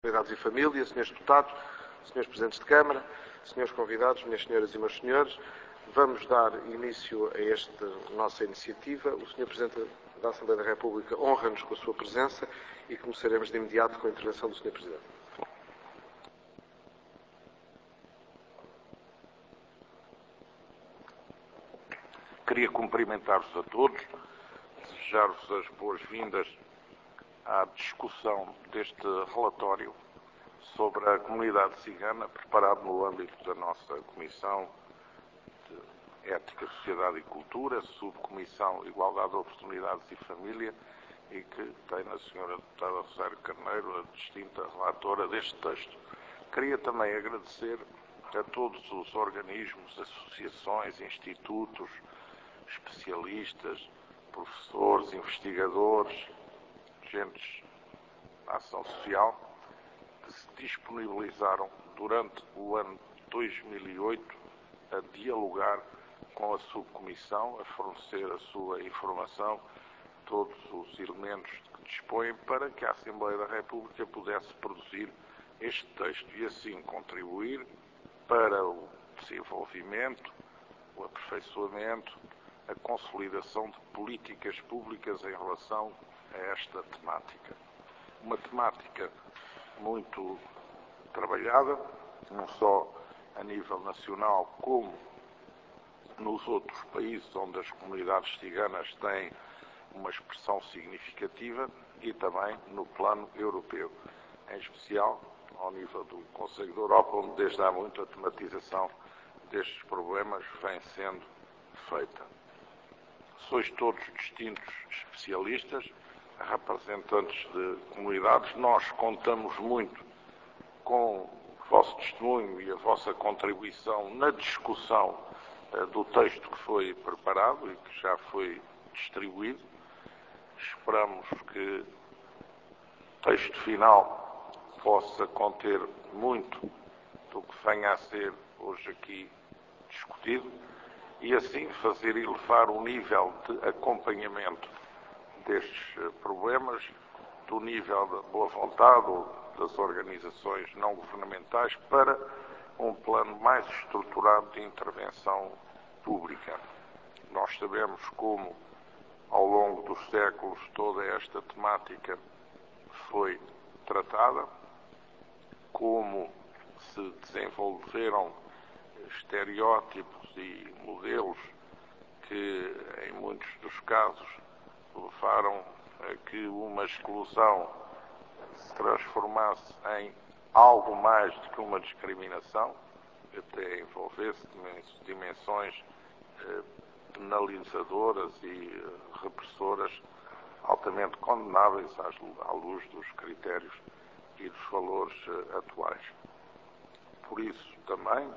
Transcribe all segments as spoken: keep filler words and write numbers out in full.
Comunidades e Família, senhores deputados, senhores Presidentes de Câmara, senhores convidados, minhas senhoras e meus senhores, vamos dar início a esta nossa iniciativa. O senhor Presidente da Assembleia da República honra-nos com a sua presença e começaremos de imediato com a intervenção do senhor Presidente. Queria cumprimentar-vos a todos, desejar-vos as boas-vindas à discussão deste relatório sobre a comunidade cigana, preparado no âmbito da nossa Comissão de Ética, Sociedade e Cultura, Subcomissão Igualdade, Oportunidades e Família, e que tem a senhora deputada Rosário Carneiro, a distinta relatora deste texto. Queria também agradecer a todos os organismos, associações, institutos, especialistas, professores, investigadores, agentes da ação social, que se disponibilizaram durante o ano dois mil e oito a dialogar com a subcomissão, a fornecer a sua informação, todos os elementos que dispõem para que a Assembleia da República pudesse produzir este texto e assim contribuir para o desenvolvimento, o aperfeiçoamento, a consolidação de políticas públicas em relação a esta temática. Uma temática muito trabalhada, não só a nível nacional, como nos outros países onde as comunidades ciganas têm uma expressão significativa e também no plano europeu, em especial ao nível do Conselho da Europa, onde desde há muito a tematização destes problemas vem sendo feita. Sois todos distintos especialistas, representantes de comunidades. Nós contamos muito com o vosso testemunho e a vossa contribuição na discussão uh, do texto que foi preparado e que já foi distribuído. Esperamos que o texto final possa conter muito do que venha a ser hoje aqui discutido e assim fazer elevar o nível de acompanhamento destes problemas, do nível da boa vontade ou das organizações não governamentais para um plano mais estruturado de intervenção pública. Nós sabemos como, ao longo dos séculos, toda esta temática foi tratada, como se desenvolveram estereótipos e modelos que, em muitos dos casos, levaram a que uma exclusão se transformasse em algo mais do que uma discriminação, até envolvesse dimensões penalizadoras e repressoras altamente condenáveis à luz dos critérios e dos valores atuais. Por isso, também,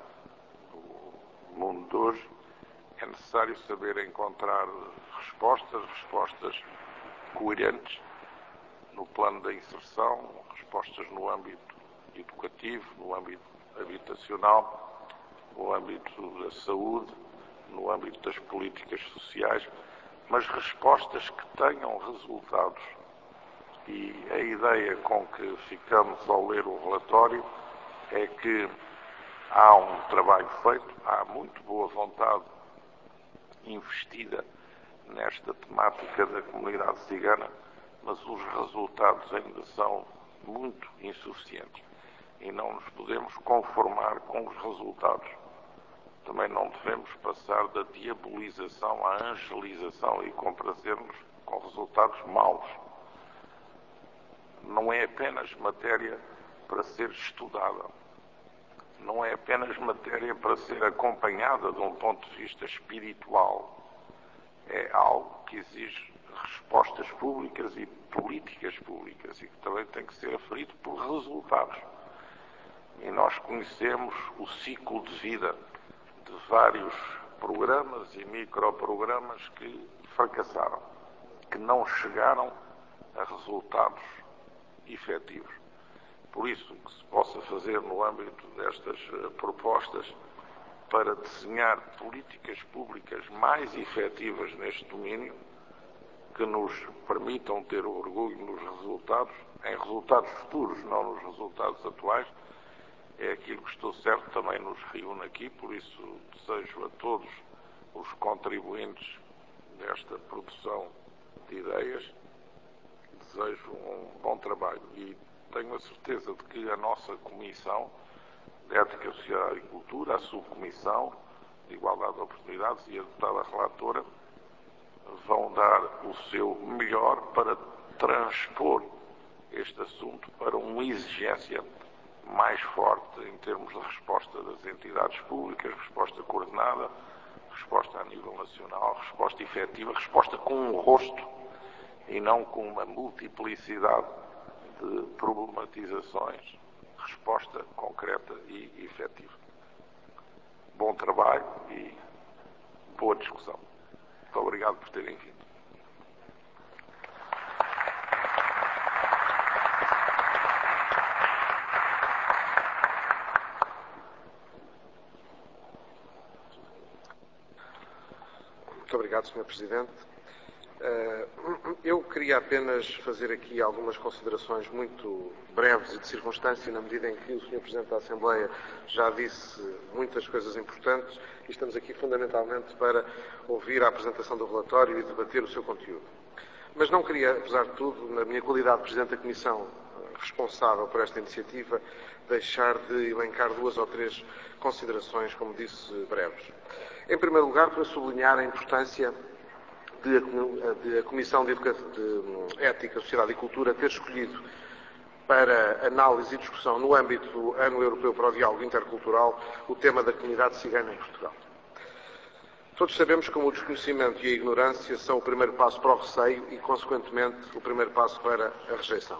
no mundo de hoje, é necessário saber encontrar respostas, respostas coerentes no plano da inserção, respostas no âmbito educativo, no âmbito habitacional, no âmbito da saúde, no âmbito das políticas sociais, mas respostas que tenham resultados. E a ideia com que ficamos ao ler o relatório é que há um trabalho feito, há muito boa vontade investida nesta temática da comunidade cigana, mas os resultados ainda são muito insuficientes e não nos podemos conformar com os resultados. Também não devemos passar da diabolização à angelização e comprazer-nos com resultados maus. Não é apenas matéria para ser estudada, não é apenas matéria para ser acompanhada de um ponto de vista espiritual. É algo que exige respostas públicas e políticas públicas e que também tem que ser aferido por resultados. E nós conhecemos o ciclo de vida de vários programas e microprogramas que fracassaram, que não chegaram a resultados efetivos. Por isso, que se possa fazer no âmbito destas propostas para desenhar políticas públicas mais efetivas neste domínio, que que nos permitam ter orgulho nos resultados, em resultados futuros, não nos resultados atuais. É aquilo que estou certo também nos reúne aqui, por isso desejo a todos os contribuintes desta produção de ideias, desejo um bom trabalho e tenho a certeza de que a nossa Comissão de Ética, Sociedade e Cultura, a Subcomissão de Igualdade de Oportunidades e a deputada relatora vão dar o seu melhor para transpor este assunto para uma exigência mais forte em termos de resposta das entidades públicas, resposta coordenada, resposta a nível nacional, resposta efetiva, resposta com um rosto e não com uma multiplicidade de problematizações, resposta concreta e efetiva. Bom trabalho e boa discussão. Muito obrigado por terem vindo. Muito obrigado, senhor Presidente. Eu queria apenas fazer aqui algumas considerações muito breves e de circunstância, na medida em que o senhor Presidente da Assembleia já disse muitas coisas importantes e estamos aqui fundamentalmente para ouvir a apresentação do relatório e debater o seu conteúdo. Mas não queria, apesar de tudo, na minha qualidade de Presidente da Comissão responsável por esta iniciativa, deixar de elencar duas ou três considerações, como disse, breves. Em primeiro lugar, para sublinhar a importância de a, de a Comissão de, Educa... de Ética, Sociedade e Cultura ter escolhido para análise e discussão no âmbito do Ano Europeu para o Diálogo Intercultural o tema da comunidade cigana em Portugal. Todos sabemos como o desconhecimento e a ignorância são o primeiro passo para o receio e, consequentemente, o primeiro passo para a rejeição.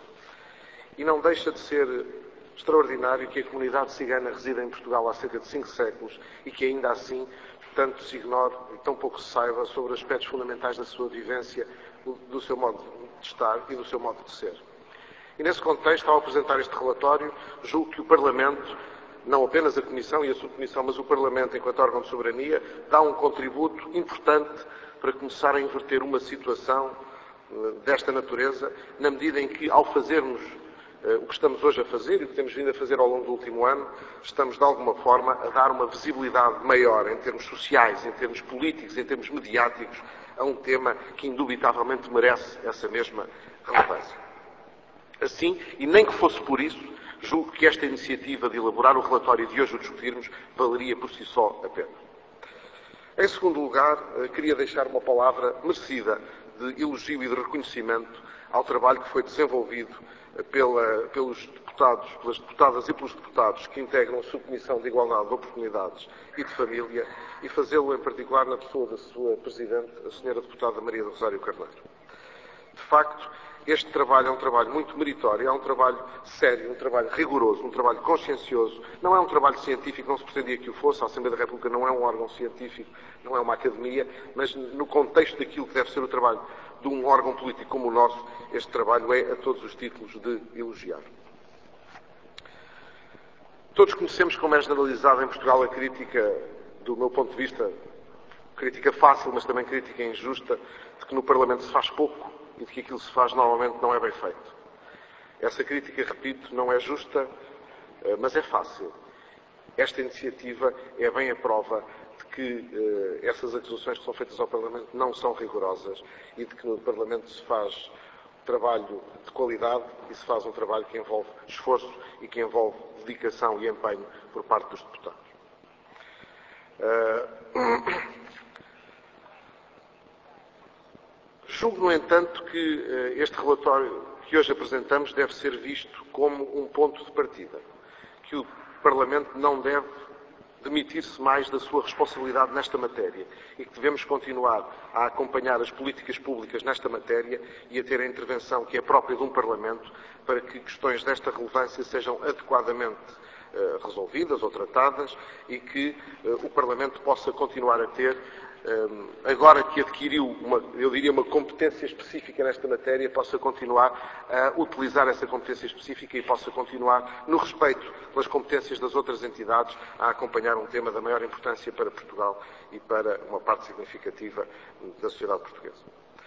E não deixa de ser extraordinário que a comunidade cigana resida em Portugal há cerca de cinco séculos e que ainda assim tanto se ignore e tão pouco se saiba sobre aspectos fundamentais da sua vivência, do seu modo de estar e do seu modo de ser. E nesse contexto, ao apresentar este relatório, julgo que o Parlamento, não apenas a Comissão e a Subcomissão, mas o Parlamento, enquanto órgão de soberania, dá um contributo importante para começar a inverter uma situação desta natureza, na medida em que, ao fazermos o que estamos hoje a fazer e o que temos vindo a fazer ao longo do último ano, estamos, de alguma forma, a dar uma visibilidade maior em termos sociais, em termos políticos, em termos mediáticos, a um tema que, indubitavelmente, merece essa mesma relevância. Assim, e nem que fosse por isso, julgo que esta iniciativa de elaborar o relatório de hoje o discutirmos valeria por si só a pena. Em segundo lugar, queria deixar uma palavra merecida de elogio e de reconhecimento ao trabalho que foi desenvolvido pela, pelos deputados, pelas deputadas e pelos deputados que integram a Subcomissão de Igualdade de Oportunidades e de Família e fazê-lo em particular na pessoa da sua Presidente, a senhora Deputada Maria do Rosário Carneiro. De facto, este trabalho é um trabalho muito meritório, é um trabalho sério, um trabalho rigoroso, um trabalho consciencioso. Não é um trabalho científico, não se pretendia que o fosse. A Assembleia da República não é um órgão científico, não é uma academia, mas no contexto daquilo que deve ser o trabalho de um órgão político como o nosso, este trabalho é a todos os títulos de elogiar. Todos conhecemos como é generalizada em Portugal a crítica, do meu ponto de vista, crítica fácil, mas também crítica injusta, de que no Parlamento se faz pouco e de que aquilo que se faz normalmente não é bem feito. Essa crítica, repito, não é justa, mas é fácil. Esta iniciativa é bem a prova de que eh, essas acusações que são feitas ao Parlamento não são rigorosas e de que no Parlamento se faz trabalho de qualidade e se faz um trabalho que envolve esforço e que envolve dedicação e empenho por parte dos deputados. Uh... Julgo, no entanto, que este relatório que hoje apresentamos deve ser visto como um ponto de partida, que o Parlamento não deve demitir-se mais da sua responsabilidade nesta matéria e que devemos continuar a acompanhar as políticas públicas nesta matéria e a ter a intervenção que é própria de um Parlamento para que questões desta relevância sejam adequadamente uh, resolvidas ou tratadas e que uh, o Parlamento possa continuar a ter, um, agora que adquiriu, uma, eu diria, uma competência específica nesta matéria, possa continuar a utilizar essa competência específica e possa continuar, no respeito pelas competências das outras entidades, a acompanhar um tema da maior importância para Portugal e para uma parte significativa da sociedade portuguesa.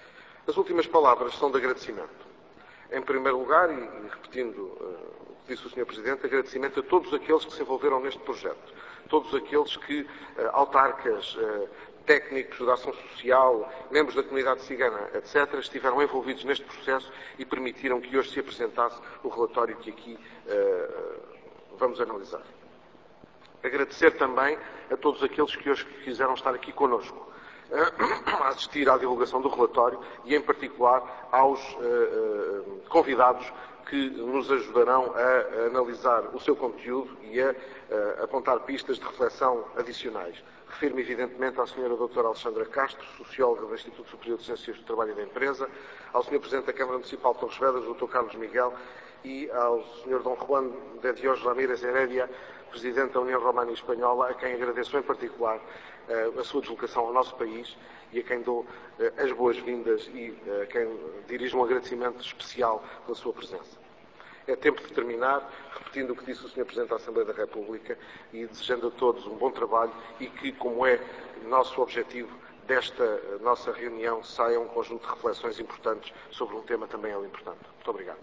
As últimas palavras são de agradecimento. Em primeiro lugar, e repetindo uh, o que disse o senhor Presidente, agradecimento a todos aqueles que se envolveram neste projeto. Todos aqueles que, uh, autarcas, uh, técnicos da ação social, membros da comunidade cigana, etcétera, estiveram envolvidos neste processo e permitiram que hoje se apresentasse o relatório que aqui uh, vamos analisar. Agradecer também a todos aqueles que hoje quiseram estar aqui connosco, a assistir à divulgação do relatório e, em particular, aos uh, uh, convidados que nos ajudarão a, a analisar o seu conteúdo e a, a apontar pistas de reflexão adicionais. Refiro-me, evidentemente, à senhora doutora Alexandra Castro, socióloga do Instituto Superior de Ciências do Trabalho e da Empresa, ao senhor Presidente da Câmara Municipal de Torres Vedras, doutor Carlos Miguel, e ao senhor Dom Juan de Dios Ramírez Herédia, Presidente da União Romana e Espanhola, a quem agradeço em particular uh, a sua deslocação ao nosso país e a quem dou uh, as boas-vindas e uh, a quem dirijo um agradecimento especial pela sua presença. É tempo de terminar, repetindo o que disse o senhor Presidente da Assembleia da República e desejando a todos um bom trabalho e que, como é nosso objetivo, desta nossa reunião saia um conjunto de reflexões importantes sobre um tema também ele importante. Muito obrigado.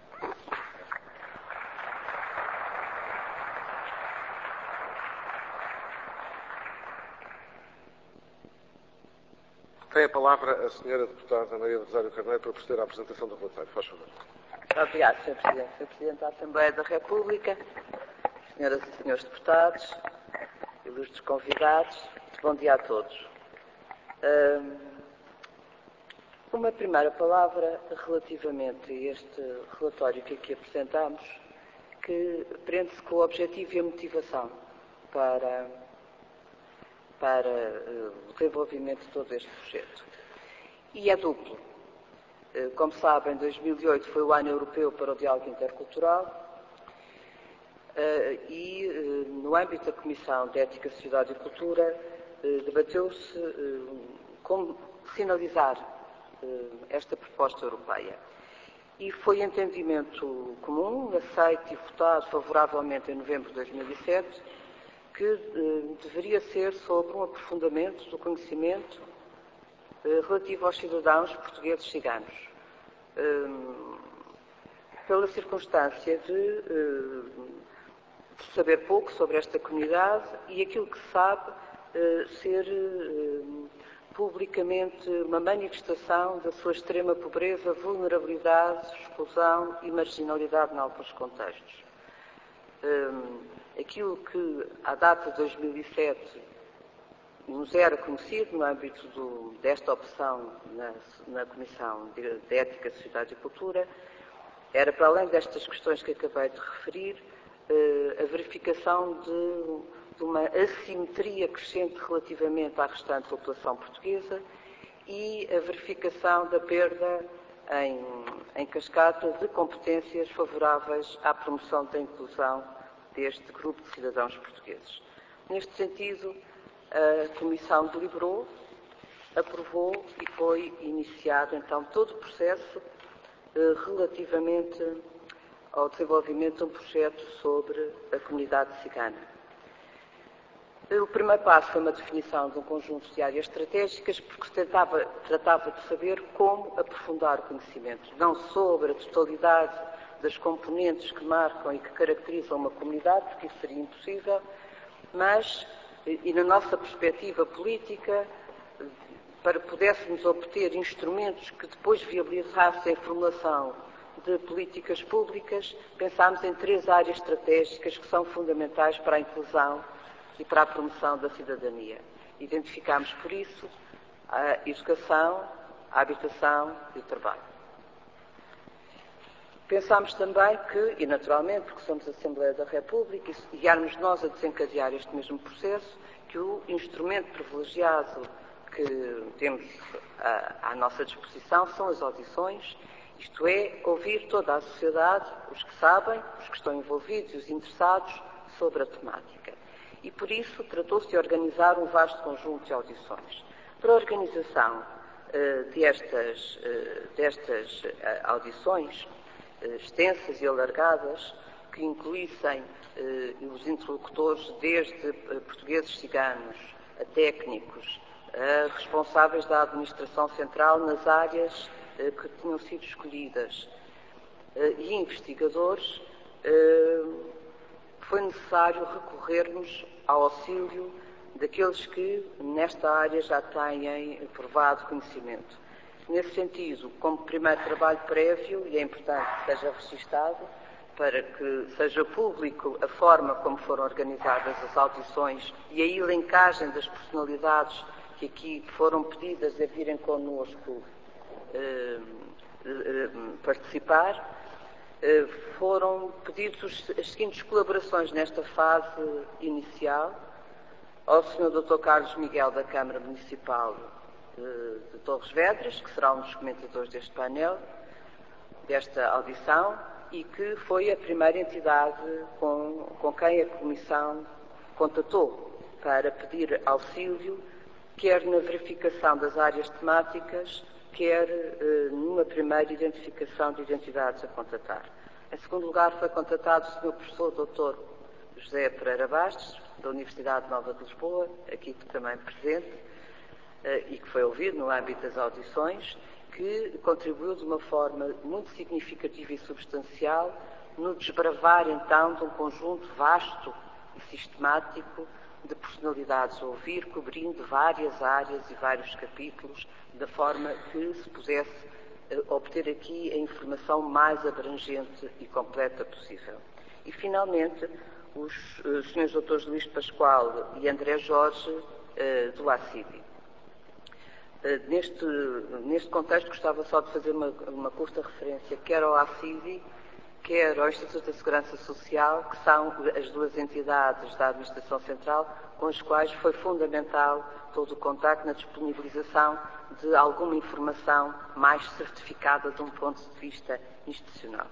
Tem a palavra a senhora deputada Maria do Rosário Carneiro para proceder à apresentação do relatório. Faz favor. Obrigado, senhor Presidente. senhor Presidente da Assembleia da República, senhoras e senhores deputados, ilustres convidados, bom dia a todos. Uma primeira palavra relativamente a este relatório que aqui apresentamos, que prende-se com o objetivo e a motivação para, para o desenvolvimento de todo este projeto. E é duplo. Como sabem, dois mil e oito foi o ano europeu para o diálogo intercultural e, no âmbito da Comissão de Ética, Sociedade e Cultura, debateu-se como sinalizar esta proposta europeia. E foi entendimento comum, aceito e votado favoravelmente em novembro de dois mil e sete, que deveria ser sobre um aprofundamento do conhecimento relativo aos cidadãos portugueses ciganos, pela circunstância de, de saber pouco sobre esta comunidade e aquilo que se sabe ser publicamente uma manifestação da sua extrema pobreza, vulnerabilidade, exclusão e marginalidade em alguns contextos. Aquilo que, à data de dois mil e sete, nos era conhecido no âmbito do, desta opção na, na Comissão de, de Ética, Sociedade e Cultura, era, para além destas questões que acabei de referir, eh, a verificação de, de uma assimetria crescente relativamente à restante população portuguesa e a verificação da perda em, em cascata de competências favoráveis à promoção da inclusão deste grupo de cidadãos portugueses. Neste sentido, a Comissão deliberou, aprovou e foi iniciado então todo o processo eh, relativamente ao desenvolvimento de um projeto sobre a comunidade cigana. O primeiro passo foi uma definição de um conjunto de áreas estratégicas, porque se tentava, tratava de saber como aprofundar o conhecimento, não sobre a totalidade das componentes que marcam e que caracterizam uma comunidade, porque isso seria impossível, mas e na nossa perspectiva política, para pudéssemos obter instrumentos que depois viabilizassem a formulação de políticas públicas, pensámos em três áreas estratégicas que são fundamentais para a inclusão e para a promoção da cidadania. Identificámos, por isso, a educação, a habitação e o trabalho. Pensámos também que, e naturalmente, porque somos a Assembleia da República, e guiarmos nós a desencadear este mesmo processo, que o instrumento privilegiado que temos à, à nossa disposição são as audições, isto é, ouvir toda a sociedade, os que sabem, os que estão envolvidos e os interessados sobre a temática. E por isso tratou-se de organizar um vasto conjunto de audições. Para a organização uh, destas, uh, destas uh, audições, extensas e alargadas, que incluíssem eh, os interlocutores desde eh, portugueses ciganos a técnicos, uh, responsáveis da administração central nas áreas uh, que tinham sido escolhidas uh, e investigadores, uh, foi necessário recorrermos ao auxílio daqueles que nesta área já têm provado conhecimento. Nesse sentido, como primeiro trabalho prévio, e é importante que seja registado, para que seja público a forma como foram organizadas as audições e a elencagem das personalidades que aqui foram pedidas a virem connosco eh, eh, participar, eh, foram pedidos as seguintes colaborações nesta fase inicial ao senhor doutor Carlos Miguel da Câmara Municipal eh, de Torres Vedras, que será um dos comentadores deste painel, desta audição, e que foi a primeira entidade com, com quem a Comissão contatou para pedir auxílio, quer na verificação das áreas temáticas, quer eh, numa primeira identificação de identidades a contatar. Em segundo lugar, foi contatado o senhor professor doutor José Pereira Bastos, da Universidade Nova de Lisboa, aqui também presente, eh, e que foi ouvido no âmbito das audições, que contribuiu de uma forma muito significativa e substancial no desbravar, então, de um conjunto vasto e sistemático de personalidades a ouvir, cobrindo várias áreas e vários capítulos, da forma que se pudesse eh, obter aqui a informação mais abrangente e completa possível. E, finalmente, os eh, senhores doutores Luís Pascoal e André Jorge, eh, do A C I D I. Neste, neste contexto, gostava só de fazer uma, uma curta referência, quer ao A C I D I, quer ao Instituto da Segurança Social, que são as duas entidades da Administração Central com as quais foi fundamental todo o contacto na disponibilização de alguma informação mais certificada de um ponto de vista institucional.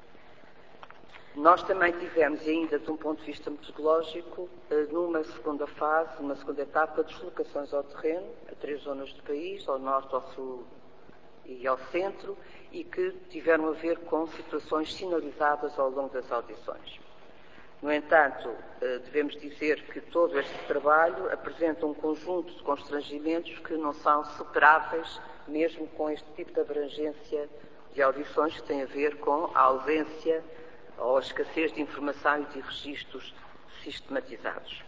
Nós também tivemos, ainda de um ponto de vista metodológico, numa segunda fase, numa segunda etapa, deslocações ao terreno, a três zonas do país, ao norte, ao sul e ao centro, e que tiveram a ver com situações sinalizadas ao longo das audições. No entanto, devemos dizer que todo este trabalho apresenta um conjunto de constrangimentos que não são superáveis, mesmo com este tipo de abrangência de audições, que tem a ver com a ausência ou a escassez de informação e de registros sistematizados.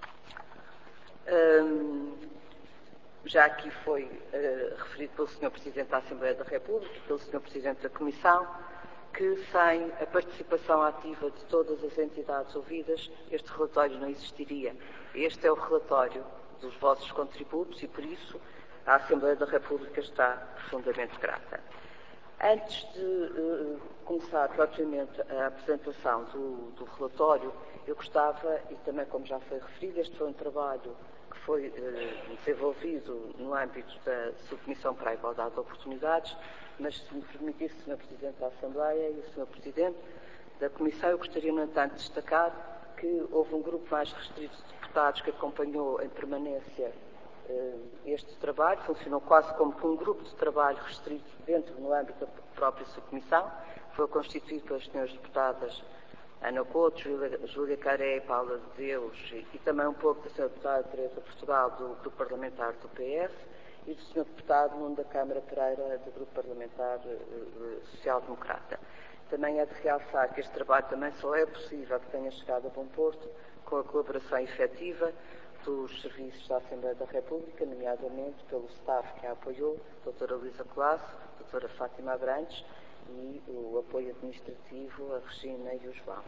Hum, já aqui foi uh, referido pelo senhor Presidente da Assembleia da República e pelo senhor Presidente da Comissão que, sem a participação ativa de todas as entidades ouvidas, este relatório não existiria. Este é o relatório dos vossos contributos e, por isso, a Assembleia da República está profundamente grata. Antes de uh, começar propriamente a apresentação do, do relatório, eu gostava, e também como já foi referido, este foi um trabalho que foi uh, desenvolvido no âmbito da Subcomissão para a Igualdade de Oportunidades, mas se me permitisse, senhor Presidente da Assembleia e o senhor Presidente da Comissão, eu gostaria, no entanto, de destacar que houve um grupo mais restrito de deputados que acompanhou em permanência este trabalho, funcionou quase como um grupo de trabalho restrito dentro, no âmbito da própria subcomissão, foi constituído pelas senhoras deputadas Ana Couto, Júlia Caré, Paula de Deus e, e também um pouco da senhora deputada Teresa Portugal, do grupo parlamentar do P S, e do senhor deputado Nuno da Câmara Pereira, do grupo parlamentar uh, social-democrata. Também é de realçar que este trabalho também só é possível que tenha chegado a bom porto com a colaboração efetiva dos serviços da Assembleia da República, nomeadamente pelo staff que a apoiou, a doutora Luísa Colasso, a doutora Fátima Abrantes e o apoio administrativo, a Regina e o João.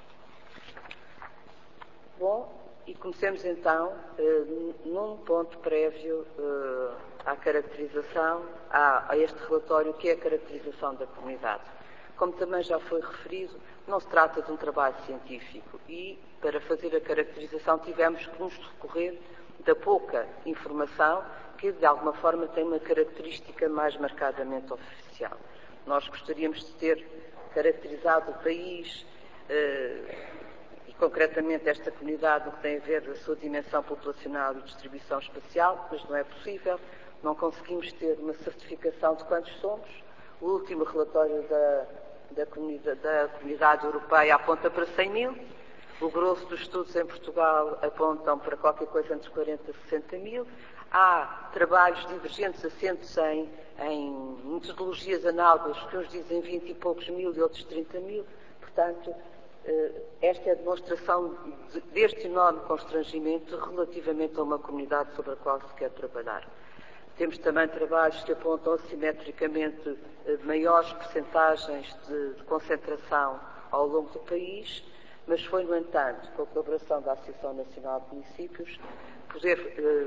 Bom, e comecemos então eh, num ponto prévio eh, à caracterização, a, a este relatório, que é a caracterização da comunidade. Como também já foi referido, não se trata de um trabalho científico e, para fazer a caracterização, tivemos que nos recorrer da pouca informação que, de alguma forma, tem uma característica mais marcadamente oficial. Nós gostaríamos de ter caracterizado o país eh, e, concretamente, esta comunidade no que tem a ver com a sua dimensão populacional e distribuição espacial, mas não é possível, não conseguimos ter uma certificação de quantos somos. O último relatório da, da, comunidade, da Comunidade Europeia aponta para cem mil, o grosso dos estudos em Portugal apontam para qualquer coisa entre quarenta e sessenta mil. Há trabalhos divergentes assentos em, em metodologias análogas, que uns dizem vinte e poucos mil e outros trinta mil. Portanto, esta é a demonstração deste enorme constrangimento relativamente a uma comunidade sobre a qual se quer trabalhar. Temos também trabalhos que apontam assimetricamente maiores percentagens de, de concentração ao longo do país, mas foi, no entanto, com a colaboração da Associação Nacional de Municípios, poder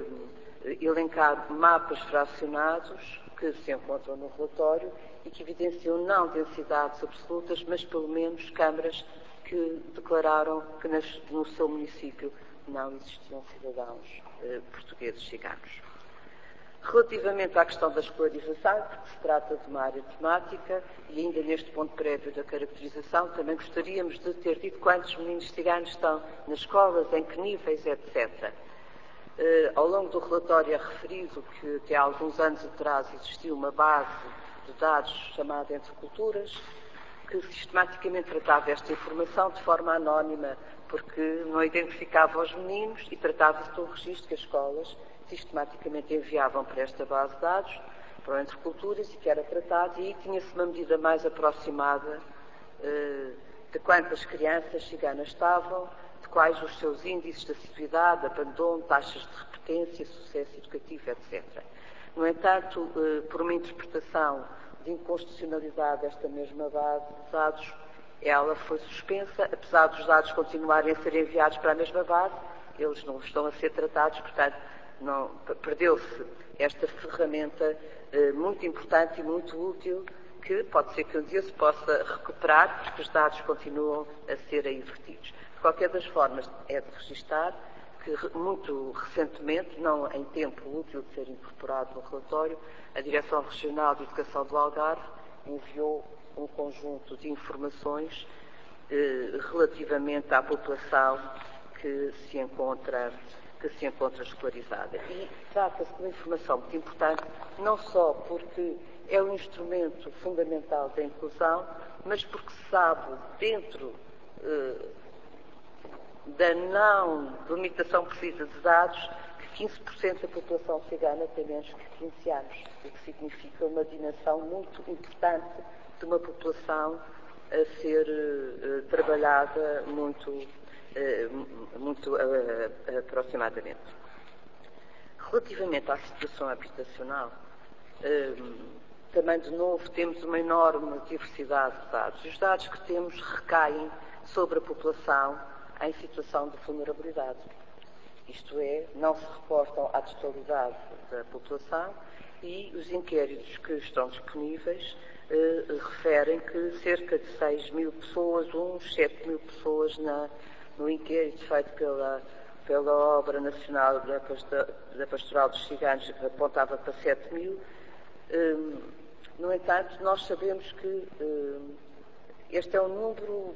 eh, elencar mapas fracionados que se encontram no relatório e que evidenciam não densidades absolutas, mas pelo menos câmaras que declararam que nas, no seu município não existiam cidadãos eh, portugueses ciganos. Relativamente à questão da escolarização, porque se trata de uma área temática, e ainda neste ponto prévio da caracterização, também gostaríamos de ter dito quantos meninos ciganos estão nas escolas, em que níveis, etcétera. Uh, ao longo do relatório é referido que até há alguns anos atrás existiu uma base de dados chamada Entre Culturas, que sistematicamente tratava esta informação de forma anónima, porque não identificava os meninos e tratava-se do registro que as escolas sistematicamente enviavam para esta base de dados, para o Entre Culturas, e que era tratado, e aí tinha-se uma medida mais aproximada uh, de quantas crianças ciganas estavam, de quais os seus índices de assiduidade, abandono, taxas de repetência, sucesso educativo, etcétera. No entanto, uh, por uma interpretação de inconstitucionalidade desta mesma base de dados, ela foi suspensa, apesar dos dados continuarem a ser enviados para a mesma base, eles não estão a ser tratados, portanto, não, perdeu-se esta ferramenta eh, muito importante e muito útil, que pode ser que um dia se possa recuperar, porque os dados continuam a ser aí vertidos. De qualquer das formas, é de registar que muito recentemente, não em tempo útil de ser incorporado no relatório, a Direção Regional de Educação do Algarve enviou um conjunto de informações eh, relativamente à população que se encontra que se encontra escolarizada. E trata-se de uma informação muito importante, não só porque é um instrumento fundamental da inclusão, mas porque se sabe, dentro eh, da não delimitação precisa de dados, que quinze por cento da população cigana tem menos que quinze anos, o que significa uma dimensão muito importante de uma população a ser eh, trabalhada muito muito uh, aproximadamente. Relativamente à situação habitacional, uh, também de novo temos uma enorme diversidade de dados. Os dados que temos recaem sobre a população em situação de vulnerabilidade. Isto é, não se reportam à totalidade da população e os inquéritos que estão disponíveis uh, referem que cerca de seis mil pessoas, uns sete mil pessoas na no inquérito feito pela, pela Obra Nacional da, da Pastoral dos Ciganos, apontava para sete mil. Um, no entanto, nós sabemos que um, este é um número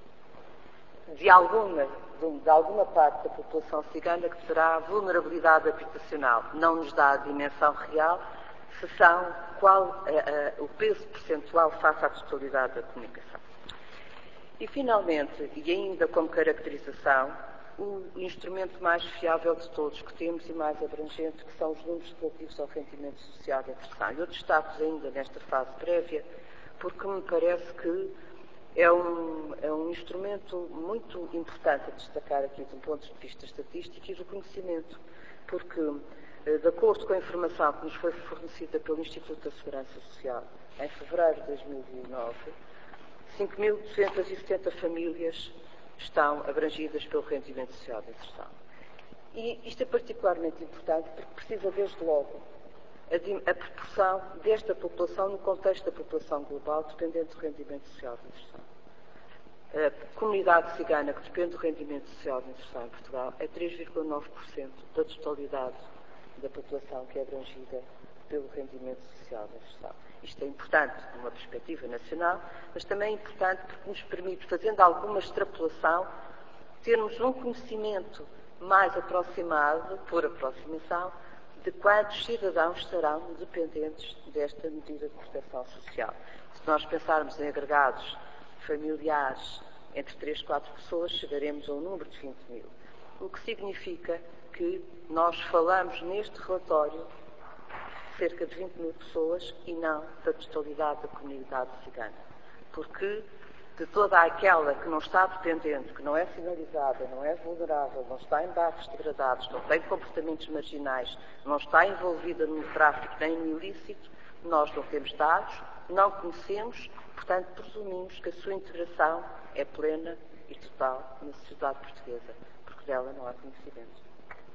de alguma, de, de alguma parte da população cigana que terá vulnerabilidade habitacional. Não nos dá a dimensão real, se são qual a, a, o peso percentual face à totalidade da comunicação. E, finalmente, e ainda como caracterização, o instrumento mais fiável de todos que temos e mais abrangente, que são os números relativos ao rendimento social de inserção. Eu destaco ainda nesta fase prévia, porque me parece que é um, é um instrumento muito importante a destacar aqui do ponto de vista estatístico e do conhecimento, porque, de acordo com a informação que nos foi fornecida pelo Instituto da Segurança Social em fevereiro de dois mil e nove, cinco mil duzentas e setenta famílias estão abrangidas pelo rendimento social de inserção. E isto é particularmente importante porque precisa, desde logo, a, a proporção desta população no contexto da população global dependente do rendimento social de inserção. A comunidade cigana que depende do rendimento social de inserção em Portugal é três vírgula nove por cento da totalidade da população que é abrangida pelo rendimento social de inserção. Isto é importante numa perspectiva nacional, mas também é importante porque nos permite, fazendo alguma extrapolação, termos um conhecimento mais aproximado, por aproximação, de quantos cidadãos estarão dependentes desta medida de proteção social. Se nós pensarmos em agregados familiares entre três, quatro pessoas, chegaremos a um número de vinte mil. O que significa que nós falamos neste relatório de cerca de vinte mil pessoas e não da totalidade da comunidade cigana. Porque de toda aquela que não está dependente, que não é sinalizada, não é vulnerável, não está em bairros degradados, não tem comportamentos marginais, não está envolvida no tráfico nem no ilícito, nós não temos dados, não conhecemos, portanto, presumimos que a sua integração é plena e total na sociedade portuguesa, porque dela não há conhecimento.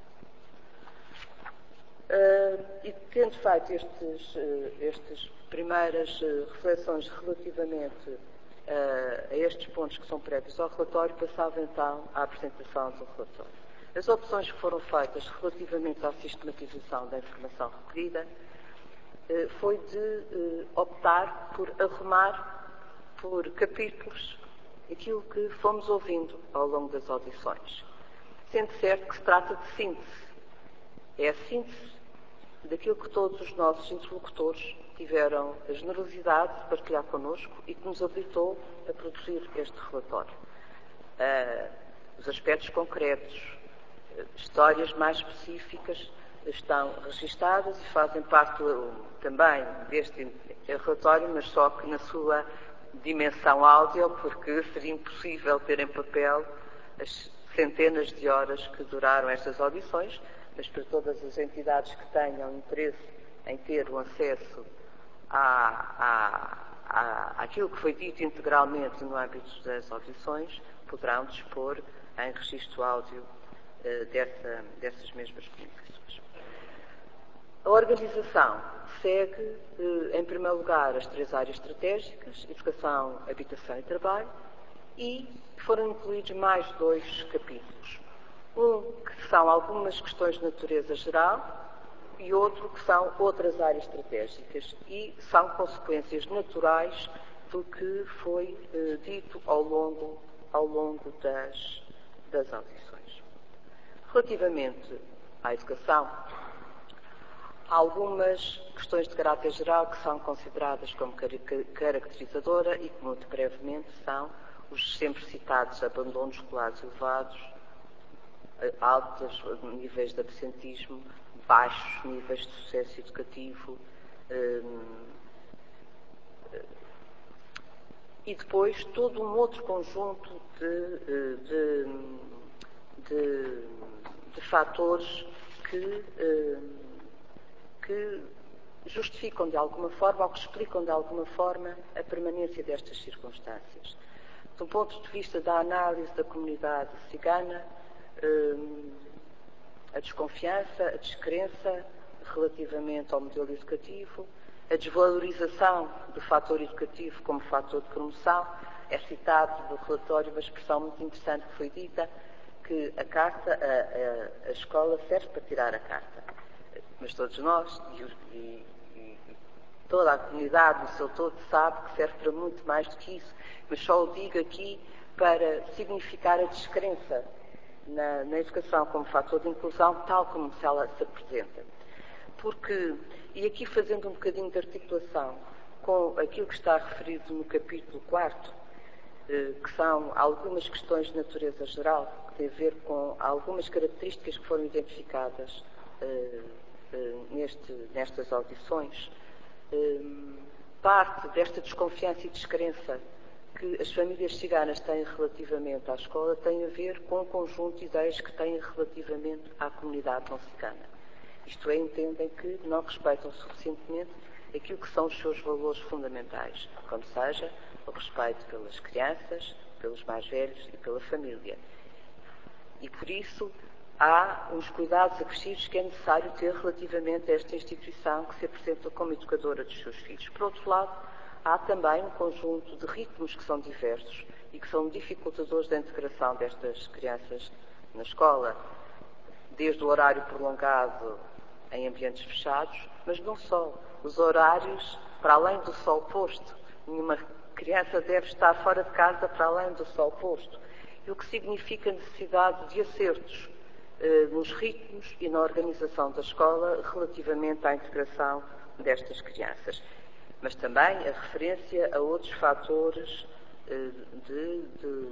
Uh, e tendo feito estes, uh, estas primeiras uh, reflexões relativamente uh, a estes pontos que são prévios ao relatório, passava então à apresentação do relatório. As opções que foram feitas relativamente à sistematização da informação recolhida uh, foi de uh, optar por arrumar por capítulos aquilo que fomos ouvindo ao longo das audições, sendo certo que se trata de síntese. É a síntese daquilo que todos os nossos interlocutores tiveram a generosidade de partilhar connosco e que nos habilitou a produzir este relatório. Uh, os aspectos concretos, uh, histórias mais específicas estão registadas e fazem parte uh, também deste relatório, mas só que na sua dimensão áudio, porque seria impossível ter em papel as centenas de horas que duraram estas audições, mas para todas as entidades que tenham interesse em ter o acesso à, à, à, àquilo que foi dito integralmente no âmbito das audições, poderão dispor em registro áudio uh, dessa, dessas mesmas comunicações. A organização segue, uh, em primeiro lugar, as três áreas estratégicas, educação, habitação e trabalho, e foram incluídos mais dois capítulos. Um que são algumas questões de natureza geral e outro que são outras áreas estratégicas e são consequências naturais do que foi eh, dito ao longo, ao longo das, das audições. Relativamente à educação, há algumas questões de caráter geral que são consideradas como caracterizadora e que, muito brevemente, são os sempre citados abandonos escolares elevados, altos níveis de absentismo, baixos níveis de sucesso educativo, hum, e depois todo um outro conjunto de, de, de, de fatores que, hum, que justificam de alguma forma ou que explicam de alguma forma a permanência destas circunstâncias. Do ponto de vista da análise da comunidade cigana, a desconfiança, a descrença relativamente ao modelo educativo, a desvalorização do fator educativo como fator de promoção. É citado no relatório uma expressão muito interessante que foi dita, que a carta, a, a, a escola serve para tirar a carta. Mas todos nós, e, e, e toda a comunidade no seu todo sabe que serve para muito mais do que isso, mas só o digo aqui para significar a descrença Na, na educação como fator de inclusão, tal como se ela se apresenta. Porque, e aqui fazendo um bocadinho de articulação com aquilo que está referido no capítulo quarto, eh, que são algumas questões de natureza geral, que têm a ver com algumas características que foram identificadas eh, eh, neste, nestas audições, eh, parte desta desconfiança e descrença que as famílias ciganas têm relativamente à escola tem a ver com um conjunto de ideias que têm relativamente à comunidade não cigana. Isto é, entendem que não respeitam suficientemente aquilo que são os seus valores fundamentais, como seja o respeito pelas crianças, pelos mais velhos e pela família. E por isso há uns cuidados acrescidos que é necessário ter relativamente a esta instituição que se apresenta como educadora dos seus filhos. Por outro lado, há também um conjunto de ritmos que são diversos e que são dificultadores da integração destas crianças na escola, desde o horário prolongado em ambientes fechados, mas não só. Os horários, para além do sol posto, nenhuma criança deve estar fora de casa para além do sol posto, e o que significa a necessidade de acertos eh, nos ritmos e na organização da escola relativamente à integração destas crianças. Mas também a referência a outros fatores eh, de, de,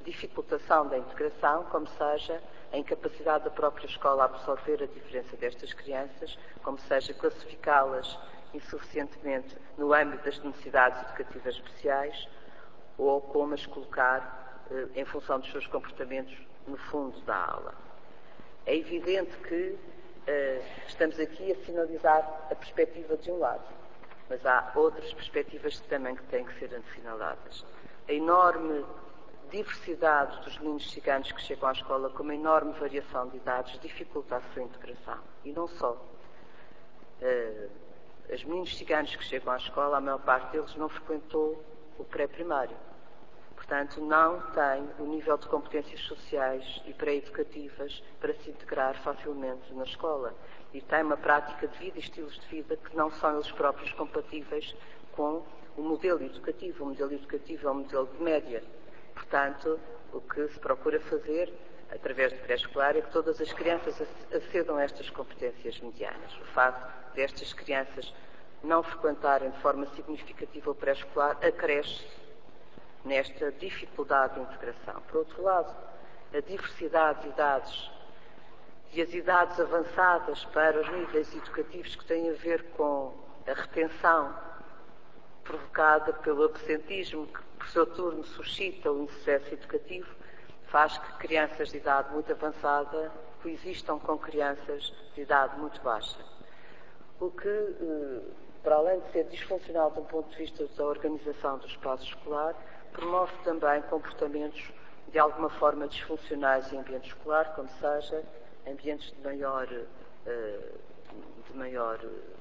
dificultação da integração, como seja a incapacidade da própria escola a absorver a diferença destas crianças, como seja classificá-las insuficientemente no âmbito das necessidades educativas especiais, ou como as colocar, eh, em função dos seus comportamentos, no fundo da aula. É evidente que eh, estamos aqui a sinalizar a perspectiva de um lado, mas há outras perspectivas também que têm que ser assinaladas. A enorme diversidade dos meninos ciganos que chegam à escola, com uma enorme variação de idades, dificulta a sua integração. E não só. Uh, os meninos ciganos que chegam à escola, a maior parte deles não frequentou o pré-primário. Portanto, não tem o nível de competências sociais e pré-educativas para se integrar facilmente na escola. E tem uma prática de vida e estilos de vida que não são eles próprios compatíveis com o modelo educativo. O modelo educativo é um modelo de média. Portanto, o que se procura fazer, através do pré-escolar, é que todas as crianças acedam a estas competências medianas. O facto destas crianças não frequentarem de forma significativa o pré-escolar acresce nesta dificuldade de integração. Por outro lado, a diversidade de idades e as idades avançadas para os níveis educativos que têm a ver com a retenção provocada pelo absentismo, que por seu turno suscita o insucesso educativo, faz que crianças de idade muito avançada coexistam com crianças de idade muito baixa. O que, para além de ser disfuncional do ponto de vista da organização do espaço escolar, promove também comportamentos de alguma forma disfuncionais em ambiente escolar, como seja ambientes de maior, de maior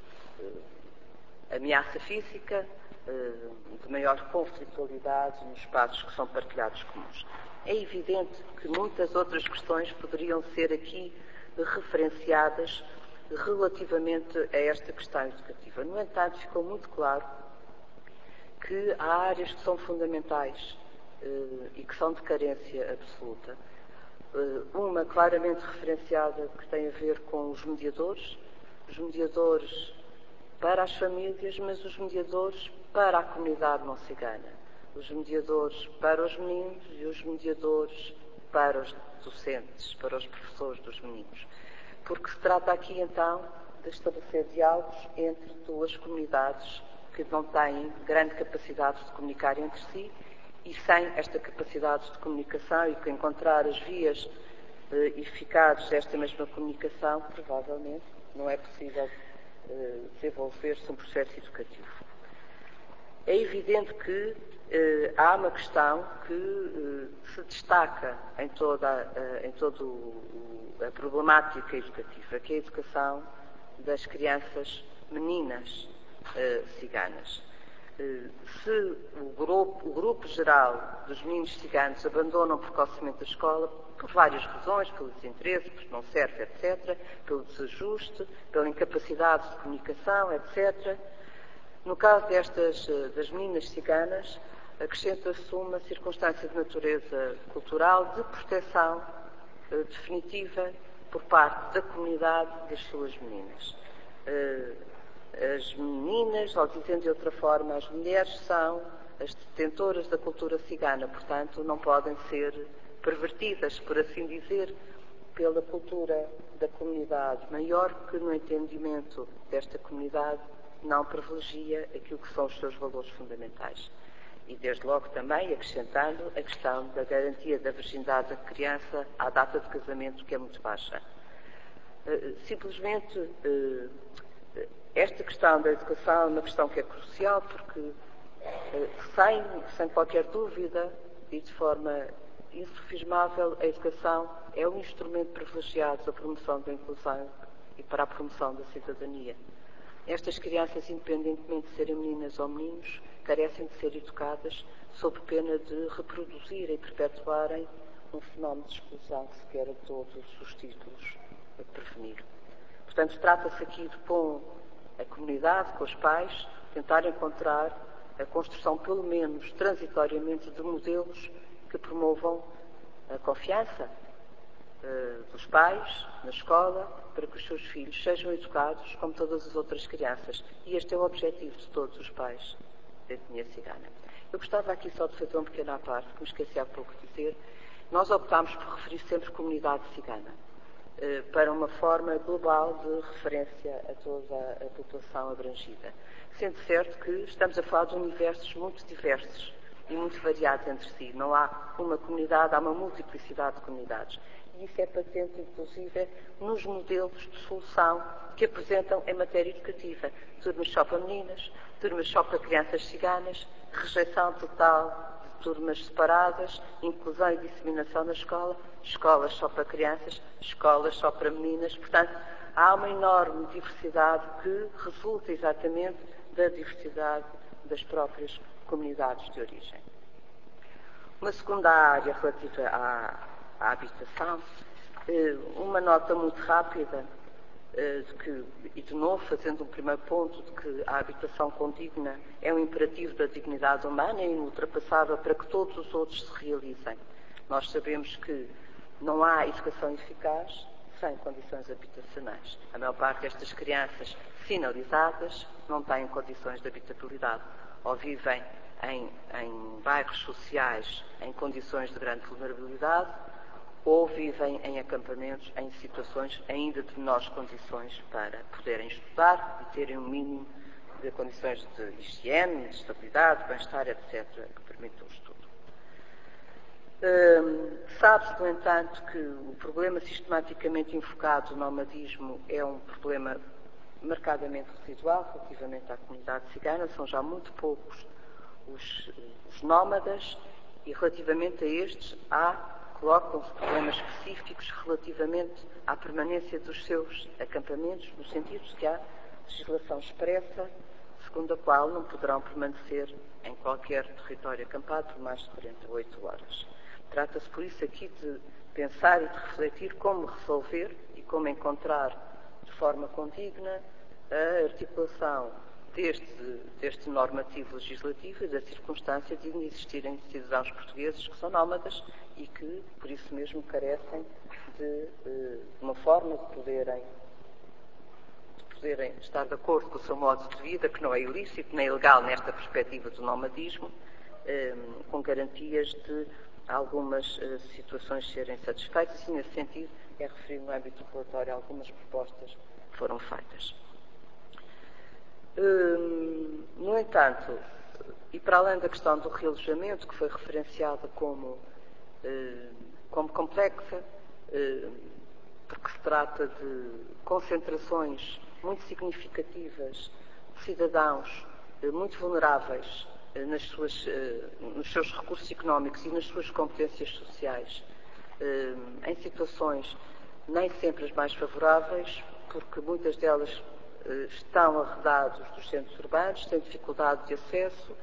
ameaça física, de maior conflitualidade nos espaços que são partilhados comuns. É evidente que muitas outras questões poderiam ser aqui referenciadas relativamente a esta questão educativa. No entanto, ficou muito claro que há áreas que são fundamentais eh, e que são de carência absoluta. Eh, uma claramente referenciada que tem a ver com os mediadores, os mediadores para as famílias, mas os mediadores para a comunidade não cigana, os mediadores para os meninos e os mediadores para os docentes, para os professores dos meninos. Porque se trata aqui então de estabelecer diálogos entre duas comunidades que não têm grande capacidade de comunicar entre si, e sem esta capacidade de comunicação e que encontrar as vias eh, eficazes desta mesma comunicação, provavelmente não é possível eh, desenvolver-se um processo educativo. É evidente que eh, há uma questão que eh, se destaca em toda, eh, em toda a problemática educativa, que é a educação das crianças meninas eh, ciganas. Eh, se o grupo, o grupo geral dos meninos ciganos abandonam precocemente a escola, por várias razões, pelo desinteresse, porque não serve, etcétera, pelo desajuste, pela incapacidade de comunicação, etcétera. No caso destas, das meninas ciganas, acrescenta-se uma circunstância de natureza cultural de proteção eh, definitiva por parte da comunidade das suas meninas. Eh, as meninas, ou dizendo de outra forma, as mulheres são as detentoras da cultura cigana, portanto, não podem ser pervertidas, por assim dizer, pela cultura da comunidade maior, que no entendimento desta comunidade não privilegia aquilo que são os seus valores fundamentais. E, desde logo, também acrescentando a questão da garantia da virgindade da criança à data de casamento, que é muito baixa. Simplesmente, esta questão da educação é uma questão que é crucial, porque, sem, sem qualquer dúvida e de forma insufismável, a educação é um instrumento privilegiado da promoção da inclusão e para a promoção da cidadania. Estas crianças, independentemente de serem meninas ou meninos, carecem de ser educadas sob pena de reproduzirem e perpetuarem um fenómeno de exclusão que se quer a todos os títulos a prevenir. Portanto, trata-se aqui de, com a comunidade, com os pais, tentar encontrar a construção, pelo menos transitoriamente, de modelos que promovam a confiança uh, dos pais na escola, para que os seus filhos sejam educados como todas as outras crianças. E este é o objetivo de todos os pais da etnia cigana. Eu gostava aqui só de fazer um pequeno à parte, que me esqueci há pouco de dizer, nós optámos por referir sempre comunidade cigana, para uma forma global de referência a toda a população abrangida. Sendo certo que estamos a falar de universos muito diversos e muito variados entre si. Não há uma comunidade, há uma multiplicidade de comunidades. E isso é patente, inclusive, nos modelos de solução que apresentam em matéria educativa. Turmas só para meninas, turmas só para crianças ciganas, rejeição total de turmas separadas, inclusão e disseminação na escola, escolas só para crianças, escolas só para meninas. Portanto, há uma enorme diversidade que resulta exatamente da diversidade das próprias comunidades de origem. Uma segunda área relativa à, à habitação, uma nota muito rápida, de que, e de novo fazendo um primeiro ponto, de que a habitação condigna é um imperativo da dignidade humana e inultrapassável para que todos os outros se realizem. Nós sabemos que não há educação eficaz sem condições habitacionais. A maior parte destas crianças sinalizadas não têm condições de habitabilidade, ou vivem em, em bairros sociais em condições de grande vulnerabilidade, ou vivem em acampamentos em situações ainda de menores condições para poderem estudar e terem um mínimo de condições de higiene, de estabilidade, bem-estar, etcétera, que permitam o estudo. Hum, sabe-se, no entanto, que o problema sistematicamente enfocado do nomadismo é um problema marcadamente residual relativamente à comunidade cigana. São já muito poucos os, os nómadas e, relativamente a estes, há, colocam-se problemas específicos relativamente à permanência dos seus acampamentos, no sentido de que há legislação expressa, segundo a qual não poderão permanecer em qualquer território acampado por mais de quarenta e oito horas. Trata-se, por isso, aqui de pensar e de refletir como resolver e como encontrar de forma condigna a articulação deste, deste normativo legislativo e da circunstância de existirem cidadãos portugueses que são nómadas e que, por isso mesmo, carecem de, de uma forma de poderem, de poderem estar de acordo com o seu modo de vida, que não é ilícito nem ilegal nesta perspectiva do nomadismo, eh, com garantias de algumas uh, situações serem satisfeitas, e nesse sentido é referido no âmbito do relatório algumas propostas que foram feitas. Hum, no entanto, e para além da questão do realojamento, que foi referenciada como, uh, como complexa, uh, porque se trata de concentrações muito significativas de cidadãos uh, muito vulneráveis Nas suas, nos seus recursos económicos e nas suas competências sociais, em situações nem sempre as mais favoráveis, porque muitas delas estão arredados dos centros urbanos, têm dificuldade de acesso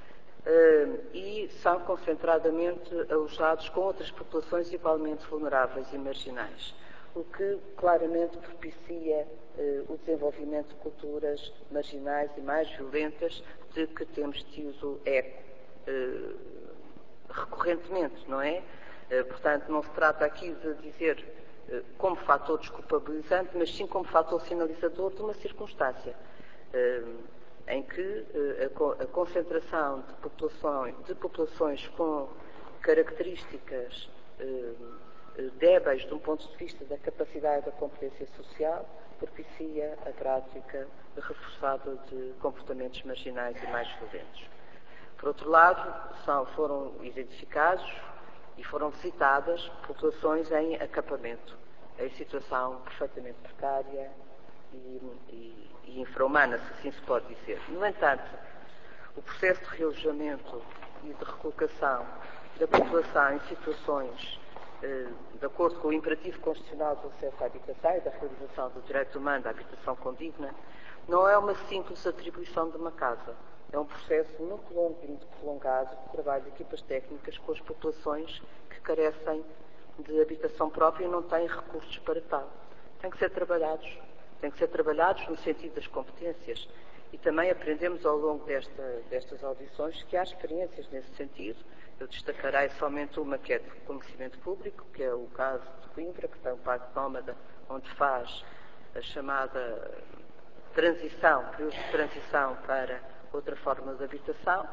e são concentradamente alojados com outras populações igualmente vulneráveis e marginais, o que claramente propicia o desenvolvimento de culturas marginais e mais violentas de que temos tido eco eh, recorrentemente, não é? Eh, portanto, não se trata aqui de dizer eh, como fator desculpabilizante, mas sim como fator sinalizador de uma circunstância eh, em que eh, a, a concentração de populações, de populações com características eh, débeis de um ponto de vista da capacidade da competência social propicia a prática reforçada de comportamentos marginais e mais violentos. Por outro lado, são, foram identificados e foram visitadas populações em acampamento, em situação perfeitamente precária e, e, e infra-humana, se assim se pode dizer. No entanto, o processo de realojamento e de recolocação da população em situações de acordo com o imperativo constitucional do acesso à habitação e da realização do direito humano à habitação condigna, não é uma simples atribuição de uma casa. É um processo muito longo e muito prolongado de trabalho de equipas técnicas com as populações que carecem de habitação própria e não têm recursos para tal. Têm que ser trabalhados. Têm que ser trabalhados no sentido das competências. E também aprendemos ao longo desta, destas audições que há experiências nesse sentido. Eu destacarei somente uma que é de conhecimento público, que é o caso de Coimbra, que tem um parque nómada, onde faz a chamada transição, período de transição para outra forma de habitação,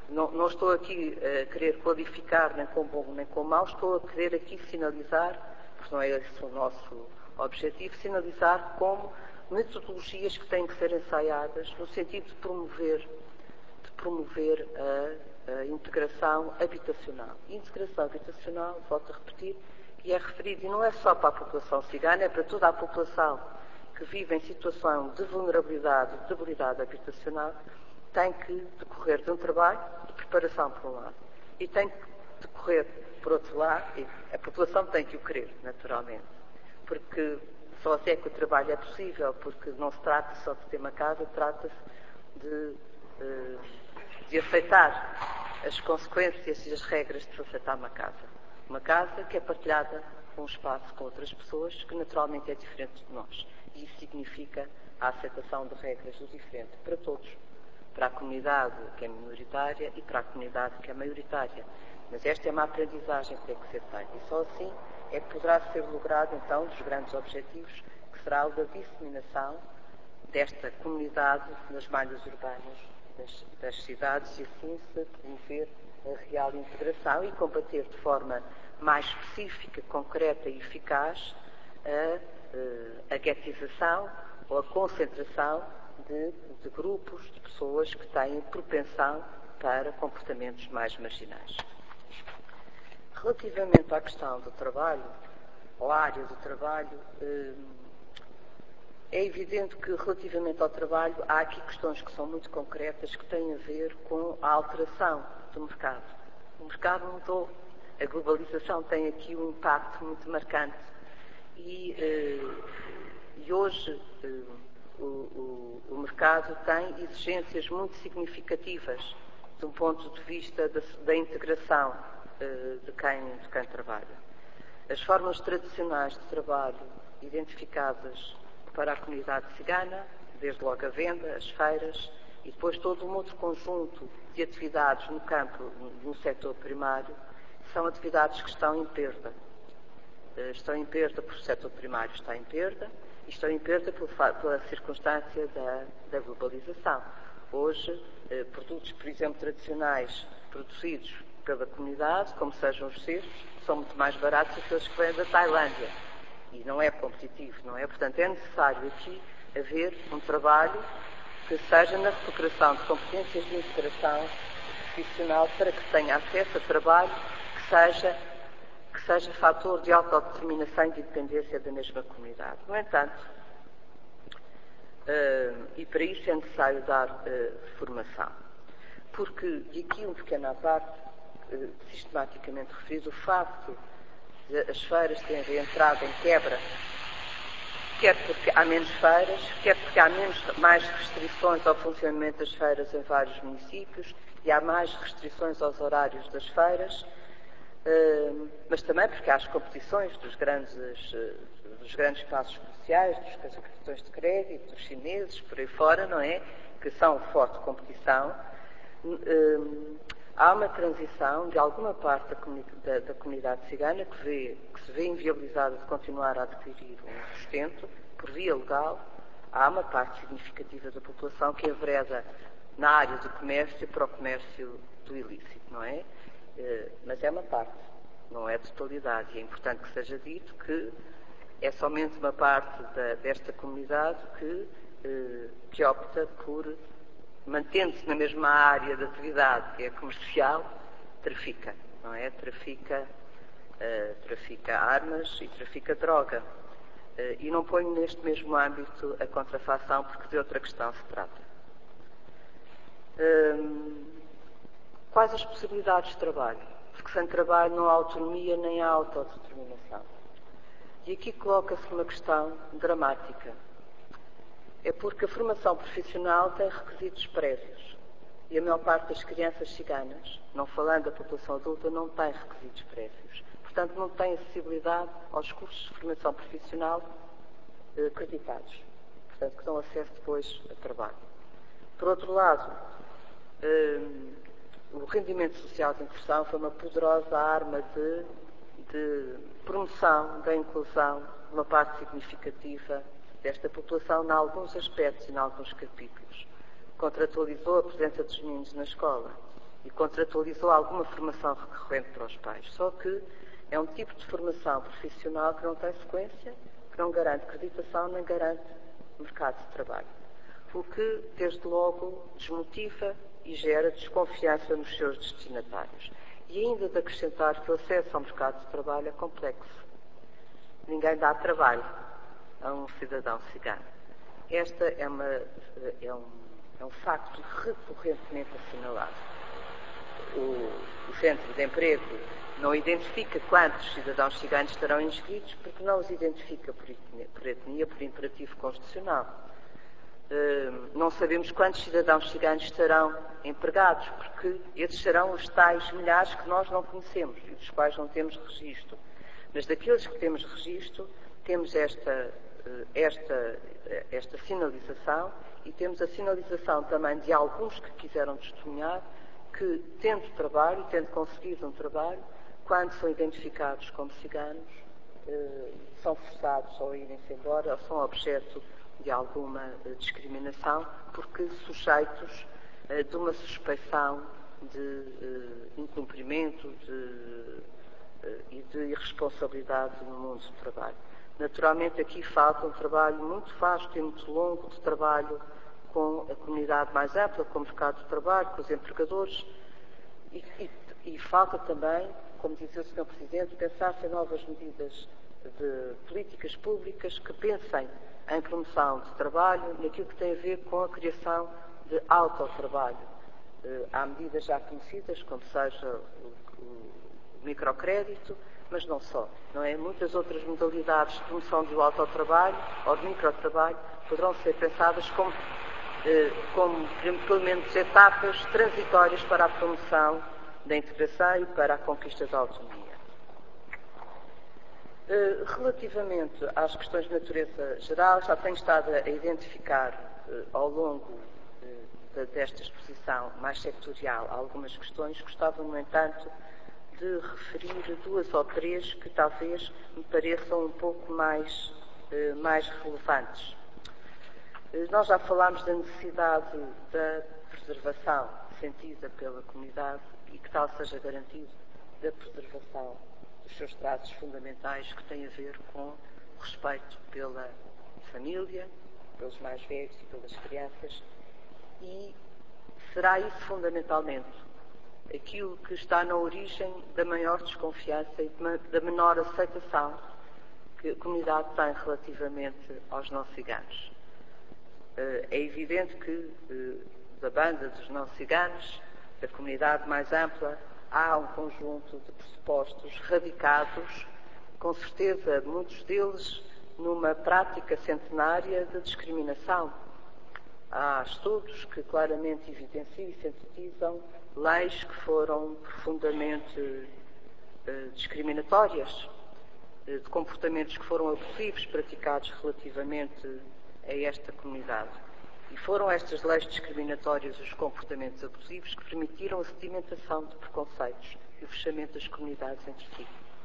não, não estou aqui a querer qualificar nem com bom nem com mau, estou a querer aqui sinalizar, porque não é esse o nosso objetivo, sinalizar como metodologias que têm que ser ensaiadas no sentido de promover, de promover a, a integração habitacional. E integração habitacional, volto a repetir, que é referido, e não é só para a população cigana, é para toda a população que vive em situação de vulnerabilidade, de debilidade habitacional, tem que decorrer de um trabalho de preparação, por um lado, e tem que decorrer, por outro lado, e a população tem que o querer, naturalmente, porque só assim é que o trabalho é possível, porque não se trata só de ter uma casa, trata-se de, de aceitar as consequências e as regras de se aceitar uma casa. Uma casa que é partilhada com um espaço com outras pessoas, que naturalmente é diferente de nós. E isso significa a aceitação de regras do diferente para todos. Para a comunidade que é minoritária e para a comunidade que é maioritária. Mas esta é uma aprendizagem que tem que ser feita. E só assim é que poderá ser logrado, então, dos grandes objetivos, que será o da disseminação desta comunidade nas malhas urbanas das, das cidades e assim se promover a real integração e combater de forma mais específica, concreta e eficaz a, a guetização ou a concentração de, de grupos de pessoas que têm propensão para comportamentos mais marginais. Relativamente à questão do trabalho, ou à área do trabalho, é evidente que relativamente ao trabalho há aqui questões que são muito concretas que têm a ver com a alteração do mercado. O mercado mudou, a globalização tem aqui um impacto muito marcante e, e hoje o, o, o mercado tem exigências muito significativas de um ponto de vista da, da integração de quem, de quem trabalha. As formas tradicionais de trabalho identificadas para a comunidade cigana, desde logo a venda, as feiras e depois todo um outro conjunto de atividades no campo, no setor primário, são atividades que estão em perda. Estão em perda porque o setor primário está em perda e estão em perda pela circunstância da, da globalização. Hoje, produtos, por exemplo, tradicionais produzidos pela comunidade, como sejam os cestos, são muito mais baratos que aqueles que vêm da Tailândia. E não é competitivo, não é? Portanto, é necessário aqui haver um trabalho que seja na recuperação de competências de integração profissional para que tenha acesso a trabalho que seja, que seja fator de autodeterminação e de independência da mesma comunidade. No entanto, uh, e para isso é necessário dar uh, formação. Porque, e aqui um pequeno à parte, uh, sistematicamente referido, o facto de as feiras terem entrado em quebra, quer porque há menos feiras, quer porque há menos, mais restrições ao funcionamento das feiras em vários municípios e há mais restrições aos horários das feiras, mas também porque há as competições dos grandes, dos grandes espaços comerciais, dos cartões de crédito, dos chineses, por aí fora, não é? Que são forte competição. Há uma transição de alguma parte da, comuni da, da comunidade cigana que, vê, que se vê inviabilizada de continuar a adquirir um sustento por via legal. Há uma parte significativa da população que envereda na área do comércio para o comércio do ilícito, não é? Mas é uma parte, não é a totalidade. E é importante que seja dito que é somente uma parte da, desta comunidade que, que opta por, mantendo-se na mesma área de atividade que é comercial, trafica, não é? Trafica, uh, trafica armas e trafica droga. Uh, e não ponho neste mesmo âmbito a contrafação, porque de outra questão se trata. Uh, quais as possibilidades de trabalho? Porque sem trabalho não há autonomia nem há autodeterminação. E aqui coloca-se uma questão dramática. É porque a formação profissional tem requisitos prévios. E a maior parte das crianças ciganas, não falando da população adulta, não tem requisitos prévios. Portanto, não tem acessibilidade aos cursos de formação profissional eh, acreditados. Portanto, que dão acesso depois a trabalho. Por outro lado, eh, o rendimento social de inserção foi uma poderosa arma de, de promoção da inclusão de uma parte significativa desta população em alguns aspectos e em alguns capítulos. Contratualizou a presença dos meninos na escola. e contratualizou alguma formação recorrente para os pais. Só que é um tipo de formação profissional que não tem sequência, que não garante acreditação, nem garante mercado de trabalho. O que, desde logo, desmotiva e gera desconfiança nos seus destinatários. E ainda de acrescentar que o acesso ao mercado de trabalho é complexo. Ninguém dá trabalho a um cidadão cigano. Esta é, uma, é, um, é um facto recorrentemente assinalado. O, o Centro de Emprego não identifica quantos cidadãos ciganos estarão inscritos porque não os identifica por etnia, por, etnia, por imperativo constitucional. Uh, não sabemos quantos cidadãos ciganos estarão empregados, porque esses serão os tais milhares que nós não conhecemos e dos quais não temos registro. Mas daqueles que temos registro, temos esta, esta, esta sinalização e temos a sinalização também de alguns que quiseram testemunhar que, tendo trabalho, tendo conseguido um trabalho, quando são identificados como ciganos, são forçados a irem-se embora ou são objeto de alguma discriminação, porque sujeitos de uma suspeição de incumprimento de, e de irresponsabilidade no mundo do trabalho. Naturalmente, aqui falta um trabalho muito vasto e muito longo de trabalho com a comunidade mais ampla, com o mercado de trabalho, com os empregadores, e, e, e falta também, como dizia o senhor Presidente, pensar-se em novas medidas de políticas públicas que pensem em promoção de trabalho, naquilo que tem a ver com a criação de autotrabalho. Há medidas já conhecidas, como seja o, o microcrédito, mas não só. Não é? Muitas outras modalidades de promoção do autotrabalho ou de microtrabalho poderão ser pensadas como, como pelo menos etapas transitórias para a promoção da integração e para a conquista da autonomia. Relativamente às questões de natureza geral, já tenho estado a identificar ao longo desta exposição mais sectorial algumas questões. Gostava, no entanto, de referir duas ou três que talvez me pareçam um pouco mais, mais relevantes. Nós já falámos da necessidade da preservação sentida pela comunidade e que tal seja garantido da preservação dos seus traços fundamentais que têm a ver com o respeito pela família, pelos mais velhos e pelas crianças, e será isso fundamentalmente aquilo que está na origem da maior desconfiança e da menor aceitação que a comunidade tem relativamente aos não-ciganos. É evidente que da banda dos não-ciganos, da comunidade mais ampla, há um conjunto de pressupostos radicados, com certeza muitos deles numa prática centenária de discriminação. Há estudos que claramente evidenciam e sintetizam leis que foram profundamente eh, discriminatórias, eh, de comportamentos que foram abusivos praticados relativamente a esta comunidade. E foram estas leis discriminatórias, os comportamentos abusivos, que permitiram a sedimentação de preconceitos e o fechamento das comunidades entre si.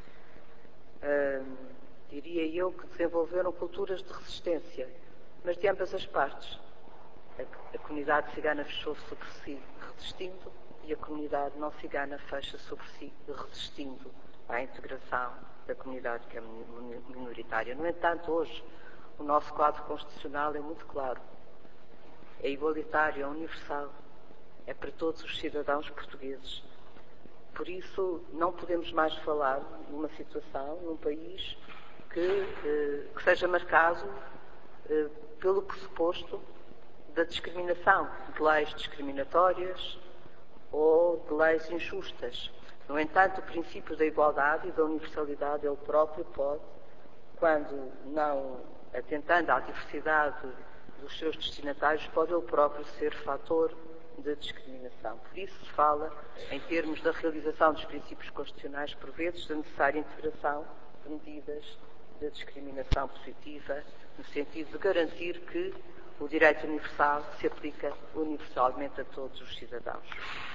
Hum, diria eu que desenvolveram culturas de resistência, mas de ambas as partes. A, a comunidade cigana fechou sobre si resistindo e a comunidade não cigana fecha sobre si resistindo à integração da comunidade que é minoritária. No entanto, hoje, o nosso quadro constitucional é muito claro. É igualitário, é universal, é para todos os cidadãos portugueses. Por isso, não podemos mais falar numa situação, num país que, eh, que seja marcado eh, pelo pressuposto da discriminação, de leis discriminatórias ou de leis injustas. No entanto, o princípio da igualdade e da universalidade, ele próprio pode, quando não atentando à diversidade dos seus destinatários, pode ele próprio ser fator de discriminação. Por isso se fala, em termos da realização dos princípios constitucionais, por vezes, da necessária integração de medidas de discriminação positiva, no sentido de garantir que o direito universal se aplica universalmente a todos os cidadãos.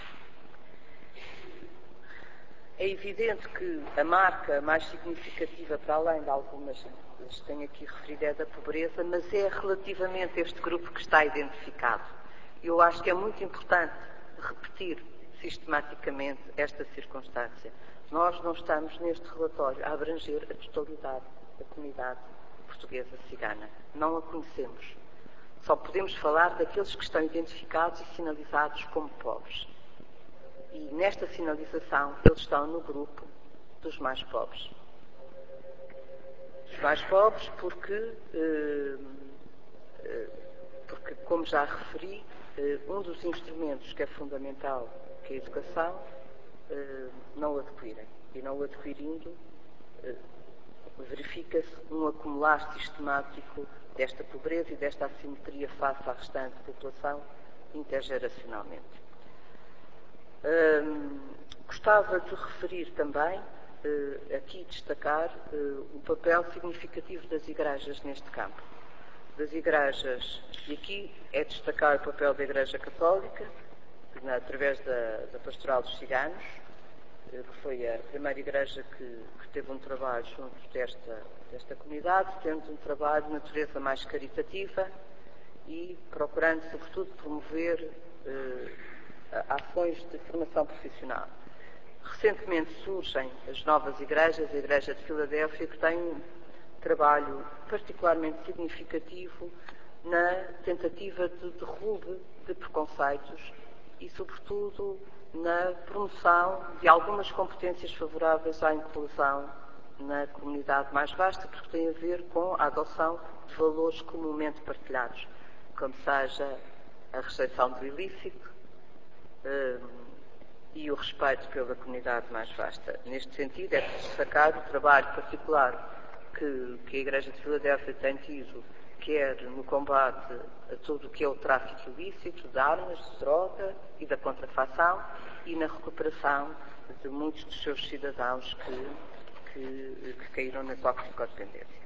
É evidente que a marca mais significativa, para além de algumas que tenho aqui referido, é da pobreza, mas é relativamente a este grupo que está identificado. Eu acho que é muito importante repetir sistematicamente esta circunstância. Nós não estamos neste relatório a abranger a totalidade da comunidade portuguesa cigana. Não a conhecemos. Só podemos falar daqueles que estão identificados e sinalizados como pobres. E nesta sinalização eles estão no grupo dos mais pobres. Os mais pobres porque, eh, eh, porque como já referi, eh, um dos instrumentos que é fundamental, que é a educação, eh, não o adquirem. E não o adquirindo, eh, verifica-se um acumular sistemático desta pobreza e desta assimetria face à restante população intergeracionalmente. Hum, gostava de referir também, eh, aqui destacar, eh, o papel significativo das igrejas neste campo. Das igrejas, e aqui é destacar o papel da Igreja Católica, na, através da, da Pastoral dos Ciganos, eh, que foi a primeira igreja que, que teve um trabalho junto desta, desta comunidade, tendo um trabalho de natureza mais caritativa e procurando, sobretudo, promover eh, ações de formação profissional. Recentemente surgem as novas igrejas, a Igreja de Filadélfia, que tem um trabalho particularmente significativo na tentativa de derrube de preconceitos e, sobretudo, na promoção de algumas competências favoráveis à inclusão na comunidade mais vasta, porque tem a ver com a adoção de valores comumente partilhados, como seja a rejeição do ilícito, Um, e o respeito pela comunidade mais vasta. Neste sentido, é de destacar o trabalho particular que, que a Igreja de Filadélfia tem tido, quer no combate a tudo o que é o tráfico ilícito de armas, de droga e da contrafação, e na recuperação de muitos dos seus cidadãos que, que, que caíram na toxicodependência.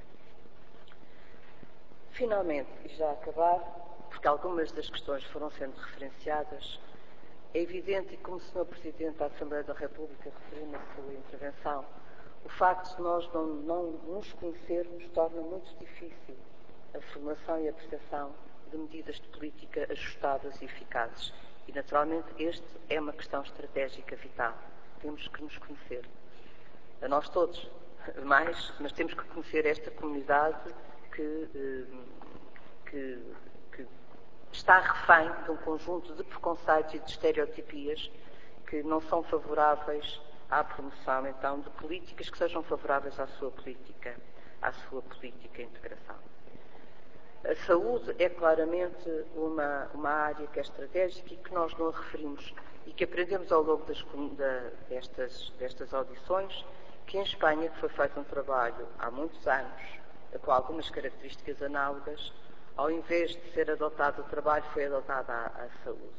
Finalmente, e já a acabar, porque algumas das questões foram sendo referenciadas, é evidente, e como o senhor Presidente da Assembleia da República referiu na sua intervenção, o facto de nós não, não nos conhecermos torna muito difícil a formulação e a apreciação de medidas de política ajustadas e eficazes. E, naturalmente, este é uma questão estratégica vital. Temos que nos conhecer. A nós todos, mais, mas temos que conhecer esta comunidade que, que, que está refém de um conjunto de preconceitos e de estereotipias que não são favoráveis à promoção, então, de políticas que sejam favoráveis à sua política, à sua política de integração. A saúde é claramente uma, uma área que é estratégica e que nós não a referimos e que aprendemos ao longo das, da, destas, destas audições, que em Espanha que foi feito um trabalho há muitos anos, com algumas características análogas, ao invés de ser adotado o trabalho, foi adotada a, a saúde.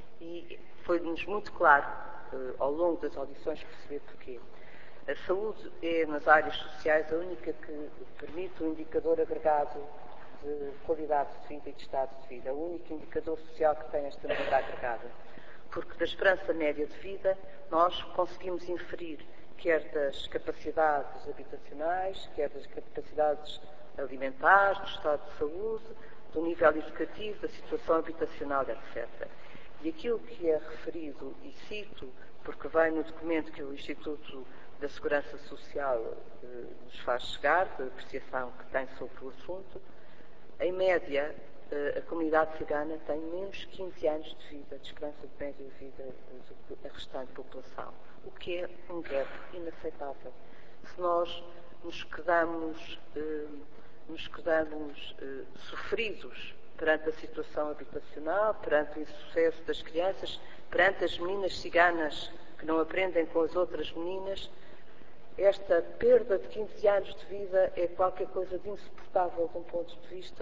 E foi-nos muito claro, eh, ao longo das audições, perceber porquê. A saúde é, nas áreas sociais, a única que permite um indicador agregado de qualidade de vida e de estado de vida, o único indicador social que tem esta medida agregada. Porque da esperança média de vida, nós conseguimos inferir, quer das capacidades habitacionais, quer das capacidades alimentares, do estado de saúde, do nível educativo, da situação habitacional, etcétera. E aquilo que é referido, e cito, porque vem no documento que o Instituto da Segurança Social eh, nos faz chegar, da apreciação que tem sobre o assunto, em média, eh, a comunidade cigana tem menos quinze anos de vida, de esperança de média de vida do que a restante população, o que é um gap inaceitável. Se nós nos quedamos, eh, nos quedamos eh, sofridos perante a situação habitacional, perante o insucesso das crianças, perante as meninas ciganas que não aprendem com as outras meninas, esta perda de quinze anos de vida é qualquer coisa de insuportável de um ponto de vista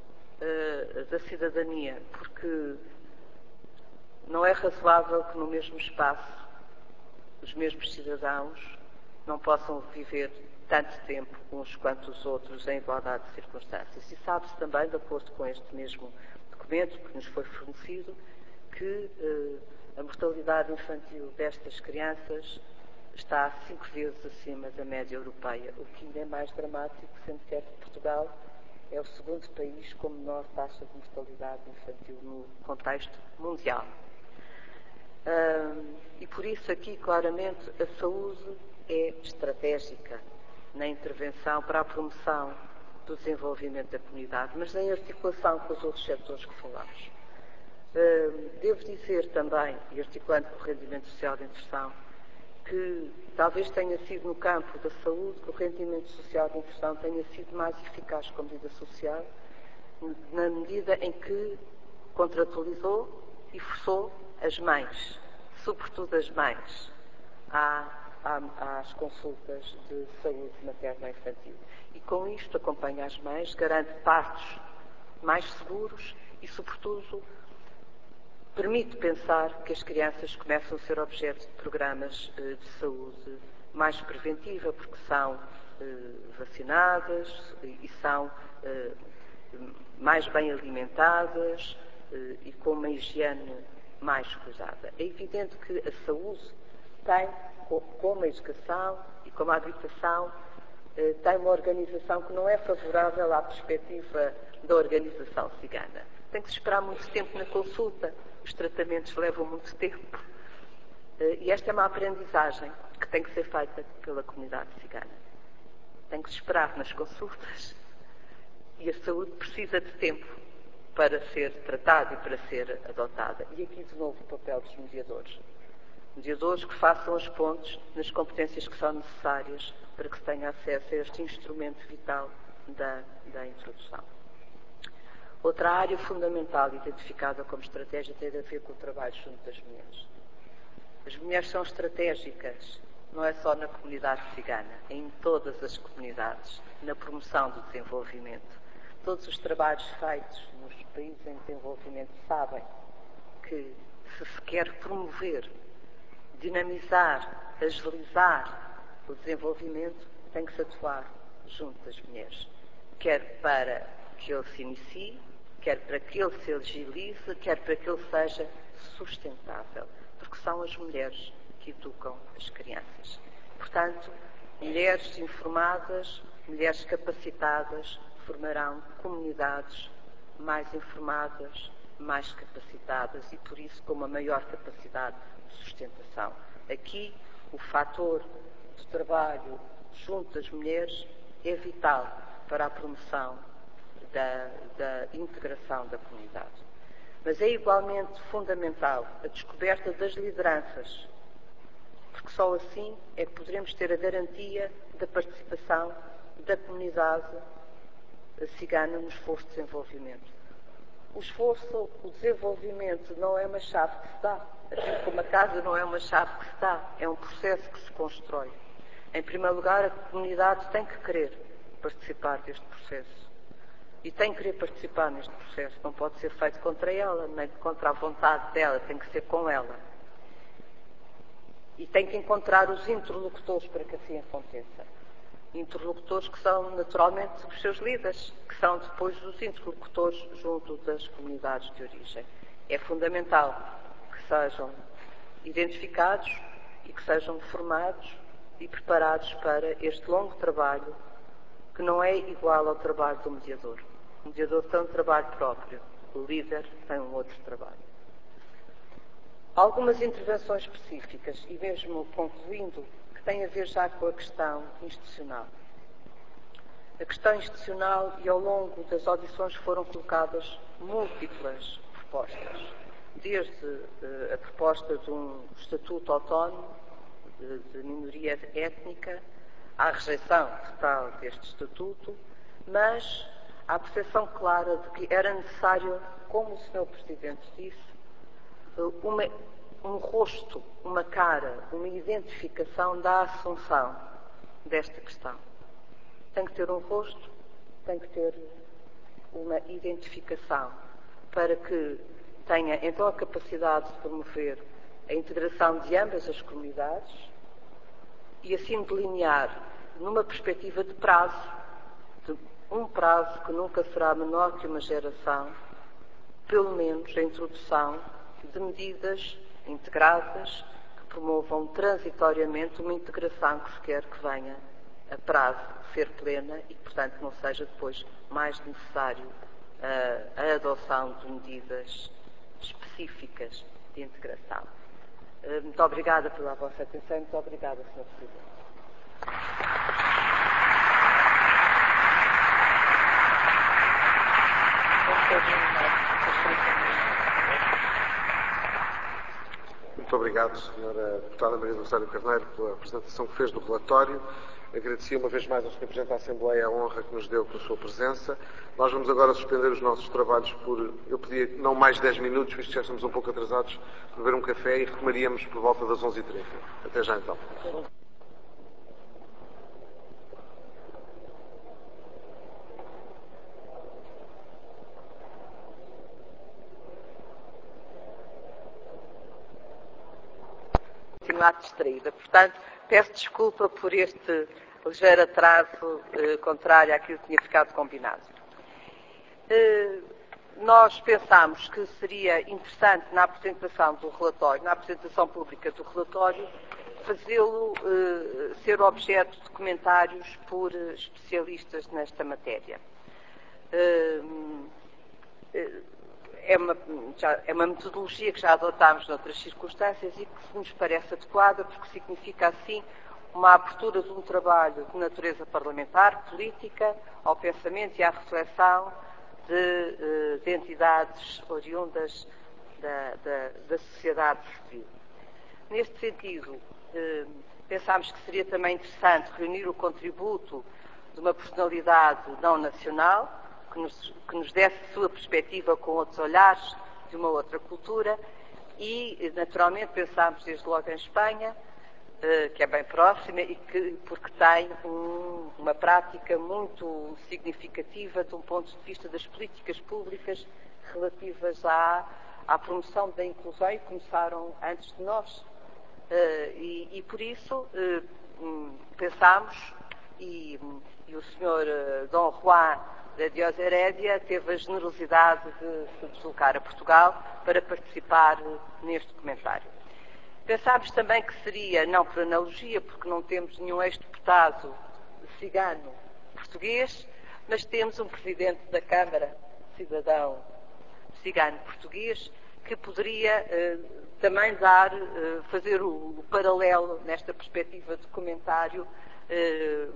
uh, da cidadania, porque não é razoável que no mesmo espaço os mesmos cidadãos não possam viver tanto tempo uns quanto os outros em igualdade de circunstâncias. E sabe-se também, de acordo com este mesmo documento que nos foi fornecido, que uh, a mortalidade infantil destas crianças está cinco vezes acima da média europeia, o que ainda é mais dramático, sendo que Portugal é o segundo país com menor taxa de mortalidade infantil no contexto mundial. E por isso aqui, claramente, a saúde é estratégica na intervenção para a promoção do desenvolvimento da comunidade, mas em articulação com os outros setores que falamos. Devo dizer também, e articulando com o rendimento social de inserção, que talvez tenha sido no campo da saúde que o rendimento social de inserção tenha sido mais eficaz como medida social, na medida em que contratualizou e forçou as mães, sobretudo as mães, à, à, às consultas de saúde materno-infantil. E com isto acompanha as mães, garante partos mais seguros e, sobretudo, permite pensar que as crianças começam a ser objeto de programas eh, de saúde mais preventiva, porque são eh, vacinadas e, e são eh, mais bem alimentadas eh, e com uma higiene mais cuidada. É evidente que a saúde tem, como a educação e como a habitação, eh, tem uma organização que não é favorável à perspectiva da organização cigana. Tem que se esperar muito tempo na consulta. Os tratamentos levam muito tempo. E esta é uma aprendizagem que tem que ser feita pela comunidade cigana. Tem que se esperar nas consultas e a saúde precisa de tempo para ser tratada e para ser adotada. E aqui, de novo, o papel dos mediadores. Mediadores que façam as pontes nas competências que são necessárias para que se tenha acesso a este instrumento vital da, da introdução. Outra área fundamental identificada como estratégia tem a ver com o trabalho junto das mulheres. As mulheres são estratégicas, não é só na comunidade cigana, é em todas as comunidades, na promoção do desenvolvimento. Todos os trabalhos feitos nos países em desenvolvimento sabem que se se quer promover, dinamizar, agilizar o desenvolvimento, tem que se atuar junto das mulheres, quer para que ele se inicie, quer para que ele se agilize, quer para que ele seja sustentável, porque são as mulheres que educam as crianças. Portanto, mulheres informadas, mulheres capacitadas, formarão comunidades mais informadas, mais capacitadas e, por isso, com uma maior capacidade de sustentação. Aqui, o fator de trabalho junto das mulheres é vital para a promoção Da, da integração da comunidade. Mas é igualmente fundamental a descoberta das lideranças, porque só assim é que poderemos ter a garantia da participação da comunidade cigana no esforço de desenvolvimento. O esforço, o desenvolvimento não é uma chave que se dá, assim como a casa não é uma chave que se dá, é um processo que se constrói. Em primeiro lugar, a comunidade tem que querer participar deste processo. E tem que querer participar neste processo. Não pode ser feito contra ela, nem contra a vontade dela, tem que ser com ela. E tem que encontrar os interlocutores para que assim aconteça. Interlocutores que são, naturalmente, os seus líderes, que são depois os interlocutores junto das comunidades de origem. É fundamental que sejam identificados e que sejam formados e preparados para este longo trabalho, que não é igual ao trabalho do mediador. O mediador tem um trabalho próprio, o líder tem um outro trabalho. Algumas intervenções específicas, e mesmo concluindo, que têm a ver já com a questão institucional. A questão institucional, e ao longo das audições foram colocadas múltiplas propostas, desde uh, a proposta de um estatuto autónomo de, de minoria étnica, à rejeição total deste estatuto, mas à percepção clara de que era necessário, como o senhor Presidente disse, uma, um rosto, uma cara, uma identificação da assunção desta questão. Tem que ter um rosto, tem que ter uma identificação para que tenha então a capacidade de promover a integração de ambas as comunidades e assim delinear numa perspectiva de prazo, de um prazo que nunca será menor que uma geração, pelo menos a introdução de medidas integradas que promovam transitoriamente uma integração que se quer que venha a prazo ser plena e que, portanto, não seja depois mais necessário uh, a adoção de medidas específicas de integração. Muito obrigada pela vossa atenção e muito obrigada, senhor Presidente. Muito obrigado, senhora Deputada Maria do Rosário Carneiro, pela apresentação que fez do relatório. Agradecia uma vez mais ao senhor Presidente da Assembleia a honra que nos deu com a sua presença. Nós vamos agora suspender os nossos trabalhos por, eu pedia não mais dez minutos, visto que já estamos um pouco atrasados, para beber um café e retomaríamos por volta das onze e trinta. Até já então. Continuar distraída. Portanto, peço desculpa por este ligeiro atraso eh, contrário àquilo que tinha ficado combinado. Eh, nós pensámos que seria interessante, na apresentação do relatório, na apresentação pública do relatório, fazê-lo eh, ser objeto de comentários por eh, especialistas nesta matéria. Eh, eh, É uma, já, é uma metodologia que já adotámos noutras circunstâncias e que nos parece adequada porque significa, assim, uma abertura de um trabalho de natureza parlamentar, política, ao pensamento e à reflexão de, de entidades oriundas da, da, da sociedade civil. Neste sentido, eh, pensámos que seria também interessante reunir o contributo de uma personalidade não nacional, Que nos, que nos desse a sua perspectiva com outros olhares de uma outra cultura e, naturalmente, pensámos desde logo em Espanha, eh, que é bem próxima e que, porque tem um, uma prática muito significativa de um ponto de vista das políticas públicas relativas à, à promoção da inclusão e começaram antes de nós. Eh, e, e, por isso, eh, pensámos, e, e o senhor eh, Dom Juan da Diós Herédia teve a generosidade de se deslocar a Portugal para participar neste documentário. Pensámos também que seria, não por analogia, porque não temos nenhum ex-deputado cigano português, mas temos um presidente da Câmara, cidadão cigano português, que poderia eh, também dar, eh, fazer o, o paralelo nesta perspectiva de comentário eh,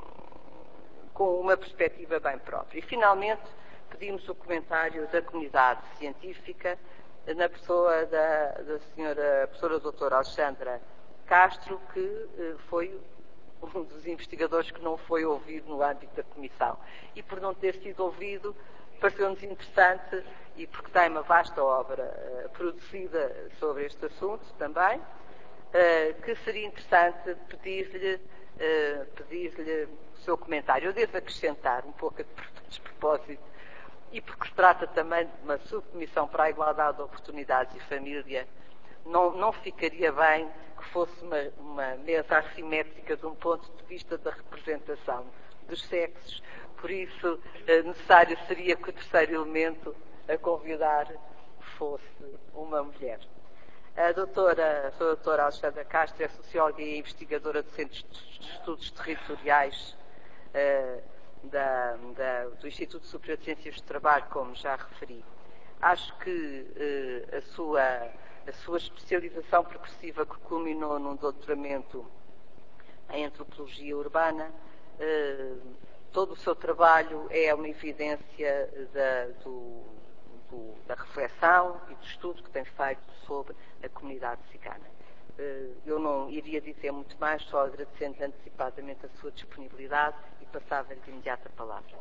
com uma perspectiva bem própria. E, finalmente, pedimos o comentário da comunidade científica na pessoa da, da senhora professora doutora Alexandra Castro, que eh, foi um dos investigadores que não foi ouvido no âmbito da comissão. E, por não ter sido ouvido, pareceu-nos interessante, e porque tem uma vasta obra eh, produzida sobre este assunto também, eh, que seria interessante pedir-lhe eh, pedir-lhe o seu comentário. Eu devo acrescentar um pouco de despropósito, e porque se trata também de uma subcomissão para a igualdade de oportunidades e família, não, não ficaria bem que fosse uma, uma mesa assimétrica de um ponto de vista da representação dos sexos. Por isso, eh, necessário seria que o terceiro elemento a convidar fosse uma mulher. A doutora, a doutora Alexandra Castro é socióloga e investigadora do Centro de Estudos Territoriais uh, da, da, do Instituto Superior de Ciências do Trabalho, como já referi. Acho que uh, a, sua, a sua especialização progressiva, que culminou num doutoramento em Antropologia Urbana, uh, todo o seu trabalho é uma evidência da, do, do, da reflexão e do estudo que tem feito sobre a comunidade cigana. Eu não iria dizer muito mais, só agradecendo antecipadamente a sua disponibilidade e passava-lhe de imediato a palavra.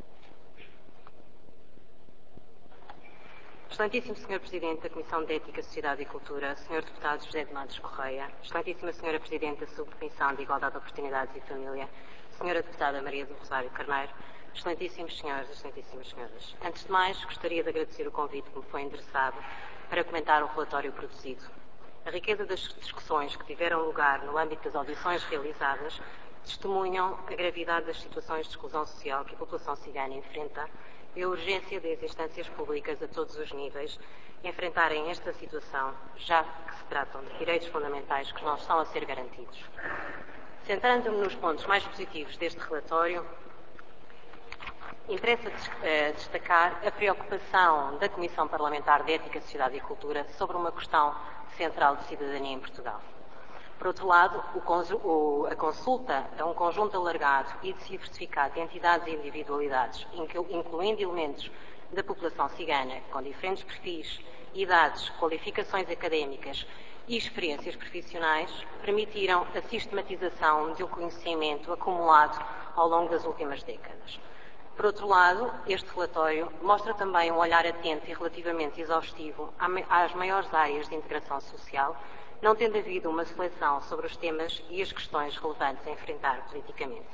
Excelentíssimo senhor Presidente da Comissão de Ética, Sociedade e Cultura, senhor Deputado José de Matos Correia, Excelentíssima senhora Presidente da Subcomissão de Igualdade de Oportunidades e Família, senhora Deputada Maria do Rosário Carneiro, Excelentíssimos senhores e excelentíssimas senhoras. Antes de mais, gostaria de agradecer o convite que me foi endereçado para comentar o relatório produzido. A riqueza das discussões que tiveram lugar no âmbito das audições realizadas testemunham a gravidade das situações de exclusão social que a população cigana enfrenta e a urgência das instâncias públicas a todos os níveis enfrentarem esta situação, já que se tratam de direitos fundamentais que não estão a ser garantidos. Centrando-me nos pontos mais positivos deste relatório, Interessa destacar a preocupação da Comissão Parlamentar de Ética, Sociedade e Cultura sobre uma questão central de cidadania em Portugal. Por outro lado, o, a consulta a um conjunto alargado e diversificado de entidades e individualidades, incluindo elementos da população cigana, com diferentes perfis, idades, qualificações académicas e experiências profissionais, permitiram a sistematização de um conhecimento acumulado ao longo das últimas décadas. Por outro lado, este relatório mostra também um olhar atento e relativamente exaustivo às maiores áreas de integração social, não tendo havido uma seleção sobre os temas e as questões relevantes a enfrentar politicamente.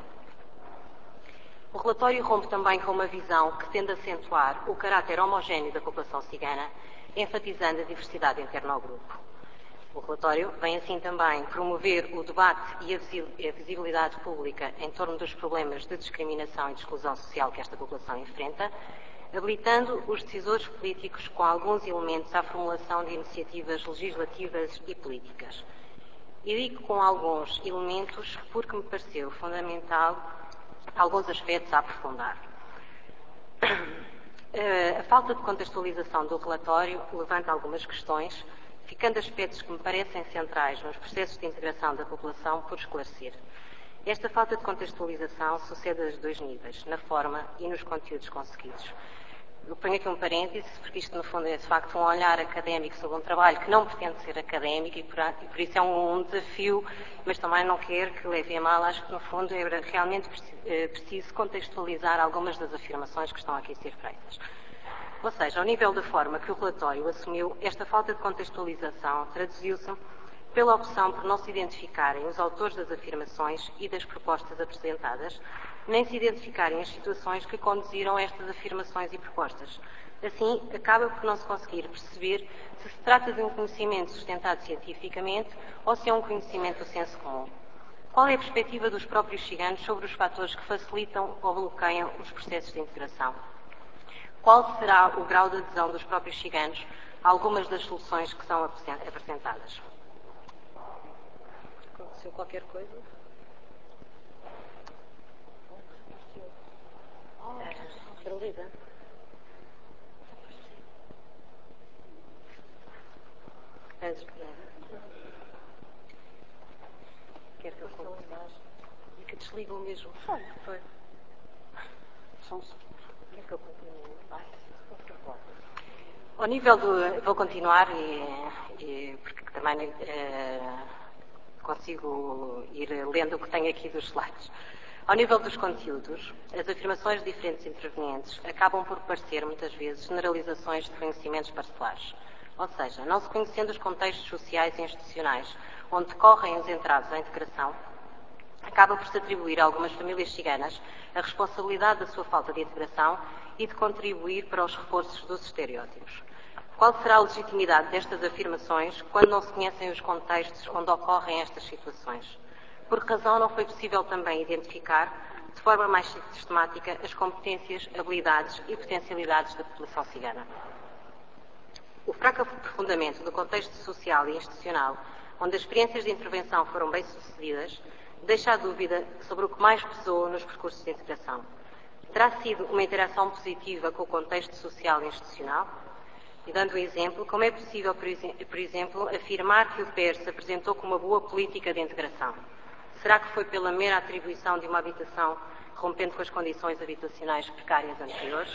O relatório rompe também com uma visão que tende a acentuar o caráter homogéneo da população cigana, enfatizando a diversidade interna ao grupo. O relatório vem assim também promover o debate e a visibilidade pública em torno dos problemas de discriminação e de exclusão social que esta população enfrenta, habilitando os decisores políticos com alguns elementos à formulação de iniciativas legislativas e políticas. E digo com alguns elementos porque me pareceu fundamental alguns aspectos a aprofundar. A falta de contextualização do relatório levanta algumas questões, ficando aspectos que me parecem centrais nos processos de integração da população por esclarecer. Esta falta de contextualização sucede a dois níveis, na forma e nos conteúdos conseguidos. Eu ponho aqui um parêntese, porque isto, no fundo, é, de facto, um olhar académico sobre um trabalho que não pretende ser académico e por, e por isso é um, um desafio, mas também não quero que leve a mal. Acho que, no fundo, é realmente preciso contextualizar algumas das afirmações que estão aqui a ser feitas. Ou seja, ao nível da forma que o relatório assumiu, esta falta de contextualização traduziu-se pela opção por não se identificarem os autores das afirmações e das propostas apresentadas, nem se identificarem as situações que conduziram a estas afirmações e propostas. Assim, acaba por não se conseguir perceber se se trata de um conhecimento sustentado cientificamente ou se é um conhecimento do senso comum. Qual é a perspectiva dos próprios ciganos sobre os fatores que facilitam ou bloqueiam os processos de integração? Qual será o grau de adesão dos próprios ciganos a algumas das soluções que são apresentadas? Aconteceu qualquer coisa? Carolina? Antes de Quer que eu continue? E que desligam mesmo? Foi. Foi. Só um segundo. Quer que eu continue? Vai. Ao nível do... Vou continuar e, e porque também eh, consigo ir lendo o que tenho aqui dos slides. Ao nível dos conteúdos, as afirmações de diferentes intervenientes acabam por parecer, muitas vezes, generalizações de conhecimentos parcelares. Ou seja, não se conhecendo os contextos sociais e institucionais onde decorrem os entraves à integração, acaba por se atribuir a algumas famílias ciganas a responsabilidade da sua falta de integração e de contribuir para os reforços dos estereótipos. Qual será a legitimidade destas afirmações quando não se conhecem os contextos onde ocorrem estas situações? Por que razão não foi possível também identificar, de forma mais sistemática, as competências, habilidades e potencialidades da população cigana? O fraco aprofundamento do contexto social e institucional, onde as experiências de intervenção foram bem-sucedidas, deixa a dúvida sobre o que mais pesou nos percursos de integração. Terá sido uma interação positiva com o contexto social e institucional? E dando um exemplo, como é possível, por exemplo, afirmar que o P E R se apresentou como uma boa política de integração? Será que foi pela mera atribuição de uma habitação rompendo com as condições habitacionais precárias anteriores?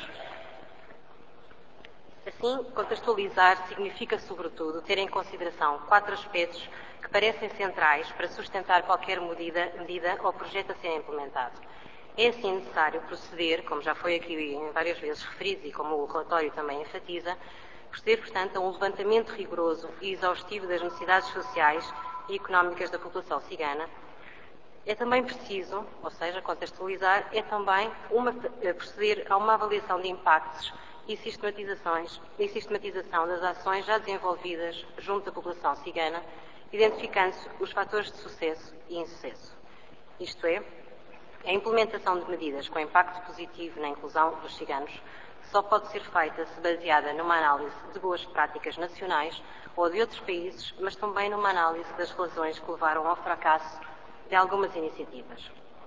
Assim, contextualizar significa, sobretudo, ter em consideração quatro aspectos que parecem centrais para sustentar qualquer medida, medida ou projeto a ser implementado. É assim necessário proceder, como já foi aqui várias vezes referido e como o relatório também enfatiza, proceder, portanto, a um levantamento rigoroso e exaustivo das necessidades sociais e económicas da população cigana. É também preciso, ou seja, contextualizar, é também uma, proceder a uma avaliação de impactos e sistematizações e sistematização das ações já desenvolvidas junto da população cigana, identificando-se os fatores de sucesso e insucesso. Isto é, a implementação de medidas com impacto positivo na inclusão dos ciganos só pode ser feita se baseada numa análise de boas práticas nacionais ou de outros países, mas também numa análise das razões que levaram ao fracasso de algumas iniciativas.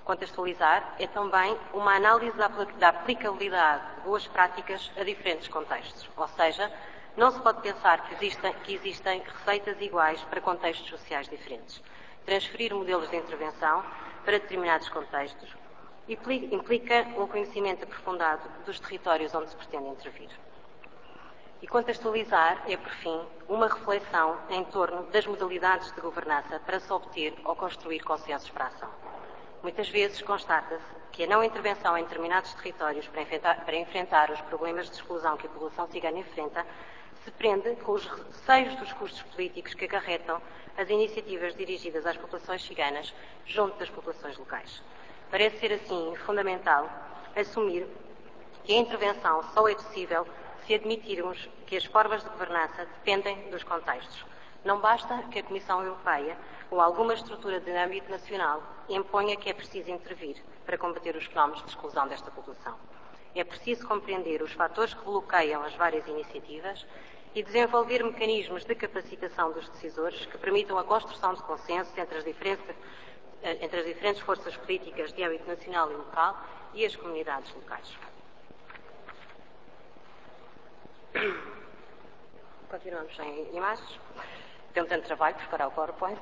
Contextualizar é também uma análise da aplicabilidade de boas práticas a diferentes contextos, ou seja, não se pode pensar que existem, que existem receitas iguais para contextos sociais diferentes. Transferir modelos de intervenção para determinados contextos implica um conhecimento aprofundado dos territórios onde se pretende intervir. E contextualizar é, por fim, uma reflexão em torno das modalidades de governança para se obter ou construir consensos para a ação. Muitas vezes constata-se que a não intervenção em determinados territórios para enfrentar, para enfrentar os problemas de exclusão que a população cigana enfrenta se prende com os receios dos custos políticos que acarretam as iniciativas dirigidas às populações ciganas junto das populações locais. Parece ser, assim, fundamental assumir que a intervenção só é possível se admitirmos que as formas de governança dependem dos contextos. Não basta que a Comissão Europeia ou alguma estrutura de âmbito nacional imponha que é preciso intervir para combater os fenómenos de exclusão desta população. É preciso compreender os fatores que bloqueiam as várias iniciativas e desenvolver mecanismos de capacitação dos decisores que permitam a construção de consensos entre as diferentes, entre as diferentes forças políticas de âmbito nacional e local e as comunidades locais. Continuamos sem imagens. Deu tanto trabalho preparar o PowerPoint.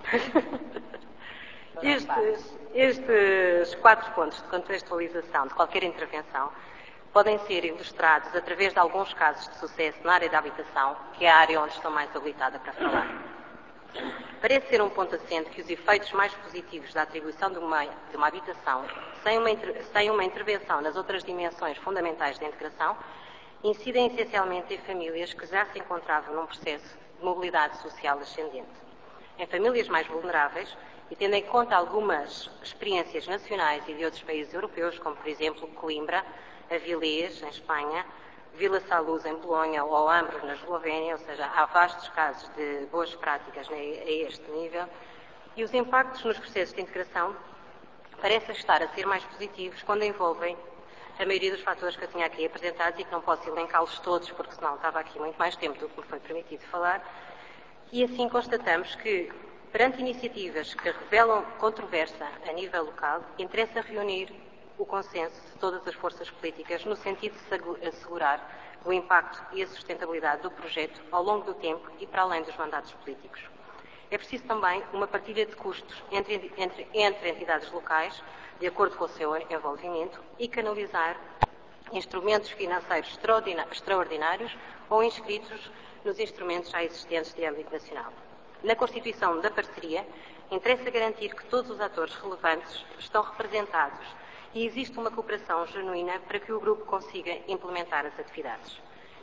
Estes, estes quatro pontos de contextualização de qualquer intervenção podem ser ilustrados através de alguns casos de sucesso na área da habitação, que é a área onde estou mais habilitada para falar. Parece ser um ponto assente que os efeitos mais positivos da atribuição de uma, de uma habitação, sem uma, sem uma intervenção nas outras dimensões fundamentais da integração, incidem essencialmente em famílias que já se encontravam num processo de mobilidade social ascendente. Em famílias mais vulneráveis, e tendo em conta algumas experiências nacionais e de outros países europeus, como por exemplo Coimbra, Avilés, em Espanha, Vila Saluz, em Bolonha, ou Ambros, na Eslovénia, ou seja, há vastos casos de boas práticas a este nível, e os impactos nos processos de integração parecem estar a ser mais positivos quando envolvem a maioria dos fatores que eu tinha aqui apresentados e que não posso elencá-los todos, porque senão estava aqui muito mais tempo do que me foi permitido falar. E assim constatamos que, perante iniciativas que revelam controvérsia a nível local, interessa reunir o consenso de todas as forças políticas no sentido de assegurar o impacto e a sustentabilidade do projeto ao longo do tempo e para além dos mandatos políticos. É preciso também uma partilha de custos entre, entre, entre entidades locais, de acordo com o seu envolvimento, e canalizar instrumentos financeiros extraordinários ou inscritos nos instrumentos já existentes de âmbito nacional. Na constituição da parceria, interessa garantir que todos os atores relevantes estão representados e existe uma cooperação genuína para que o grupo consiga implementar as atividades.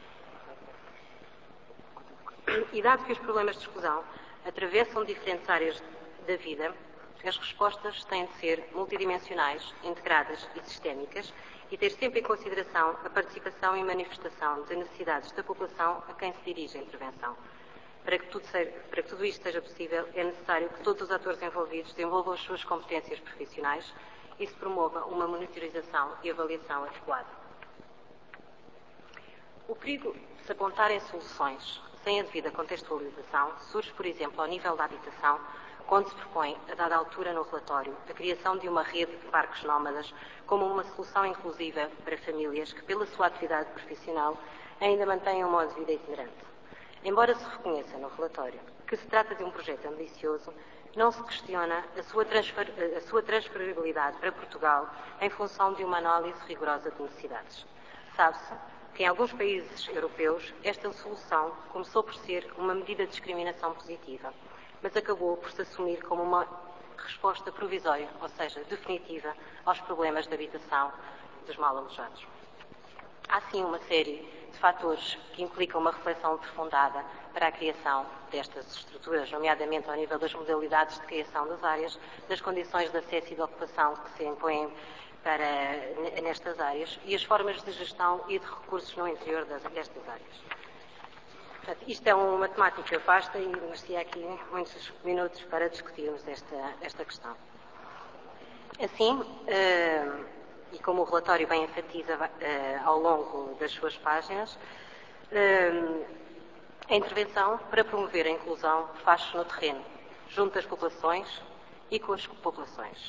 E dado que os problemas de exclusão atravessam diferentes áreas da vida, as respostas têm de ser multidimensionais, integradas e sistémicas e ter sempre em consideração a participação e manifestação de necessidades da população a quem se dirige a intervenção. Para que tudo, seja, para que tudo isto seja possível, é necessário que todos os atores envolvidos desenvolvam as suas competências profissionais e se promova uma monitorização e avaliação adequada. O perigo de se apontarem soluções sem a devida contextualização surge, por exemplo, ao nível da habitação, quando se propõe, a dada altura no relatório, a criação de uma rede de parques nómadas como uma solução inclusiva para famílias que, pela sua atividade profissional, ainda mantêm um modo de vida itinerante. Embora se reconheça no relatório que se trata de um projeto ambicioso, não se questiona a sua, transfer, a sua transferibilidade para Portugal em função de uma análise rigorosa de necessidades. Sabe-se que em alguns países europeus esta solução começou por ser uma medida de discriminação positiva, mas acabou por se assumir como uma resposta provisória, ou seja, definitiva, aos problemas de habitação dos mal alojados. Há sim uma série de fatores que implicam uma reflexão aprofundada para a criação destas estruturas, nomeadamente ao nível das modalidades de criação das áreas, das condições de acesso e de ocupação que se impõem para, nestas áreas e as formas de gestão e de recursos no interior das, destas áreas. Portanto, isto é uma temática vasta e merecia aqui muitos minutos para discutirmos esta, esta questão. Assim, eh, e como o relatório bem enfatiza eh, ao longo das suas páginas, eh, a intervenção para promover a inclusão faz-se no terreno, junto às populações e com as populações.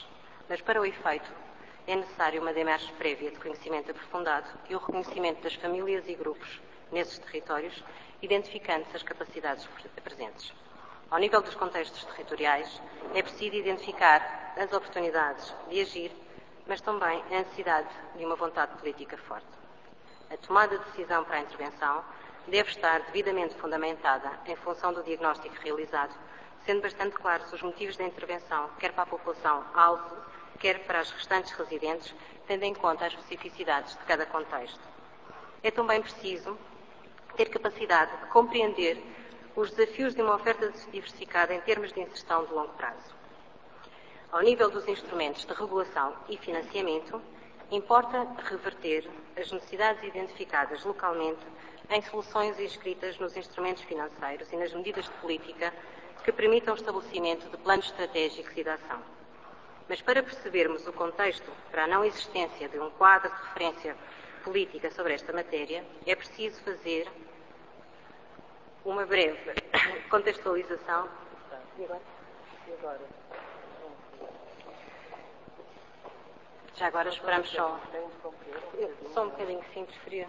mas para o efeito é necessário uma demarche prévia de conhecimento aprofundado e o reconhecimento das famílias e grupos nesses territórios, identificando-se as capacidades presentes. Ao nível dos contextos territoriais, é preciso identificar as oportunidades de agir, mas também a necessidade de uma vontade política forte. A tomada de decisão para a intervenção deve estar devidamente fundamentada em função do diagnóstico realizado, sendo bastante claros os motivos da intervenção, quer para a população-alvo, quer para as restantes residentes, tendo em conta as especificidades de cada contexto. É também preciso ter capacidade de compreender os desafios de uma oferta diversificada em termos de inserção de longo prazo. Ao nível dos instrumentos de regulação e financiamento, importa reverter as necessidades identificadas localmente em soluções inscritas nos instrumentos financeiros e nas medidas de política que permitam o estabelecimento de planos estratégicos e de ação. Mas para percebermos o contexto para a não existência de um quadro de referência política sobre esta matéria, é preciso fazer uma breve contextualização. E agora? E agora? Já agora esperamos só. Só um bocadinho que se interferir.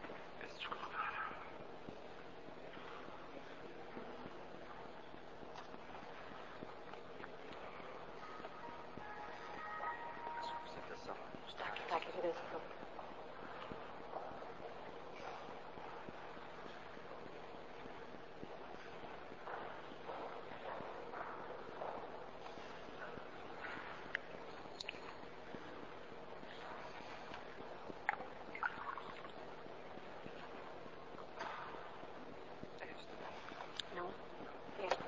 Está aqui, está aqui, parece que não. É.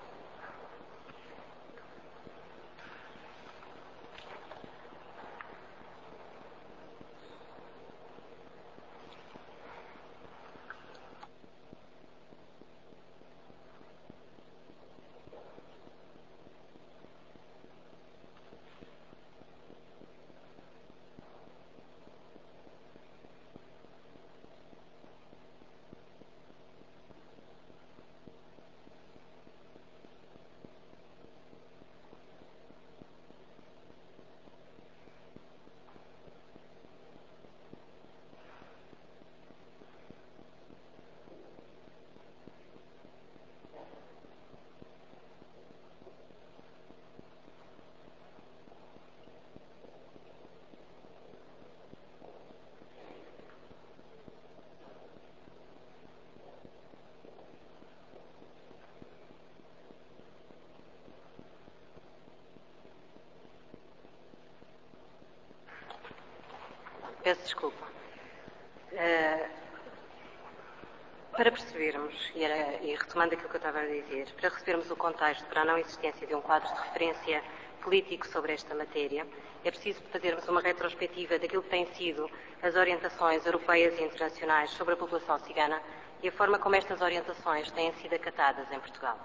Peço desculpa. Uh, para percebermos, e, era, e retomando aquilo que eu estava a dizer, para recebermos o contexto para a não existência de um quadro de referência político sobre esta matéria, é preciso fazermos uma retrospectiva daquilo que têm sido as orientações europeias e internacionais sobre a população cigana e a forma como estas orientações têm sido acatadas em Portugal.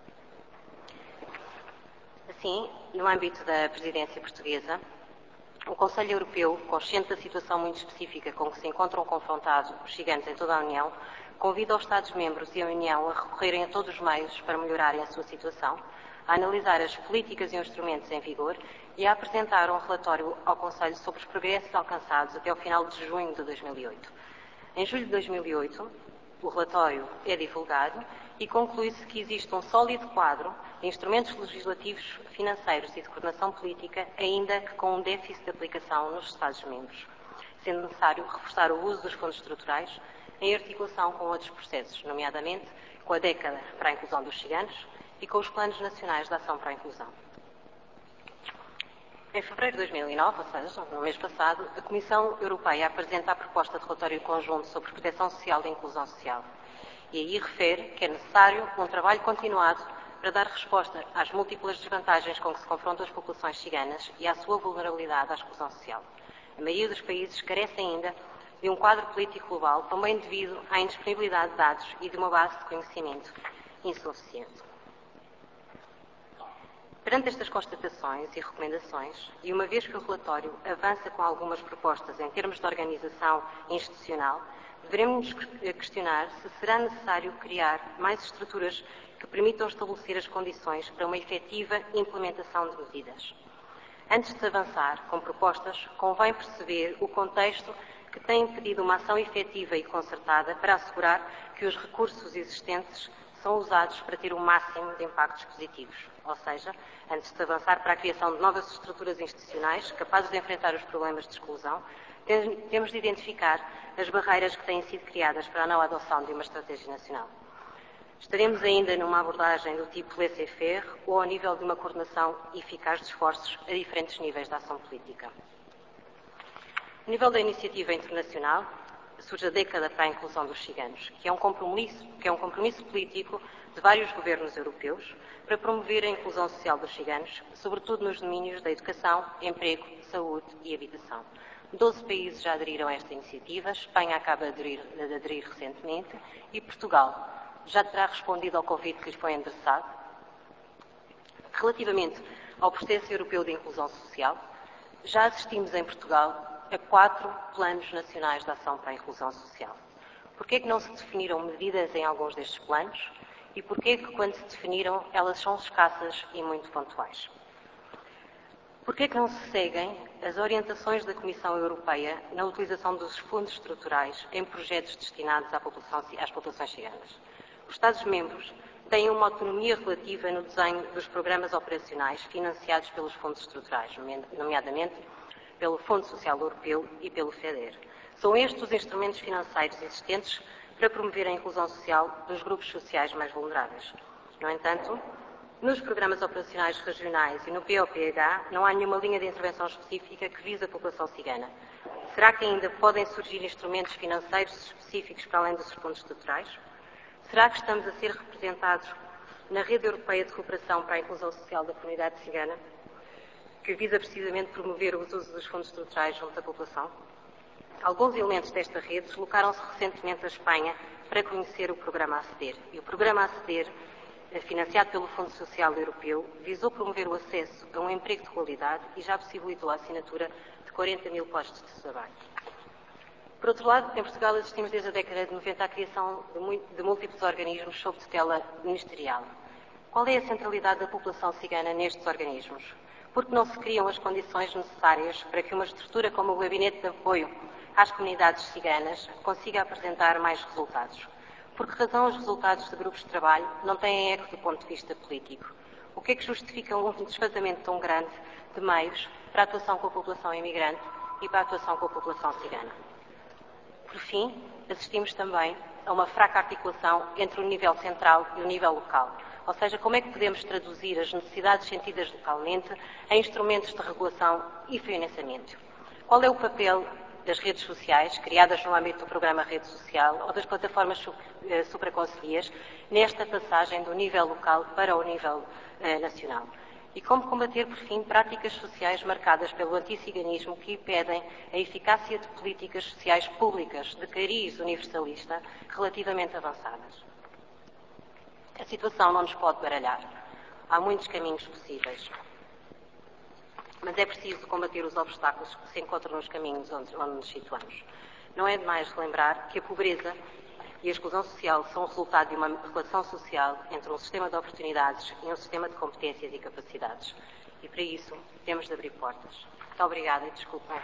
Assim, no âmbito da presidência portuguesa, o Conselho Europeu, consciente da situação muito específica com que se encontram confrontados os ciganos em toda a União, convida os Estados-membros e a União a recorrerem a todos os meios para melhorarem a sua situação, a analisar as políticas e instrumentos em vigor e a apresentar um relatório ao Conselho sobre os progressos alcançados até ao final de junho de dois mil e oito. Em julho de dois mil e oito, o relatório é divulgado e conclui-se que existe um sólido quadro de instrumentos legislativos, financeiros e de coordenação política, ainda que com um déficit de aplicação nos Estados-membros, sendo necessário reforçar o uso dos fundos estruturais em articulação com outros processos, nomeadamente com a década para a inclusão dos ciganos e com os planos nacionais de ação para a inclusão. Em fevereiro de dois mil e nove, ou seja, no mês passado, a Comissão Europeia apresenta a proposta de relatório conjunto sobre proteção social e inclusão social. E aí refere que é necessário um trabalho continuado para dar resposta às múltiplas desvantagens com que se confrontam as populações ciganas e à sua vulnerabilidade à exclusão social. A maioria dos países carece ainda de um quadro político global, também devido à indisponibilidade de dados e de uma base de conhecimento insuficiente. Perante estas constatações e recomendações, e uma vez que o relatório avança com algumas propostas em termos de organização institucional, devemos questionar se será necessário criar mais estruturas que permitam estabelecer as condições para uma efetiva implementação de medidas. Antes de avançar com propostas, convém perceber o contexto que tem impedido uma ação efetiva e concertada para assegurar que os recursos existentes são usados para ter o máximo de impactos positivos. Ou seja, antes de avançar para a criação de novas estruturas institucionais capazes de enfrentar os problemas de exclusão, temos de identificar as barreiras que têm sido criadas para a não adoção de uma estratégia nacional. Estaremos ainda numa abordagem do tipo laissez-faire ou ao nível de uma coordenação eficaz de esforços a diferentes níveis de ação política. No nível da iniciativa internacional, surge a década para a inclusão dos ciganos, que é um compromisso, que é um compromisso político de vários governos europeus para promover a inclusão social dos ciganos, sobretudo nos domínios da educação, emprego, saúde e habitação. Doze países já aderiram a esta iniciativa, Espanha acaba de aderir, de aderir recentemente e Portugal já terá respondido ao convite que lhe foi endereçado. Relativamente ao processo europeu de inclusão social, já assistimos em Portugal a quatro planos nacionais de ação para a inclusão social. Porquê é que não se definiram medidas em alguns destes planos e porquê é que, quando se definiram, elas são escassas e muito pontuais? Porquê é que não se seguem as orientações da Comissão Europeia na utilização dos fundos estruturais em projetos destinados à população, às populações ciganas? Os Estados-membros têm uma autonomia relativa no desenho dos programas operacionais financiados pelos fundos estruturais, nomeadamente pelo Fundo Social Europeu e pelo FEDER. São estes os instrumentos financeiros existentes para promover a inclusão social dos grupos sociais mais vulneráveis. No entanto, nos programas operacionais regionais e no P O P H não há nenhuma linha de intervenção específica que vise a população cigana. Será que ainda podem surgir instrumentos financeiros específicos para além dos fundos estruturais? Será que estamos a ser representados na Rede Europeia de Cooperação para a Inclusão Social da Comunidade Cigana, que visa precisamente promover o uso dos fundos estruturais junto à população? Alguns elementos desta rede deslocaram-se recentemente à Espanha para conhecer o programa ACEDER. E o programa ACEDER, financiado pelo Fundo Social Europeu, visou promover o acesso a um emprego de qualidade e já possibilitou a assinatura de quarenta mil postos de trabalho. Por outro lado, em Portugal assistimos desde a década de noventa à criação de múltiplos organismos sob tutela ministerial. Qual é a centralidade da população cigana nestes organismos? Porque não se criam as condições necessárias para que uma estrutura como o Gabinete de Apoio às Comunidades Ciganas consiga apresentar mais resultados? Por que razão os resultados de grupos de trabalho não têm eco do ponto de vista político? O que é que justifica um desfazamento tão grande de meios para a atuação com a população imigrante e para a atuação com a população cigana? Por fim, assistimos também a uma fraca articulação entre o nível central e o nível local. Ou seja, como é que podemos traduzir as necessidades sentidas localmente em instrumentos de regulação e financiamento? Qual é o papel das redes sociais, criadas no âmbito do programa Rede Social, ou das plataformas supraconselheiras, nesta passagem do nível local para o nível eh, nacional? E como combater, por fim, práticas sociais marcadas pelo anticiganismo que impedem a eficácia de políticas sociais públicas de cariz universalista relativamente avançadas? A situação não nos pode baralhar. Há muitos caminhos possíveis. Mas é preciso combater os obstáculos que se encontram nos caminhos onde, onde nos situamos. Não é demais relembrar que a pobreza e a exclusão social são o resultado de uma relação social entre um sistema de oportunidades e um sistema de competências e capacidades. E para isso temos de abrir portas. Muito obrigada e desculpem.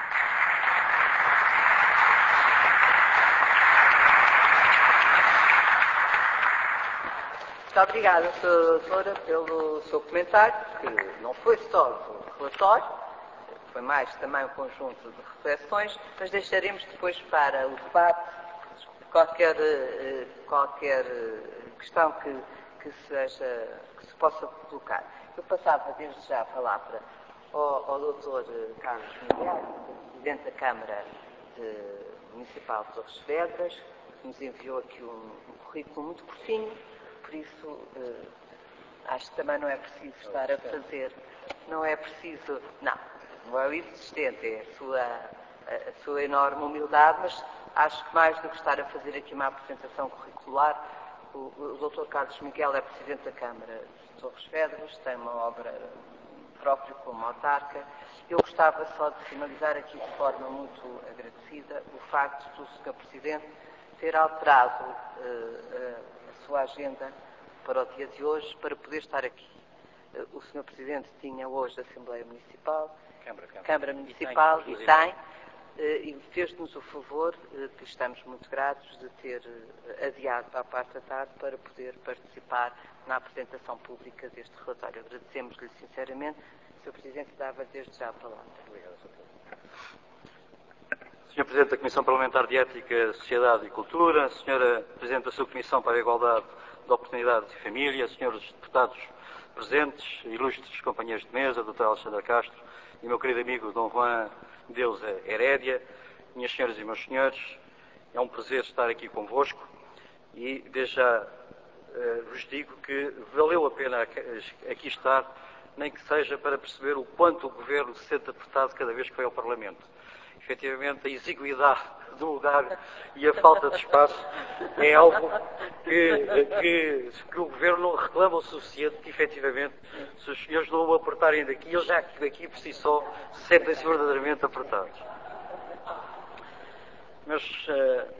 Muito obrigada, doutora, pelo seu comentário, que não foi só um relatório, foi mais também um conjunto de reflexões, mas deixaremos depois para o debate qualquer, qualquer questão que, que, seja, que se possa colocar. Eu passava desde já a palavra ao, ao doutor Carlos Miguel, Presidente da Câmara de, Municipal de Torres Vedras, que nos enviou aqui um, um currículo muito curtinho, por isso eh, acho que também não é preciso estar a fazer, não é preciso, não, não é o existente, é a sua, a, a sua enorme humildade, mas acho que mais do que estar a fazer aqui uma apresentação curricular, o, o doutor Carlos Miguel é Presidente da Câmara de Torres Vedras, tem uma obra própria como autarca. Eu gostava só de finalizar aqui de forma muito agradecida o facto do senhor Presidente ter alterado uh, uh, a sua agenda para o dia de hoje para poder estar aqui. O senhor Presidente tinha hoje a Assembleia Municipal, Câmara, Câmara. Câmara Municipal, e tem, e tem, e fez-nos o favor, que estamos muito gratos, de ter adiado para a parte da tarde para poder participar na apresentação pública deste relatório. Agradecemos-lhe sinceramente. senhor Presidente, dava desde já a palavra. Obrigado, senhor Presidente. senhor Presidente da Comissão Parlamentar de Ética, Sociedade e Cultura, senhora Presidente da Subcomissão para a Igualdade de Oportunidades e Família, senhores deputados presentes, ilustres companheiros de mesa, doutora Alexandra Castro e meu querido amigo Dom Juan Deus Herédia, minhas senhoras e meus senhores, é um prazer estar aqui convosco e desde já uh, vos digo que valeu a pena aqui estar, nem que seja para perceber o quanto o Governo se sente apertado cada vez que vai ao Parlamento. Efetivamente, a exiguidade do lugar e a falta de espaço é algo que, que, que o Governo não reclama o suficiente, que efetivamente, se os senhores não o apertarem daqui, eles já daqui por si só sentem-se verdadeiramente apertados. Mas, uh,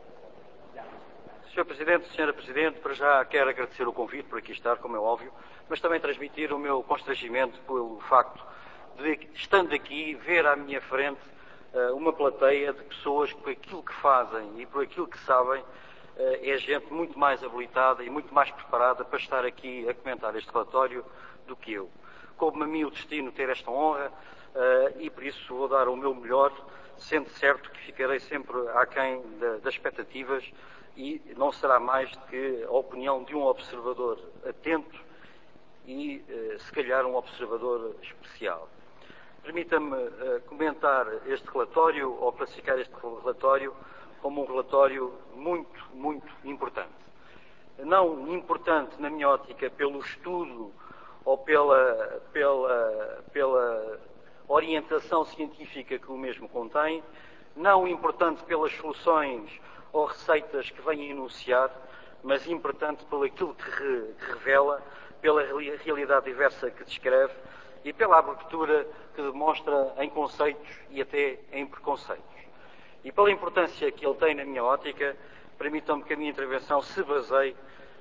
senhor Presidente, senhora Presidente, para já quero agradecer o convite por aqui estar, como é óbvio, mas também transmitir o meu constrangimento pelo facto de, estando aqui, ver à minha frente uma plateia de pessoas que por aquilo que fazem e por aquilo que sabem é gente muito mais habilitada e muito mais preparada para estar aqui a comentar este relatório do que eu. Coube-me a mim o destino ter esta honra e por isso vou dar o meu melhor, sendo certo que ficarei sempre aquém das expectativas e não será mais do que a opinião de um observador atento e se calhar um observador especial. Permita-me uh, comentar este relatório, ou classificar este relatório, como um relatório muito, muito importante. Não importante, na minha ótica, pelo estudo ou pela, pela, pela orientação científica que o mesmo contém, não importante pelas soluções ou receitas que vem enunciar, mas importante pelo aquilo que, re, que revela, pela realidade diversa que descreve, e pela abertura que demonstra em conceitos e até em preconceitos. E pela importância que ele tem na minha ótica, permitam-me que a minha intervenção se baseie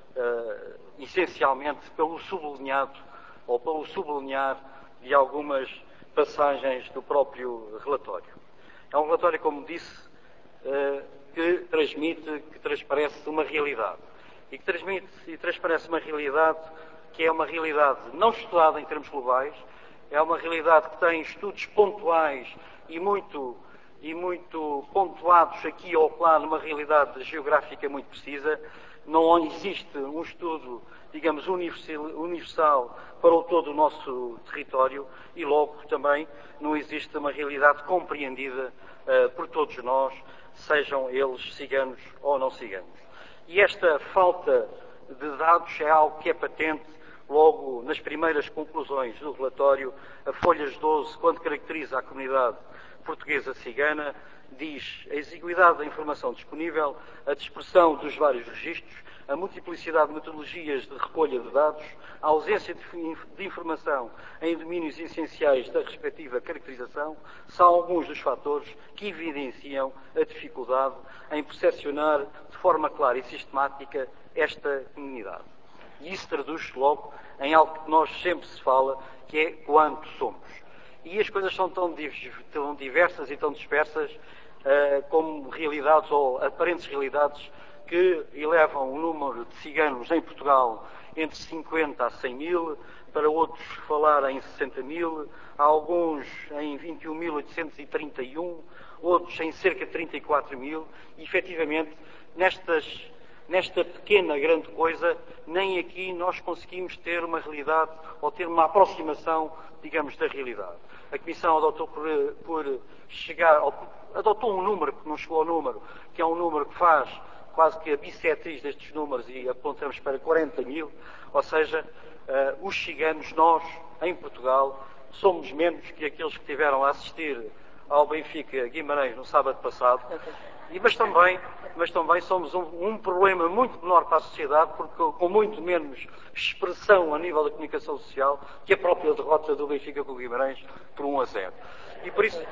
uh, essencialmente pelo sublinhado ou pelo sublinhar de algumas passagens do próprio relatório. É um relatório, como disse, uh, que transmite, que transparece uma realidade. E que transmite e transparece uma realidade que é uma realidade não estudada em termos globais, é uma realidade que tem estudos pontuais e muito, e muito pontuados aqui ou lá numa realidade geográfica muito precisa. Não existe um estudo, digamos, universal para o todo o nosso território e logo também não existe uma realidade compreendida uh, por todos nós, sejam eles ciganos ou não ciganos. E esta falta de dados é algo que é patente logo nas primeiras conclusões do relatório. A folhas doze, quando caracteriza a comunidade portuguesa cigana, diz a exiguidade da informação disponível, a dispersão dos vários registros, a multiplicidade de metodologias de recolha de dados, a ausência de, de informação em domínios essenciais da respectiva caracterização, são alguns dos fatores que evidenciam a dificuldade em percepcionar de forma clara e sistemática esta comunidade. E isso traduz-se logo em algo que nós sempre se fala, que é quanto somos. E as coisas são tão diversas e tão dispersas uh, como realidades ou aparentes realidades que elevam o número de ciganos em Portugal entre cinquenta a cem mil, para outros falar em sessenta mil, há alguns em vinte e um mil oitocentos e trinta e um, outros em cerca de trinta e quatro mil, e efetivamente nestas Nesta pequena, grande coisa, nem aqui nós conseguimos ter uma realidade ou ter uma aproximação, digamos, da realidade. A Comissão adotou por, por chegar, adotou um número, que não chegou ao número, que é um número que faz quase que a bissetriz destes números e apontamos para quarenta mil, ou seja, uh, os ciganos, nós, em Portugal, somos menos que aqueles que tiveram a assistir ao Benfica Guimarães no sábado passado. E, mas, também, mas também somos um, um problema muito menor para a sociedade, porque com muito menos expressão a nível da comunicação social que a própria derrota do Benfica com o Guimarães por um a zero. E por isso,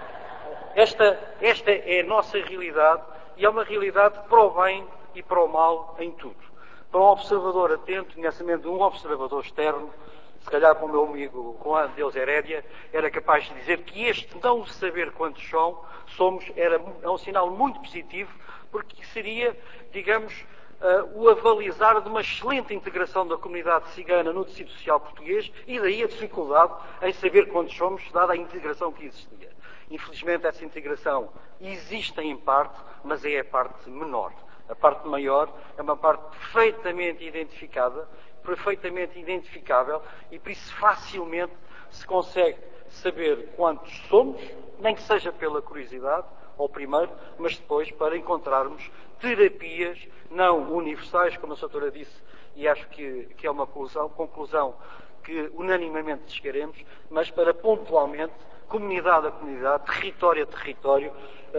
esta, esta é a nossa realidade e é uma realidade para o bem e para o mal em tudo. Para um observador atento, conhecimento de um observador externo, se calhar com o meu amigo Juan Deus Herédia, era capaz de dizer que este não saber quantos são, somos era, é um sinal muito positivo, porque seria, digamos, uh, o avalizar de uma excelente integração da comunidade cigana no tecido social português, e daí a dificuldade em saber quantos somos, dada a integração que existia. Infelizmente, essa integração existe em parte, mas é a parte menor. A parte maior é uma parte perfeitamente identificada, perfeitamente identificável, e por isso facilmente se consegue saber quantos somos, nem que seja pela curiosidade, ao primeiro, mas depois para encontrarmos terapias não universais, como a doutora disse, e acho que, que é uma conclusão, conclusão que unanimamente chegaremos, mas para pontualmente, comunidade a comunidade, território a território,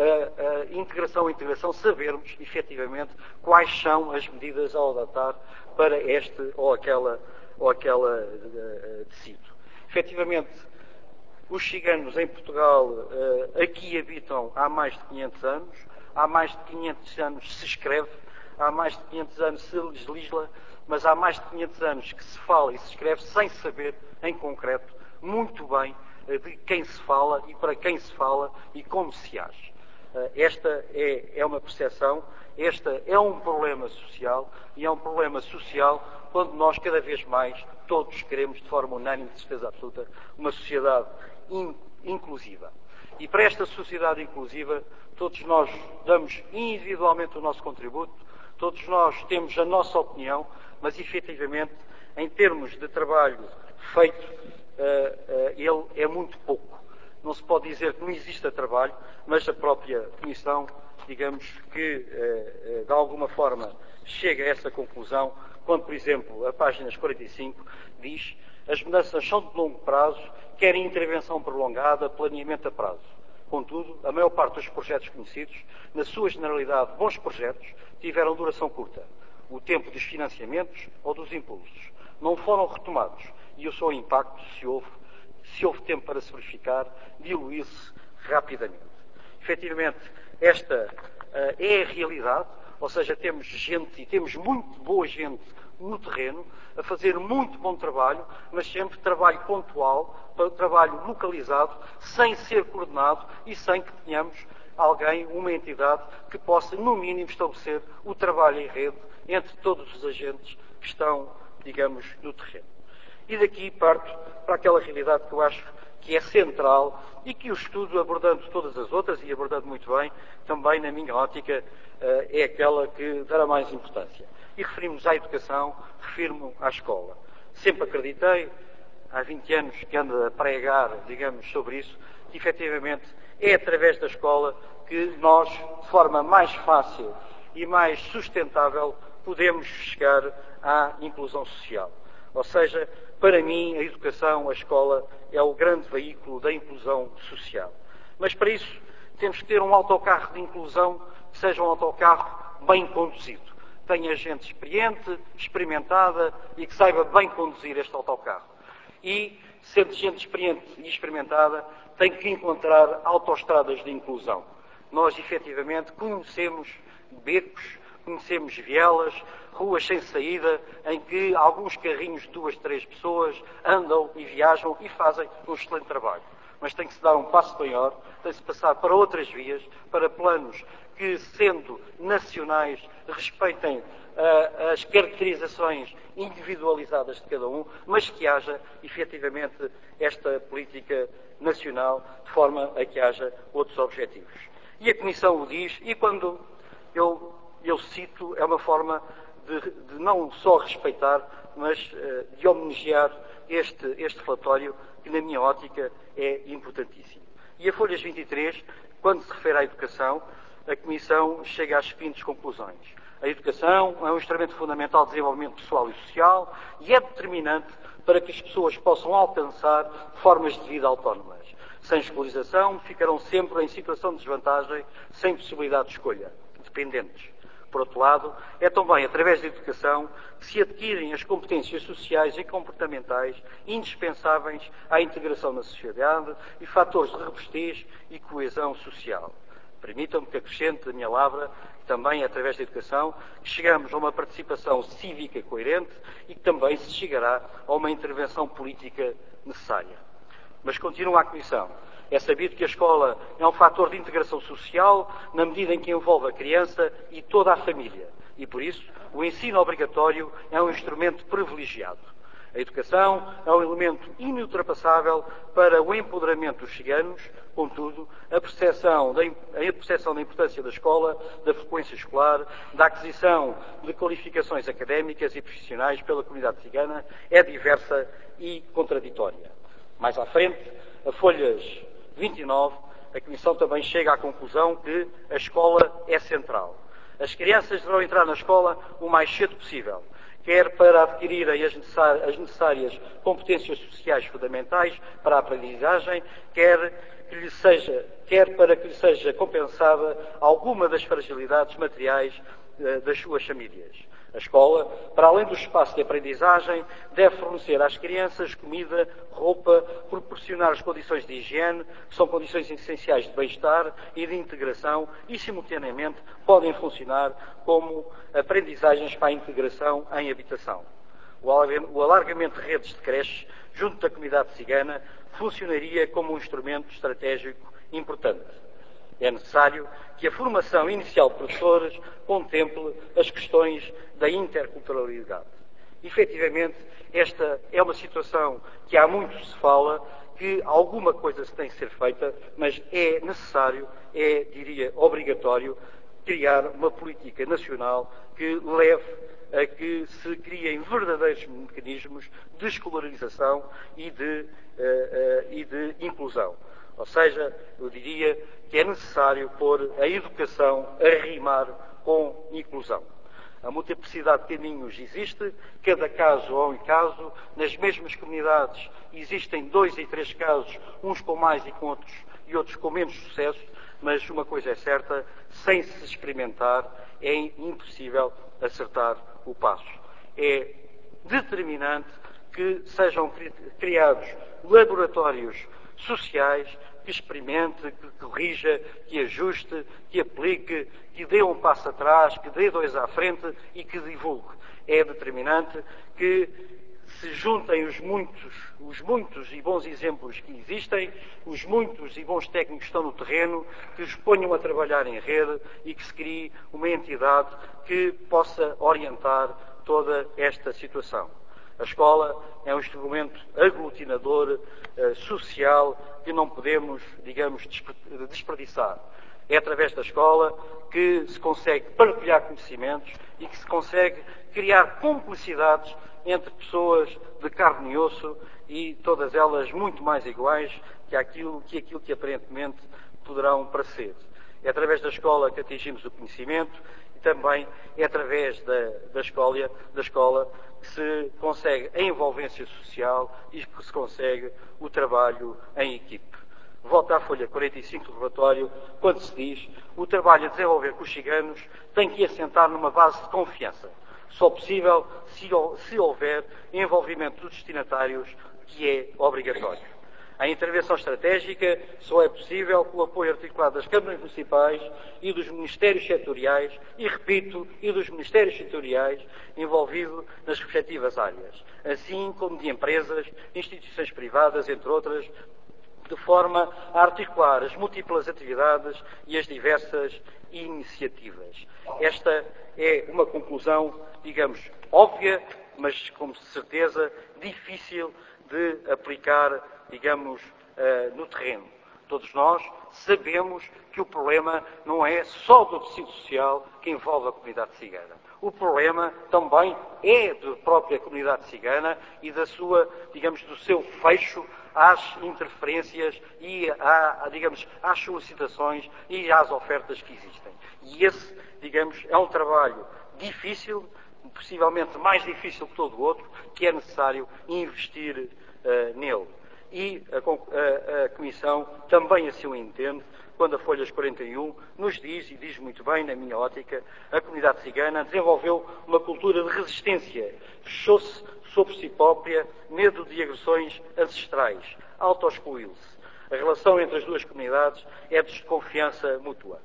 uh, uh, integração a integração, sabermos, efetivamente, quais são as medidas a adotar para este ou aquela, ou aquela uh, tecido. Efetivamente, os ciganos em Portugal uh, aqui habitam há mais de quinhentos anos, há mais de quinhentos anos se escreve, há mais de quinhentos anos se legisla, mas há mais de quinhentos anos que se fala e se escreve sem saber, em concreto, muito bem de quem se fala e para quem se fala e como se age. Esta é, é uma percepção, este é um problema social, e é um problema social quando nós cada vez mais todos queremos, de forma unânime, de certeza absoluta, uma sociedade in, inclusiva. E para esta sociedade inclusiva, todos nós damos individualmente o nosso contributo, todos nós temos a nossa opinião, mas efetivamente, em termos de trabalho feito, Uh, uh, ele é muito pouco. Não se pode dizer que não exista trabalho, mas a própria Comissão, digamos que, uh, uh, de alguma forma, chega a essa conclusão, quando, por exemplo, a página quarenta e cinco diz: as mudanças são de longo prazo, querem intervenção prolongada, planeamento a prazo. Contudo, a maior parte dos projetos conhecidos, na sua generalidade bons projetos, tiveram duração curta. O tempo dos financiamentos ou dos impulsos não foram retomados, e o seu impacto, se houve, se houve tempo para se verificar, diluiu-se rapidamente. Efetivamente, esta uh, é a realidade, ou seja, temos gente, e temos muito boa gente no terreno, a fazer muito bom trabalho, mas sempre trabalho pontual, trabalho localizado, sem ser coordenado e sem que tenhamos alguém, uma entidade, que possa, no mínimo, estabelecer o trabalho em rede entre todos os agentes que estão, digamos, no terreno. E daqui parto para aquela realidade que eu acho que é central e que o estudo, abordando todas as outras e abordando muito bem, também na minha ótica, é aquela que dará mais importância. E referimos à educação, refiro-me à escola. Sempre acreditei, há vinte anos que ando a pregar, digamos, sobre isso, que efetivamente é através da escola que nós, de forma mais fácil e mais sustentável, podemos chegar à inclusão social. Ou seja, para mim, a educação, a escola, é o grande veículo da inclusão social. Mas para isso, temos que ter um autocarro de inclusão que seja um autocarro bem conduzido. Tenha gente experiente, experimentada e que saiba bem conduzir este autocarro. E, sendo gente experiente e experimentada, tem que encontrar autoestradas de inclusão. Nós, efetivamente, conhecemos becos, conhecemos vielas, ruas sem saída, em que alguns carrinhos de duas, três pessoas andam e viajam e fazem um excelente trabalho. Mas tem que se dar um passo maior, tem que se passar para outras vias, para planos que, sendo nacionais, respeitem uh, as caracterizações individualizadas de cada um, mas que haja, efetivamente, esta política nacional, de forma a que haja outros objetivos. E a Comissão o diz, e quando eu, eu cito, é uma forma de, de não só respeitar, mas uh, de homenagear este, este relatório, que na minha ótica é importantíssimo. E a Folhas vinte e três, quando se refere à educação, a Comissão chega às seguintes conclusões. A educação é um instrumento fundamental de desenvolvimento pessoal e social e é determinante para que as pessoas possam alcançar formas de vida autónomas. Sem escolarização, ficarão sempre em situação de desvantagem, sem possibilidade de escolha, dependentes. Por outro lado, é também através da educação que se adquirem as competências sociais e comportamentais indispensáveis à integração na sociedade e fatores de robustez e coesão social. Permitam-me que acrescente a minha lavra, também através da educação, que chegamos a uma participação cívica coerente e que também se chegará a uma intervenção política necessária. Mas continua a Comissão. É sabido que a escola é um fator de integração social na medida em que envolve a criança e toda a família. E, por isso, o ensino obrigatório é um instrumento privilegiado. A educação é um elemento inultrapassável para o empoderamento dos ciganos, contudo, a percepção da, a percepção da importância da escola, da frequência escolar, da aquisição de qualificações académicas e profissionais pela comunidade cigana é diversa e contraditória. Mais à frente, a folhas vinte e nove, a Comissão também chega à conclusão que a escola é central. As crianças deverão entrar na escola o mais cedo possível, quer para adquirirem as necessárias competências sociais fundamentais para a aprendizagem, quer, que lhe seja, quer para que lhe seja compensada alguma das fragilidades materiais eh, das suas famílias. A escola, para além do espaço de aprendizagem, deve fornecer às crianças comida, roupa, proporcionar as condições de higiene, que são condições essenciais de bem-estar e de integração, e, simultaneamente, podem funcionar como aprendizagens para a integração em habitação. O alargamento de redes de creches junto da comunidade cigana funcionaria como um instrumento estratégico importante. É necessário que a formação inicial de professores contemple as questões da interculturalidade. Efetivamente, esta é uma situação que há muito se fala, que alguma coisa se tem que ser feita, mas é necessário, é, diria, obrigatório, criar uma política nacional que leve a que se criem verdadeiros mecanismos de escolarização e de, uh, uh, e de inclusão. Ou seja, eu diria que é necessário pôr a educação a rimar com inclusão. A multiplicidade de caminhos existe, cada caso é um caso, nas mesmas comunidades existem dois e três casos, uns com mais e, com outros, e outros com menos sucesso, mas uma coisa é certa, sem se experimentar é impossível acertar o passo. É determinante que sejam criados laboratórios sociais que experimente, que corrija, que ajuste, que aplique, que dê um passo atrás, que dê dois à frente e que divulgue. É determinante que se juntem os muitos, os muitos e bons exemplos que existem, os muitos e bons técnicos que estão no terreno, que os ponham a trabalhar em rede e que se crie uma entidade que possa orientar toda esta situação. A escola é um instrumento aglutinador, eh, social, que não podemos, digamos, desperdiçar. É através da escola que se consegue partilhar conhecimentos e que se consegue criar cumplicidades entre pessoas de carne e osso e todas elas muito mais iguais que aquilo que, aquilo que aparentemente poderão parecer. É através da escola que atingimos o conhecimento e também é através da, da, escola, da escola que se consegue a envolvência social e que se consegue o trabalho em equipe. Volto à folha quarenta e cinco do relatório, quando se diz o trabalho a desenvolver com os ciganos tem que assentar numa base de confiança. Só possível se, se houver envolvimento dos destinatários, que é obrigatório. A intervenção estratégica só é possível com o apoio articulado das câmaras municipais e dos ministérios setoriais, e repito, e dos ministérios setoriais envolvidos nas respectivas áreas, assim como de empresas, instituições privadas, entre outras, de forma a articular as múltiplas atividades e as diversas iniciativas. Esta é uma conclusão, digamos, óbvia, mas com certeza difícil de aplicar, digamos, uh, no terreno. Todos nós sabemos que o problema não é só do tecido social que envolve a comunidade cigana. O problema também é da própria comunidade cigana e da sua, digamos, do seu fecho às interferências e, à, digamos, às solicitações e às ofertas que existem. E esse, digamos, é um trabalho difícil, possivelmente mais difícil que todo o outro, que é necessário investir uh, nele. E a, a, a Comissão também assim o entende, quando a folhas quarenta e um nos diz, e diz muito bem, na minha ótica, a comunidade cigana desenvolveu uma cultura de resistência, fechou-se sobre si própria, medo de agressões ancestrais, auto-excluiu-se. A relação entre as duas comunidades é de desconfiança mútua.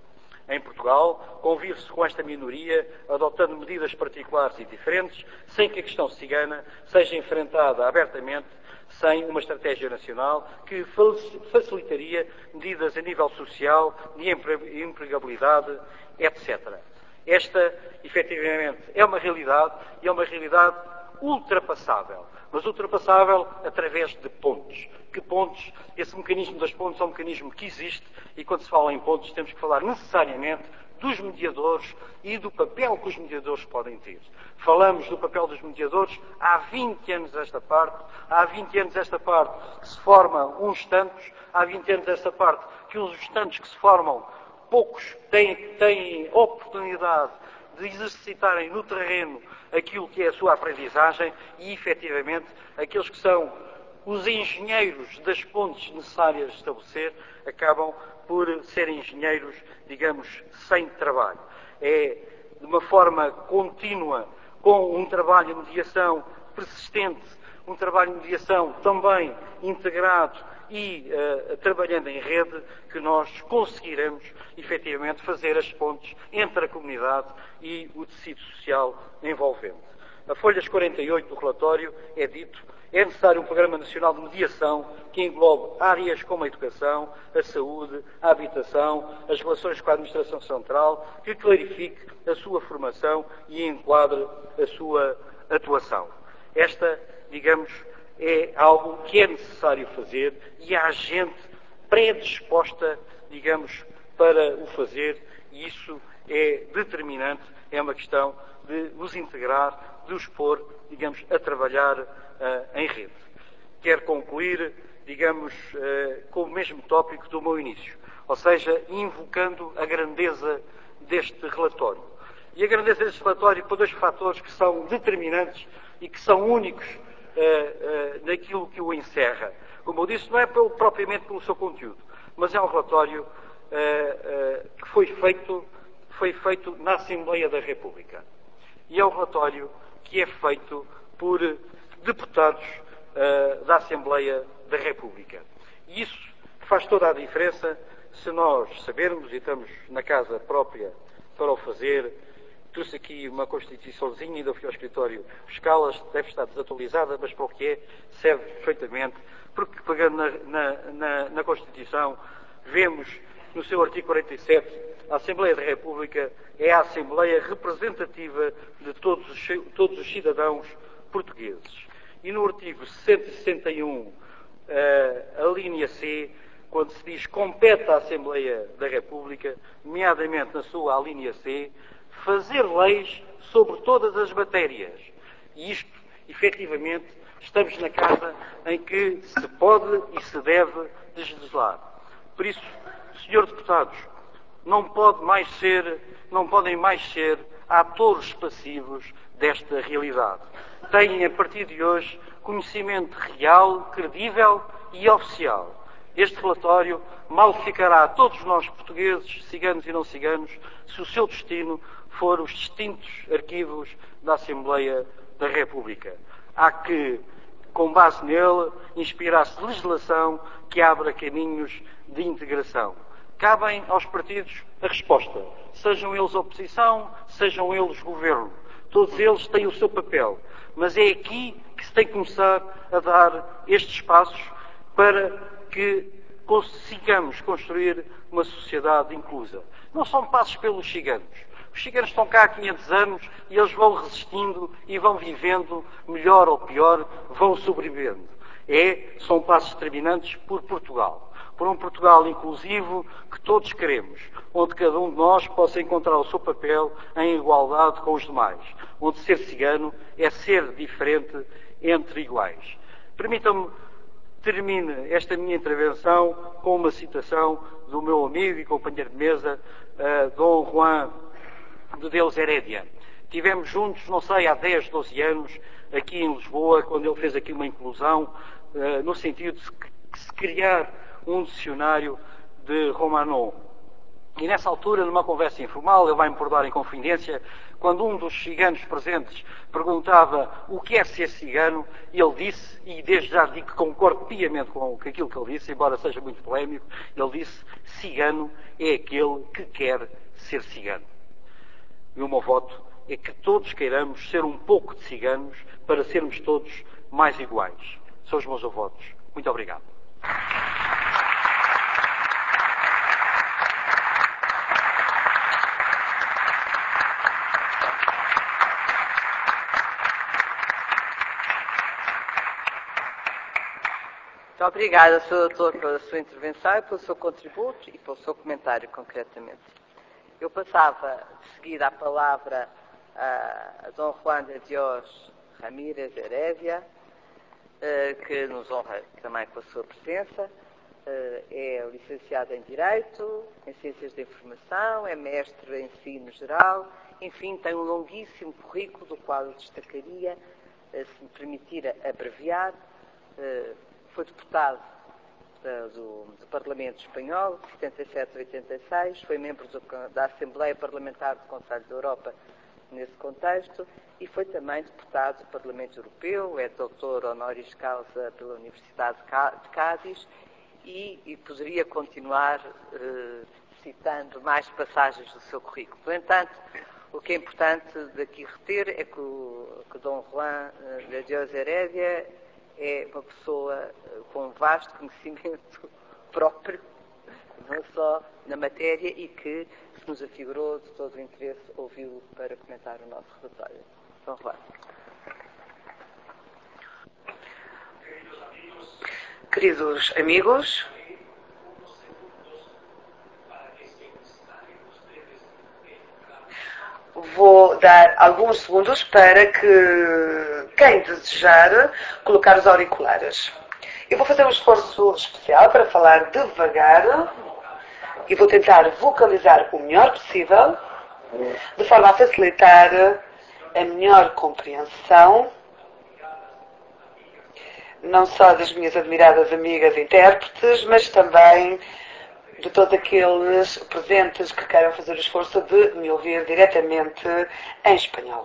em Portugal, convive-se com esta minoria, adotando medidas particulares e diferentes, sem que a questão cigana seja enfrentada abertamente, sem uma estratégia nacional que facilitaria medidas a nível social, de empregabilidade, etcétera. Esta, efetivamente, é uma realidade e é uma realidade ultrapassável, mas ultrapassável através de pontes. Que pontes? Esse mecanismo das pontes é um mecanismo que existe e quando se fala em pontes temos que falar necessariamente dos mediadores e do papel que os mediadores podem ter. Falamos do papel dos mediadores há vinte anos esta parte, há vinte anos esta parte que se formam uns tantos, há vinte anos esta parte que os tantos que se formam, poucos têm, têm oportunidade de exercitarem no terreno aquilo que é a sua aprendizagem e, efetivamente, aqueles que são os engenheiros das pontes necessárias de estabelecer acabam por ser engenheiros, digamos, sem trabalho. É de uma forma contínua, com um trabalho de mediação persistente, um trabalho de mediação também integrado e uh, trabalhando em rede, que nós conseguiremos, efetivamente, fazer as pontes entre a comunidade e o tecido social envolvente. A folhas quarenta e oito do relatório é dito: é necessário um programa nacional de mediação que englobe áreas como a educação, a saúde, a habitação, as relações com a administração central, que clarifique a sua formação e enquadre a sua atuação. Esta, digamos, é algo que é necessário fazer e há gente predisposta, digamos, para o fazer e isso é determinante, é uma questão de os integrar, de os pôr, digamos, a trabalhar uh, em rede. Quero concluir, digamos, uh, com o mesmo tópico do meu início, ou seja, invocando a grandeza deste relatório. E a grandeza deste relatório por dois fatores que são determinantes e que são únicos uh, uh, naquilo que o encerra. Como eu disse, não é pelo, propriamente pelo seu conteúdo, mas é um relatório uh, uh, que foi feito, foi feito na Assembleia da República. E é um relatório que é feito por deputados uh, da Assembleia da República. E isso faz toda a diferença se nós sabermos, e estamos na casa própria para o fazer. Trouxe aqui uma constituiçãozinha, ainda fui ao escritório buscá-la, deve estar desatualizada, mas para o que é, serve perfeitamente, porque pegando na, na, na, na Constituição, vemos no seu artigo quarenta e sete, a Assembleia da República é a Assembleia representativa de todos os, todos os cidadãos portugueses. E no artigo cento e sessenta e um, a linha C, quando se diz compete à Assembleia da República, nomeadamente na sua alínea C, fazer leis sobre todas as matérias. E isto, efetivamente, estamos na casa em que se pode e se deve legislar. Por isso, senhores deputados, não pode mais ser, não podem mais ser atores passivos desta realidade. Têm, a partir de hoje, conhecimento real, credível e oficial. Este relatório mal ficará a todos nós portugueses, ciganos e não ciganos, se o seu destino for os distintos arquivos da Assembleia da República. Há que, com base nele, inspirar-se legislação que abra caminhos de integração. Cabem aos partidos a resposta, sejam eles oposição, sejam eles governo. Todos eles têm o seu papel, mas é aqui que se tem que começar a dar estes passos para que consigamos construir uma sociedade inclusa. Não são passos pelos ciganos. Os ciganos estão cá há quinhentos anos e eles vão resistindo e vão vivendo, melhor ou pior, vão sobrevivendo. É, são passos determinantes por Portugal. Por um Portugal inclusivo que todos queremos, onde cada um de nós possa encontrar o seu papel em igualdade com os demais, onde ser cigano é ser diferente entre iguais. Permitam-me termine esta minha intervenção com uma citação do meu amigo e companheiro de mesa, uh, Dom Juan de Deus Herédia. Tivemos juntos, não sei, há dez, doze anos, aqui em Lisboa, quando ele fez aqui uma inclusão, uh, no sentido de se, de se criar um dicionário de Romanon. E nessa altura, numa conversa informal, ele vai-me perdoar em confidência, quando um dos ciganos presentes perguntava o que é ser cigano, ele disse, e desde já digo que concordo piamente com aquilo que ele disse, embora seja muito polémico, ele disse: cigano é aquele que quer ser cigano. E o meu voto é que todos queiramos ser um pouco de ciganos para sermos todos mais iguais. São os meus votos. Muito obrigado. Muito obrigada, senhor Doutor, pela sua intervenção e pelo seu contributo e pelo seu comentário, concretamente. Eu passava de seguida a palavra a, a Dom Juan de Dios Ramírez Herédia, eh, que nos honra também com a sua presença. Eh, é licenciado em Direito, em Ciências da Informação, é mestre em Ensino Geral, enfim, tem um longuíssimo currículo do qual eu destacaria, eh, se me permitir abreviar. Eh, Foi deputado uh, do, do Parlamento Espanhol, de setenta e sete a oitenta e seis, foi membro do, da Assembleia Parlamentar do Conselho da Europa nesse contexto e foi também deputado do Parlamento Europeu, é doutor honoris causa pela Universidade de Cádiz e, e poderia continuar uh, citando mais passagens do seu currículo. No entanto, o que é importante daqui reter é que o que Dom Juan uh, de Dios Herédia é uma pessoa com um vasto conhecimento próprio, não só na matéria, e que se nos afigurou de todo o interesse ouvi-lo para comentar o nosso relatório. Então, Juan. Queridos amigos, vou dar alguns segundos para que quem desejar colocar os auriculares. Eu vou fazer um esforço especial para falar devagar e vou tentar vocalizar o melhor possível, de forma a facilitar a melhor compreensão, não só das minhas admiradas amigas intérpretes, mas também de todos aqueles presentes que queiram fazer o esforço de me ouvir diretamente em espanhol.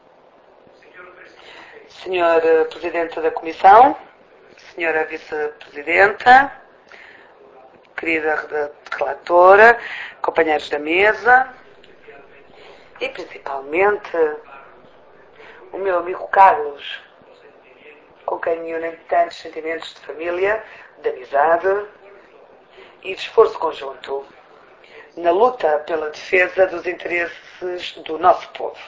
Senhor Presidente da Comissão, Senhora Vice-Presidenta, querida relatora, companheiros da mesa e principalmente o meu amigo Carlos, com quem me unem tantos sentimentos de família, de amizade e de esforço conjunto na luta pela defesa dos interesses do nosso povo.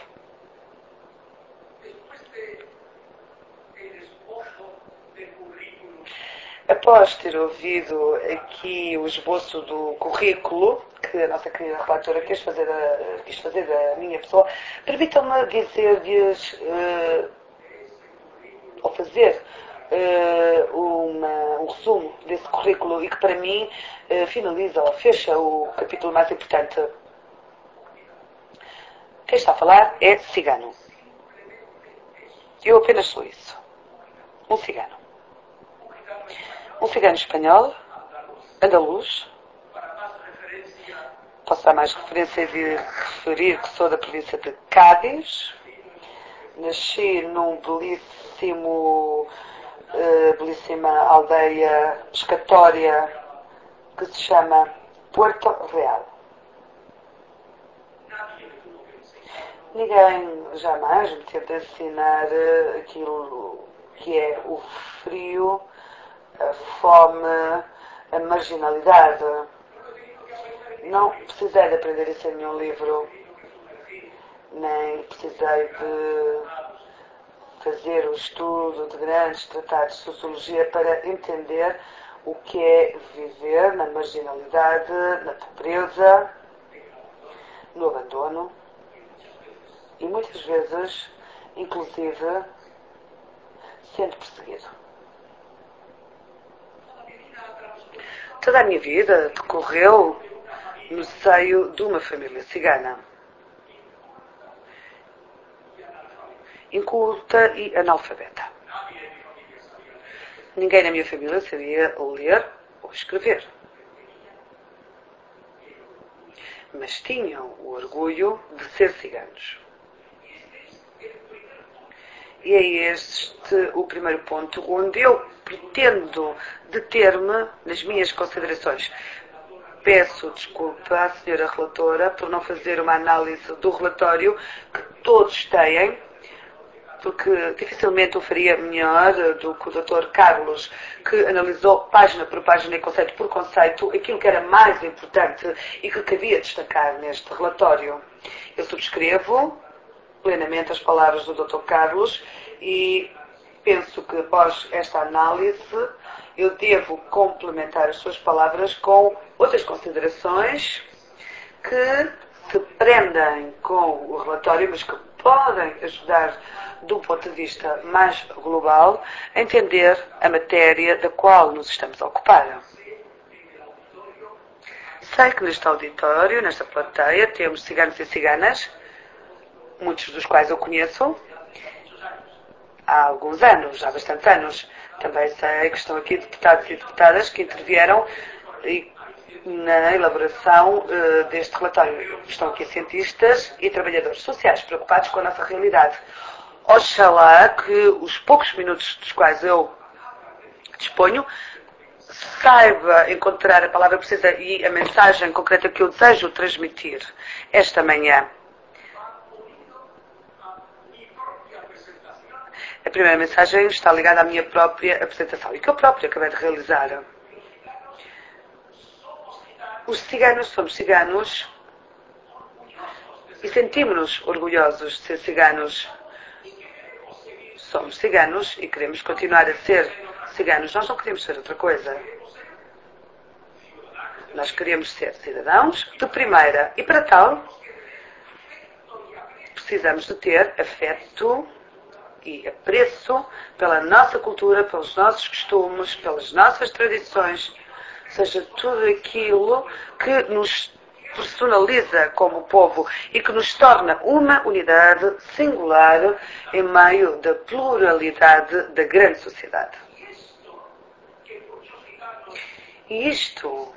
Após ter ouvido aqui o esboço do currículo que a nossa querida relatora quis fazer, a, quis fazer da minha pessoa, permitam-me dizer-lhes, uh, ou fazer uh, uma, um resumo desse currículo e que para mim uh, finaliza ou fecha o capítulo mais importante. Quem está a falar é cigano. Eu apenas sou isso. Um cigano. Um cigano espanhol, andaluz. Posso dar mais referência de referir que sou da província de Cádiz. Nasci num belíssimo, uh, belíssima aldeia pescatória que se chama Puerto Real. Ninguém jamais me tenta ensinar aquilo que é o frio, a fome, a marginalidade. Não precisei de aprender isso em nenhum livro, nem precisei de fazer o estudo de grandes tratados de sociologia para entender o que é viver na marginalidade, na pobreza, no abandono e muitas vezes, inclusive, sendo perseguido. Toda a minha vida decorreu no seio de uma família cigana, inculta e analfabeta. Ninguém na minha família sabia ler ou escrever. Mas tinham o orgulho de ser ciganos. E é este o primeiro ponto onde eu pretendo deter-me nas minhas considerações. peço desculpa à senhora relatora por não fazer uma análise do relatório que todos têm, porque dificilmente o faria melhor do que o doutor Carlos, que analisou página por página e conceito por conceito aquilo que era mais importante e que cabia destacar neste relatório. Eu subscrevo plenamente as palavras do doutor Carlos e penso que após esta análise eu devo complementar as suas palavras com outras considerações que se prendem com o relatório, mas que podem ajudar, de um ponto de vista mais global, a entender a matéria da qual nos estamos a ocupar. Sei que neste auditório, nesta plateia, temos ciganos e ciganas, muitos dos quais eu conheço há alguns anos, há bastantes anos. Também sei que estão aqui deputados e deputadas que intervieram na elaboração uh, deste relatório. Estão aqui cientistas e trabalhadores sociais preocupados com a nossa realidade. Oxalá que os poucos minutos dos quais eu disponho saiba encontrar a palavra precisa e a mensagem concreta que eu desejo transmitir esta manhã. A primeira mensagem está ligada à minha própria apresentação e que eu própria acabei de realizar. Os ciganos somos ciganos e sentimos-nos orgulhosos de ser ciganos. Somos ciganos e queremos continuar a ser ciganos. Nós não queremos ser outra coisa. Nós queremos ser cidadãos de primeira e para tal precisamos de ter afeto e apreço pela nossa cultura, pelos nossos costumes, pelas nossas tradições, seja tudo aquilo que nos personaliza como povo e que nos torna uma unidade singular em meio da pluralidade da grande sociedade. E isto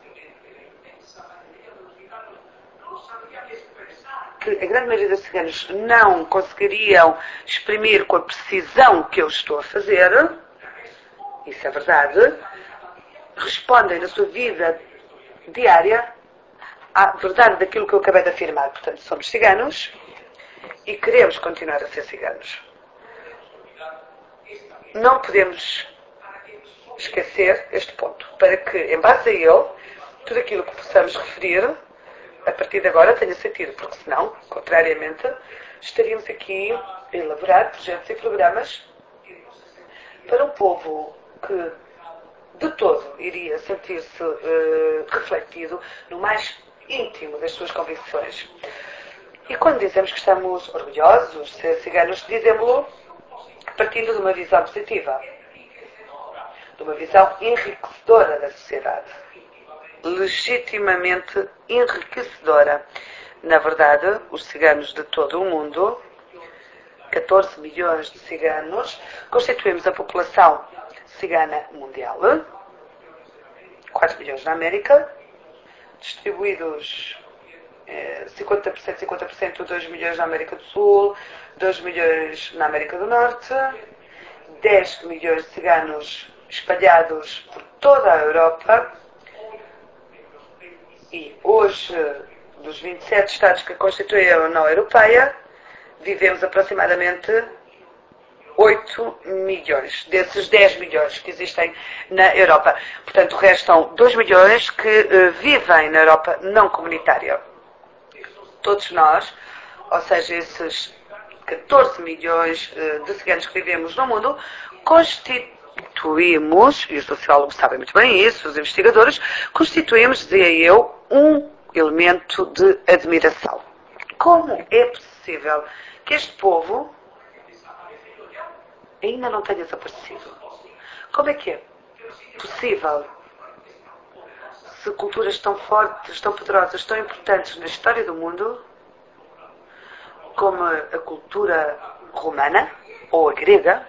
que a grande maioria dos ciganos não conseguiriam exprimir com a precisão que eu estou a fazer, isso é verdade, respondem na sua vida diária à verdade daquilo que eu acabei de afirmar. Portanto, somos ciganos e queremos continuar a ser ciganos. Não podemos esquecer este ponto, para que, em base a ele, tudo aquilo que possamos referir a partir de agora tenha sentido, porque senão, contrariamente, estaríamos aqui a elaborar projetos e programas para um povo que de todo iria sentir-se uh, refletido no mais íntimo das suas convicções. E quando dizemos que estamos orgulhosos de ser ciganos, dizemos-lo partindo de uma visão positiva, de uma visão enriquecedora da sociedade. Legitimamente enriquecedora. Na verdade, os ciganos de todo o mundo, catorze milhões de ciganos, constituímos a população cigana mundial, quatro milhões na América, distribuídos eh, cinquenta por cento, cinquenta por cento, dois milhões na América do Sul, dois milhões na América do Norte, dez milhões de ciganos espalhados por toda a Europa. E hoje, dos vinte e sete Estados que constituem a União Europeia, vivemos aproximadamente oito milhões, desses dez milhões que existem na Europa. Portanto, restam dois milhões que uh, vivem na Europa não comunitária. Todos nós, ou seja, esses catorze milhões uh, de ciganos que vivemos no mundo, constituímos, e os sociólogos sabem muito bem isso, os investigadores, constituímos, dizia eu, um elemento de admiração. Como é possível que este povo ainda não tenha desaparecido? Como é que é possível, se culturas tão fortes, tão poderosas, tão importantes na história do mundo, como a cultura romana ou a grega,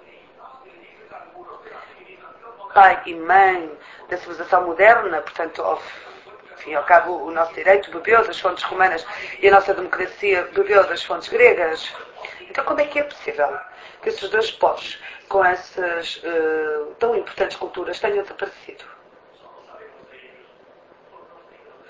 pai e mãe da civilização moderna, portanto, ao fim e ao cabo, o nosso direito bebeu das fontes romanas e a nossa democracia bebeu das fontes gregas. Então, como é que é possível que esses dois povos, com essas uh, tão importantes culturas, tenham desaparecido?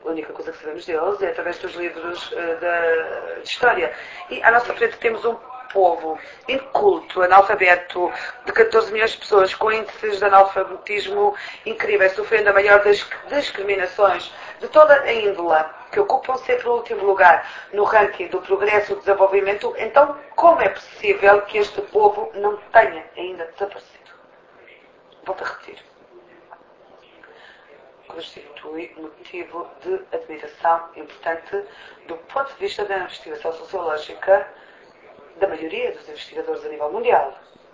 A única coisa que sabemos deles é através dos livros uh, da, de história. E à nossa frente temos um povo inculto, analfabeto, de catorze milhões de pessoas com índices de analfabetismo incríveis, sofrendo a maior das discriminações de toda a índole, que ocupam sempre o último lugar no ranking do progresso e do desenvolvimento. Então, como é possível que este povo não tenha ainda desaparecido? Volto a repetir. Constitui motivo de admiração importante do ponto de vista da investigação sociológica da maioria dos investigadores a nível mundial.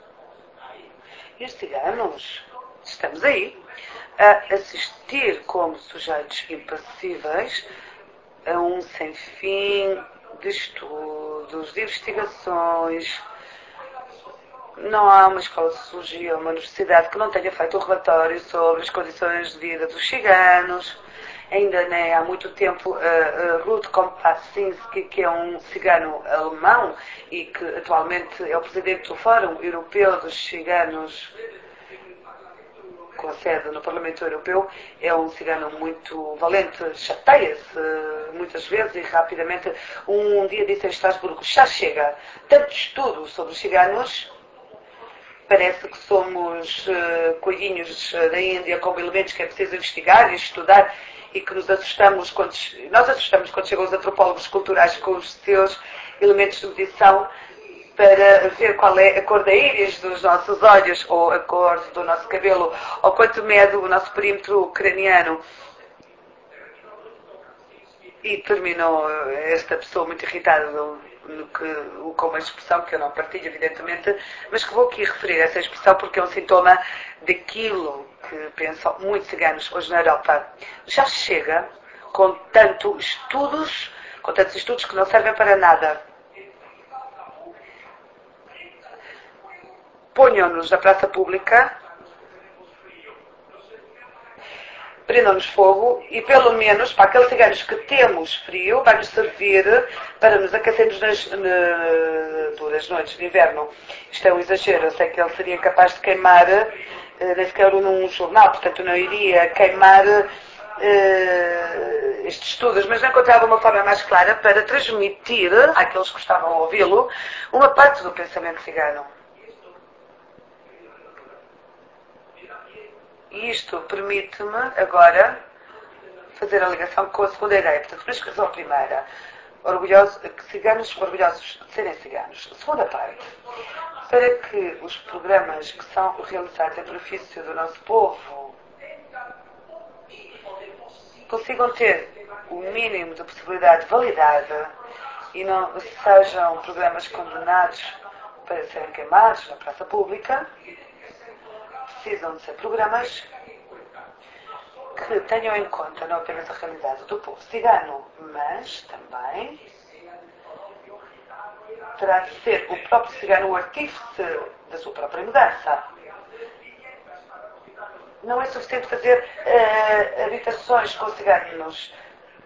E os ciganos, estamos aí, a assistir como sujeitos impassíveis a um sem fim de estudos, de investigações. Não há uma escola de sociologia, uma universidade que não tenha feito um relatório sobre as condições de vida dos ciganos. Ainda nem há muito tempo, uh, uh, Ruth Kompassinski, que é um cigano alemão e que atualmente é o presidente do Fórum Europeu dos Ciganos, com sede no Parlamento Europeu, é um cigano muito valente, chateia-se uh, muitas vezes e rapidamente. Um, um dia disse em Estrasburgo: já chega, tanto estudo sobre os ciganos. Parece que somos uh, coelhinhos da Índia com elementos que é preciso investigar e estudar e que nos assustamos quando, nós assustamos quando chegam os antropólogos culturais com os seus elementos de medição para ver qual é a cor da íris dos nossos olhos ou a cor do nosso cabelo ou quanto mede o nosso perímetro craniano. E terminou esta pessoa muito irritada no que, com uma expressão que eu não partilho, evidentemente, mas que vou aqui referir essa expressão porque é um sintoma daquilo que pensam muitos ciganos hoje na Europa. Já chega com tantos estudos, com tantos estudos que não servem para nada. Ponham-nos na praça pública, prendam-nos fogo e, pelo menos, para aqueles ciganos que temos frio, vai-nos servir para nos aquecermos nas, nas duras noites de inverno. Isto é um exagero. Eu sei que ele seria capaz de queimar, nem sequer num jornal, portanto não iria queimar uh, estes estudos, mas não encontrava uma forma mais clara para transmitir àqueles que gostavam de ouvi-lo uma parte do pensamento cigano. E isto permite-me agora fazer a ligação com a segunda ideia. Portanto, mas razão primeira, orgulhoso, ciganos orgulhosos de serem ciganos. A segunda parte, para que os programas que são realizados em benefício do nosso povo consigam ter o mínimo de possibilidade de validade e não sejam programas condenados para serem queimados na praça pública, precisam de ser programas que tenham em conta não apenas a realidade do povo cigano, mas também terá de ser o próprio cigano o artífice da sua própria mudança. Não é suficiente fazer uh, habitações com ciganos,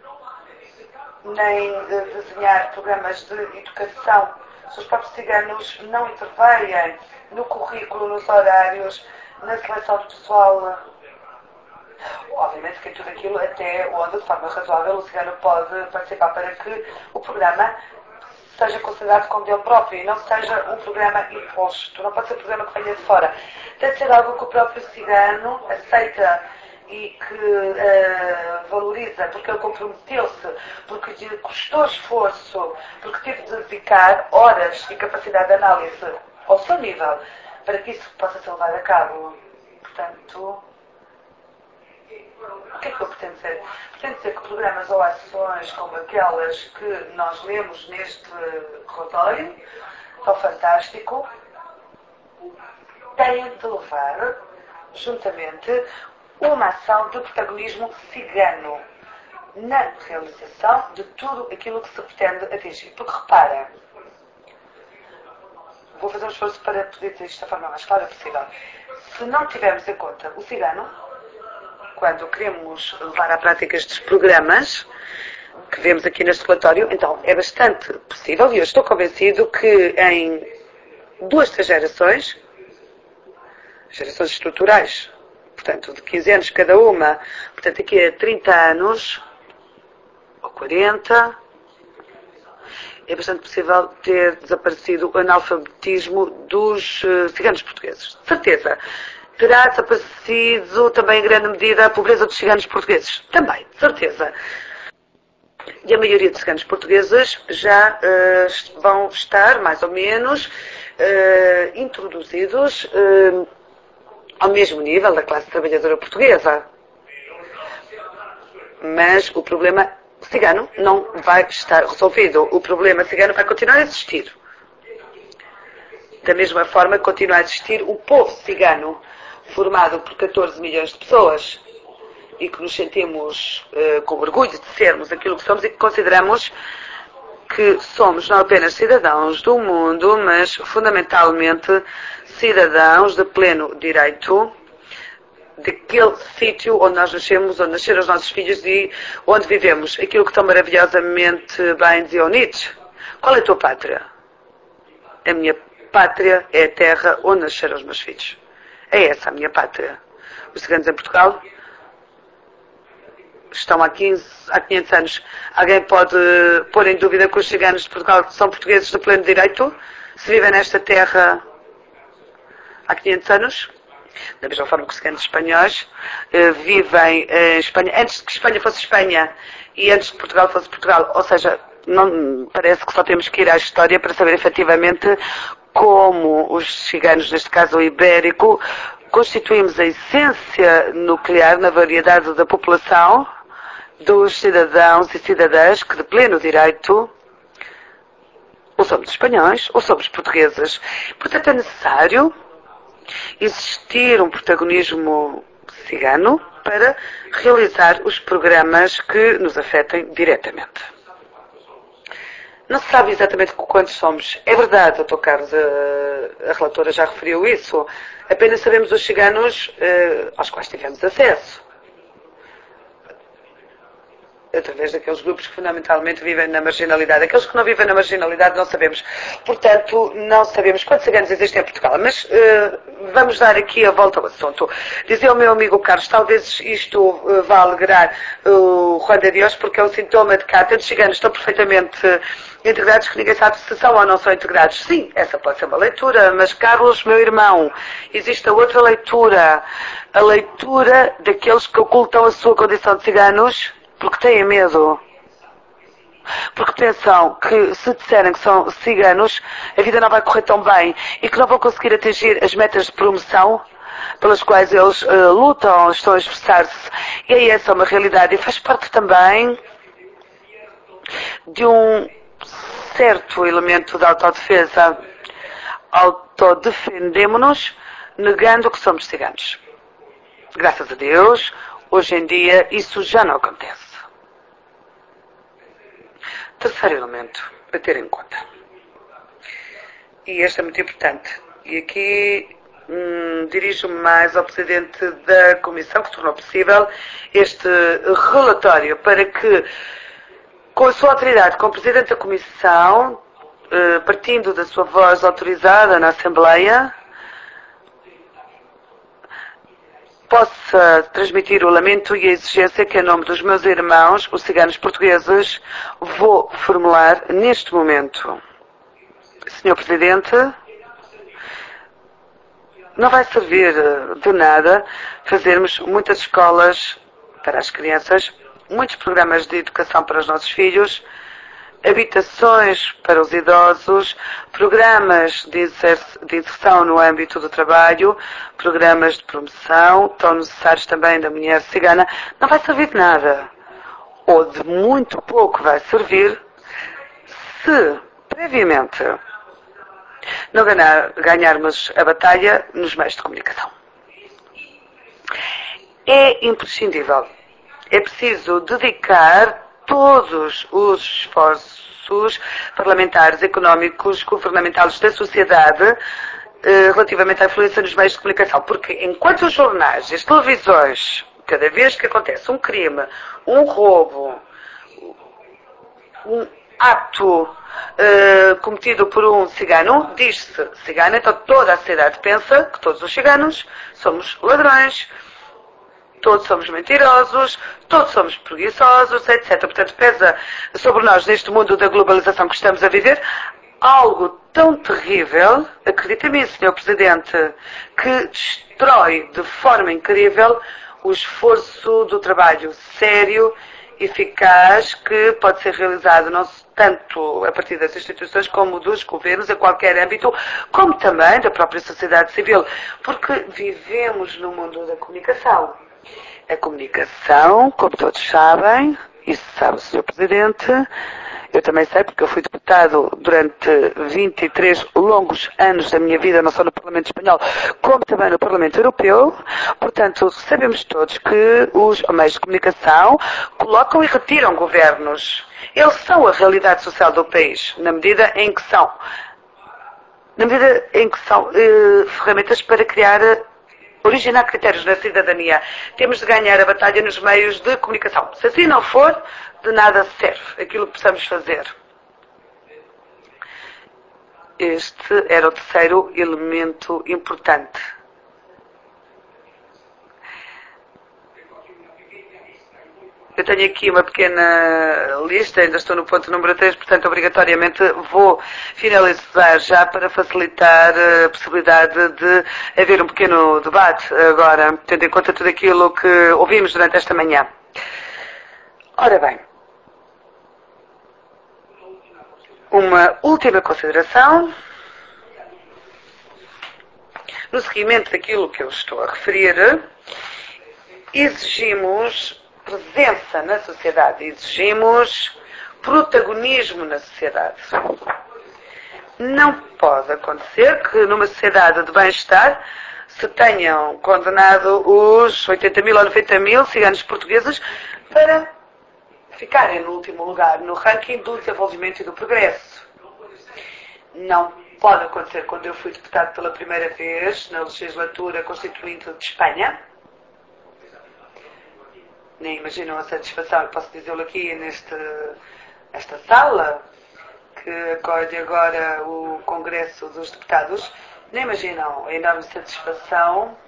nem uh, desenhar programas de educação. Se os próprios ciganos não intervêm no currículo, nos horários, na seleção do pessoal, obviamente que em tudo aquilo até onde de forma razoável o cigano pode participar para que o programa seja considerado como dele próprio e não seja um programa imposto, não pode ser um programa que venha de fora. Tem de ser algo que o próprio cigano aceita e que uh, valoriza, porque ele comprometeu-se, porque lhe custou esforço, porque teve de dedicar horas e capacidade de análise ao seu nível para que isso possa ser levado a cabo. Portanto, o que é que eu pretendo dizer? Pretendo dizer que programas ou ações como aquelas que nós lemos neste relatório, tão fantástico, têm de levar, juntamente, uma ação de protagonismo cigano na realização de tudo aquilo que se pretende atingir. Porque reparem, vou fazer um esforço para poder dizer isto da forma mais clara possível. Se não tivermos em conta o cigano, quando queremos levar à prática estes programas que vemos aqui neste relatório, então é bastante possível, e eu estou convencido que em duas, três gerações, gerações estruturais, portanto de quinze anos cada uma, portanto aqui a trinta anos, ou quarenta, é bastante possível ter desaparecido o analfabetismo dos uh, ciganos portugueses. De certeza. Terá desaparecido também em grande medida a pobreza dos ciganos portugueses. Também, de certeza. E a maioria dos ciganos portugueses já uh, vão estar, mais ou menos, uh, introduzidos uh, ao mesmo nível da classe trabalhadora portuguesa. Mas o problema cigano não vai estar resolvido. O problema cigano vai continuar a existir. Da mesma forma que continua a existir o povo cigano, formado por catorze milhões de pessoas, e que nos sentimos uh, com orgulho de sermos aquilo que somos e que consideramos que somos não apenas cidadãos do mundo, mas fundamentalmente cidadãos de pleno direito daquele sítio onde nós nascemos, onde nasceram os nossos filhos e onde vivemos. Aquilo que tão maravilhosamente bem dizia o Nietzsche. Qual é a tua pátria? A minha pátria é a terra onde nasceram os meus filhos. É essa a minha pátria. Os ciganos em Portugal estão há, quinze, há quinhentos anos. Alguém pode pôr em dúvida que os ciganos de Portugal são portugueses de pleno direito? Se vivem nesta terra há quinhentos anos? Da mesma forma que os ciganos espanhóis eh, vivem em Espanha, antes que Espanha fosse Espanha e antes que Portugal fosse Portugal. Ou seja, não, parece que só temos que ir à história para saber efetivamente como os ciganos, neste caso o ibérico, constituímos a essência nuclear na variedade da população dos cidadãos e cidadãs que de pleno direito ou somos espanhóis ou somos portugueses. Portanto, é necessário existir um protagonismo cigano para realizar os programas que nos afetem diretamente. Não se sabe exatamente quantos somos. É verdade, doutor Carlos, a, a relatora já referiu isso. Apenas sabemos os ciganos uh, aos quais tivemos acesso. Através daqueles grupos que fundamentalmente vivem na marginalidade. Aqueles que não vivem na marginalidade não sabemos. Portanto, não sabemos quantos ciganos existem em Portugal. Mas uh, vamos dar aqui a volta ao assunto. Dizia o meu amigo Carlos, talvez isto uh, vá alegrar o Juan de Dios, porque é um sintoma de que há tantos ciganos estão perfeitamente uh, integrados que ninguém sabe se são ou não são integrados. Sim, essa pode ser uma leitura, mas Carlos, meu irmão, existe a outra leitura. A leitura daqueles que ocultam a sua condição de ciganos porque têm medo. Porque pensam que se disserem que são ciganos, a vida não vai correr tão bem e que não vão conseguir atingir as metas de promoção pelas quais eles uh, lutam, estão a esforçar-se. E aí essa é uma realidade e faz parte também de um certo elemento de autodefesa. Autodefendemos-nos negando que somos ciganos. Graças a Deus, hoje em dia isso já não acontece. Terceiro elemento a ter em conta. E este é muito importante. E aqui hum, dirijo-me mais ao Presidente da Comissão, que tornou possível este relatório, para que, com a sua autoridade, como Presidente da Comissão, eh, partindo da sua voz autorizada na Assembleia, possa transmitir o lamento e a exigência que, em nome dos meus irmãos, os ciganos portugueses, vou formular neste momento. senhor Presidente, não vai servir de nada fazermos muitas escolas para as crianças, muitos programas de educação para os nossos filhos, habitações para os idosos, programas de inserção no âmbito do trabalho, programas de promoção, tão necessários também da mulher cigana. Não vai servir de nada, ou de muito pouco vai servir, se previamente não ganhar, ganharmos a batalha nos meios de comunicação. É imprescindível, é preciso dedicar todos os esforços parlamentares, económicos, governamentais da sociedade eh, relativamente à influência nos meios de comunicação. Porque enquanto os jornais, as televisões, cada vez que acontece um crime, um roubo, um ato eh, cometido por um cigano, diz-se cigano, então toda a sociedade pensa que todos os ciganos somos ladrões, todos somos mentirosos, todos somos preguiçosos, etcétera. Portanto, pesa sobre nós, neste mundo da globalização que estamos a viver, algo tão terrível, acredita-me, senhor Presidente, que destrói de forma incrível o esforço do trabalho sério, eficaz, que pode ser realizado não tanto a partir das instituições como dos governos, em qualquer âmbito, como também da própria sociedade civil, porque vivemos no mundo da comunicação. A comunicação, como todos sabem, isso sabe o senhor Presidente, eu também sei porque eu fui deputado durante vinte e três longos anos da minha vida, não só no Parlamento Espanhol, como também no Parlamento Europeu. Portanto, sabemos todos que os meios de comunicação colocam e retiram governos. Eles são a realidade social do país, na medida em que são, na medida em que são eh, ferramentas para criar, originar critérios na cidadania. Temos de ganhar a batalha nos meios de comunicação. Se assim não for, de nada serve aquilo que possamos fazer. Este era o terceiro elemento importante. Eu tenho aqui uma pequena lista, ainda estou no ponto número três, portanto, obrigatoriamente vou finalizar já para facilitar a possibilidade de haver um pequeno debate agora, tendo em conta tudo aquilo que ouvimos durante esta manhã. Ora bem, uma última consideração. No seguimento daquilo que eu estou a referir, exigimos presença na sociedade, exigimos protagonismo na sociedade. Não pode acontecer que numa sociedade de bem-estar se tenham condenado os oitenta mil ou noventa mil ciganos portugueses para ficarem no último lugar no ranking do desenvolvimento e do progresso. Não pode acontecer. Quando eu fui deputado pela primeira vez na legislatura constituinte de Espanha, nem imaginam a satisfação, eu posso dizê-lo aqui neste, nesta sala, que acolhe agora o Congresso dos Deputados, nem imaginam a enorme satisfação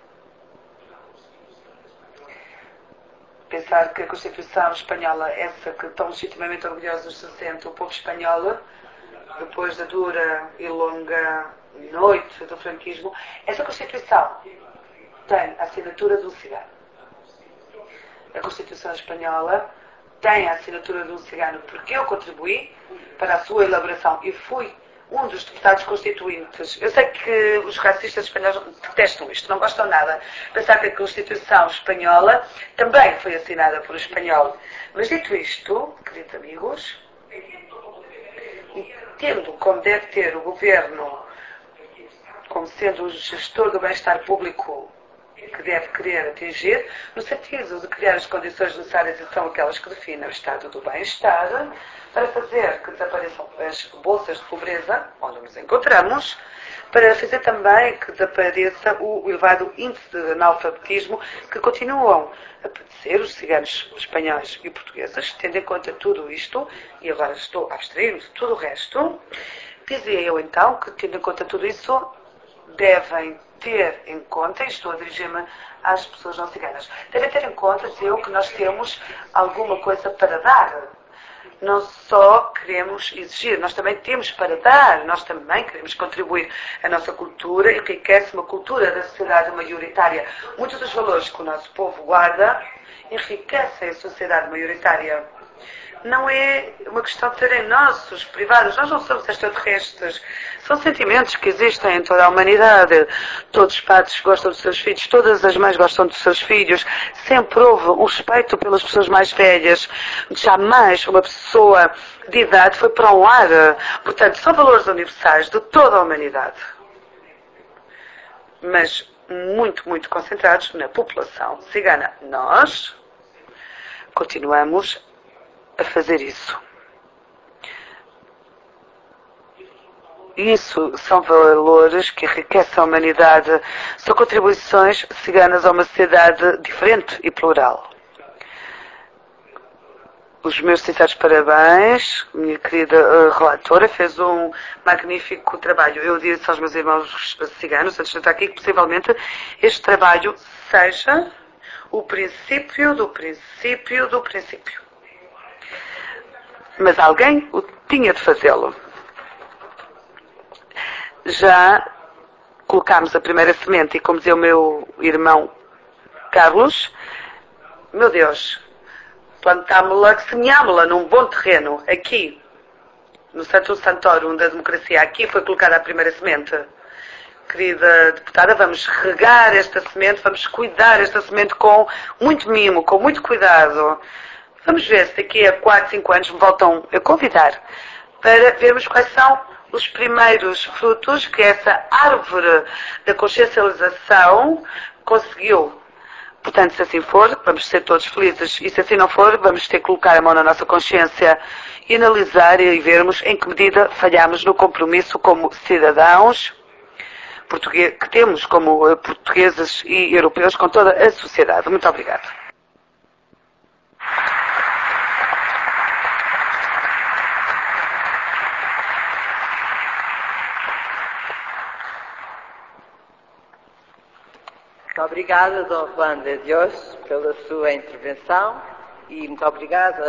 pensar que a Constituição Espanhola, essa que tão legitimamente orgulhosos se sente o povo espanhol, depois da dura e longa noite do franquismo, essa Constituição tem a assinatura do cigano. A Constituição Espanhola tem a assinatura de um cigano porque eu contribuí para a sua elaboração e fui um dos deputados constituintes. Eu sei que os racistas espanhóis detestam isto, não gostam nada. Pensar que a Constituição Espanhola também foi assinada por um espanhol. Mas dito isto, queridos amigos, e tendo como deve ter o governo como sendo o gestor do bem-estar público que deve querer atingir, no sentido de criar as condições necessárias, e são aquelas que definem o estado do bem-estar, para fazer que desapareçam as bolsas de pobreza, onde nos encontramos, para fazer também que desapareça o elevado índice de analfabetismo que continuam a padecer os ciganos espanhóis e portugueses. Tendo em conta tudo isto, e agora estou a abstrair-me de tudo o resto, dizia eu então que, tendo em conta tudo isso, devem ter em conta, e estou a dirigir-me às pessoas não ciganas, devem ter em conta, dizia eu, que nós temos alguma coisa para dar. Não só queremos exigir, nós também temos para dar, nós também queremos contribuir. A nossa cultura enriquece uma cultura da sociedade maioritária. Muitos dos valores que o nosso povo guarda enriquecem a sociedade maioritária. Não é uma questão de serem nossos, privados. Nós não somos extraterrestres. São sentimentos que existem em toda a humanidade. Todos os pais gostam dos seus filhos, todas as mães gostam dos seus filhos. Sempre houve um respeito pelas pessoas mais velhas. Jamais uma pessoa de idade foi para um lar. Portanto, são valores universais de toda a humanidade. Mas muito, muito concentrados na população cigana. Nós continuamos a fazer isso. Isso são valores que enriquecem a humanidade, são contribuições ciganas a uma sociedade diferente e plural. Os meus sinceros parabéns, minha querida uh, relatora, fez um magnífico trabalho. Eu disse aos meus irmãos ciganos, antes de estar aqui, que possivelmente este trabalho seja o princípio do princípio do princípio. Mas alguém o tinha de fazê-lo. Já colocámos a primeira semente e, como dizia o meu irmão Carlos, meu Deus, plantámo-la, semeámo-la num bom terreno, aqui, no Santo Santorum da Democracia. Aqui foi colocada a primeira semente. Querida deputada, vamos regar esta semente, vamos cuidar esta semente com muito mimo, com muito cuidado. Vamos ver se daqui a quatro, cinco anos me voltam a convidar para vermos quais são os primeiros frutos que essa árvore da consciencialização conseguiu. Portanto, se assim for, vamos ser todos felizes. E se assim não for, vamos ter que colocar a mão na nossa consciência e analisar e vermos em que medida falhamos no compromisso como cidadãos portugueses, que temos como portugueses e europeus com toda a sociedade. Muito obrigada. Muito obrigada, doutor Juan de Dios, pela sua intervenção e muito obrigada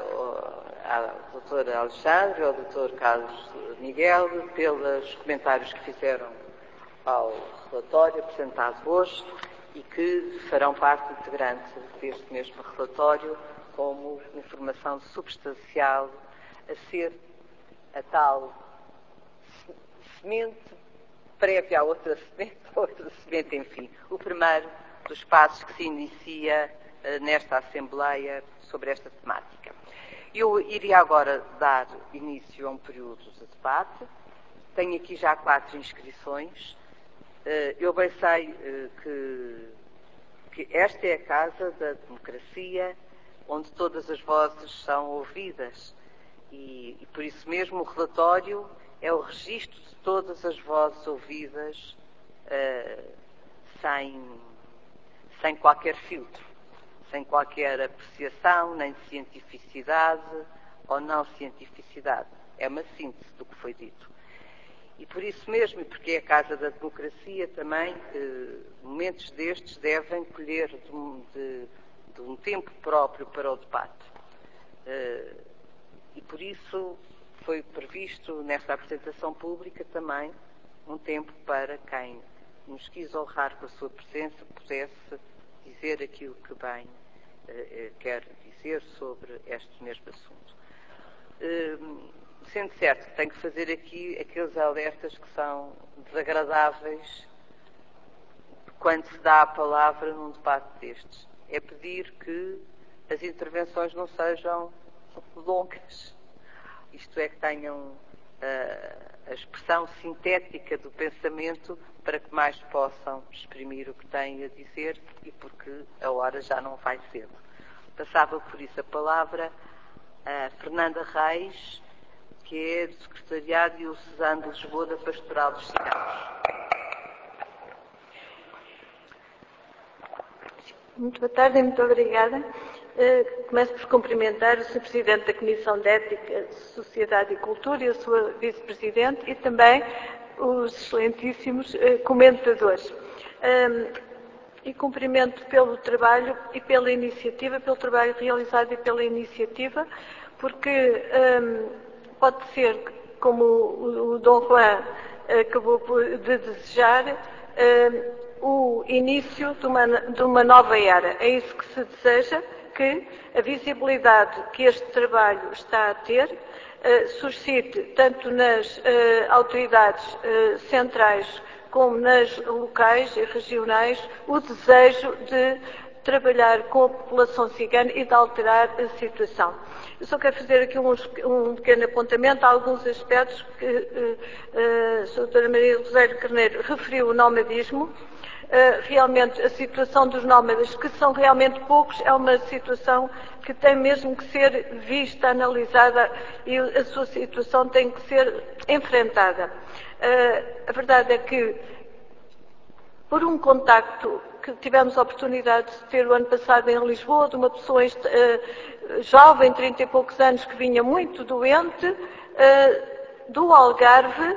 ao doutor Alexandre e ao doutor Carlos Miguel pelos comentários que fizeram ao relatório apresentado hoje e que farão parte integrante deste mesmo relatório como informação substancial a ser a tal semente prévia a outra semente, a outra semente, enfim. O primeiro dos passos que se inicia uh, nesta Assembleia sobre esta temática. Eu iria agora dar início a um período de debate. Tenho aqui já quatro inscrições. Uh, eu bem sei uh, que, que esta é a casa da democracia, onde todas as vozes são ouvidas. E, e por isso mesmo o relatório é o registro de todas as vozes ouvidas uh, sem, sem qualquer filtro, sem qualquer apreciação, nem cientificidade ou não cientificidade. É uma síntese do que foi dito. E por isso mesmo, e porque é a Casa da Democracia também, uh, momentos destes devem colher de um, de, de um tempo próprio para o debate. Uh, e por isso foi previsto nesta apresentação pública também um tempo para quem nos quis honrar com a sua presença pudesse dizer aquilo que bem uh, quer dizer sobre este mesmo assunto. Uh, sendo certo que tenho que fazer aqui aqueles alertas que são desagradáveis quando se dá a palavra num debate destes. É pedir que as intervenções não sejam longas. Isto é, que tenham uh, a expressão sintética do pensamento para que mais possam exprimir o que têm a dizer e porque a hora já não vai cedo. Passava por isso a palavra a Fernanda Reis, que é do Secretariado Diocesano de Lisboa da Pastoral dos Ciganos. Muito boa tarde e muito obrigada. Uh, começo por cumprimentar o senhor Presidente da Comissão de Ética, Sociedade e Cultura e a sua Vice-Presidente e também os excelentíssimos uh, comentadores. Um, e cumprimento pelo trabalho e pela iniciativa, pelo trabalho realizado e pela iniciativa, porque um, pode ser, como o, o Dom Juan acabou de desejar, um, o início de uma, de uma nova era. É isso que se deseja, que a visibilidade que este trabalho está a ter uh, suscite, tanto nas uh, autoridades uh, centrais como nas locais e regionais, o desejo de trabalhar com a população cigana e de alterar a situação. Eu só quero fazer aqui um, um pequeno apontamento a alguns aspectos que uh, uh, a doutora Maria Rosário Carneiro referiu o nomadismo. Uh, realmente a situação dos nómadas, que são realmente poucos, é uma situação que tem mesmo que ser vista, analisada e a sua situação tem que ser enfrentada. Uh, a verdade é que, por um contacto que tivemos a oportunidade de ter o ano passado em Lisboa, de uma pessoa uh, jovem, trinta e poucos anos, que vinha muito doente, uh, do Algarve,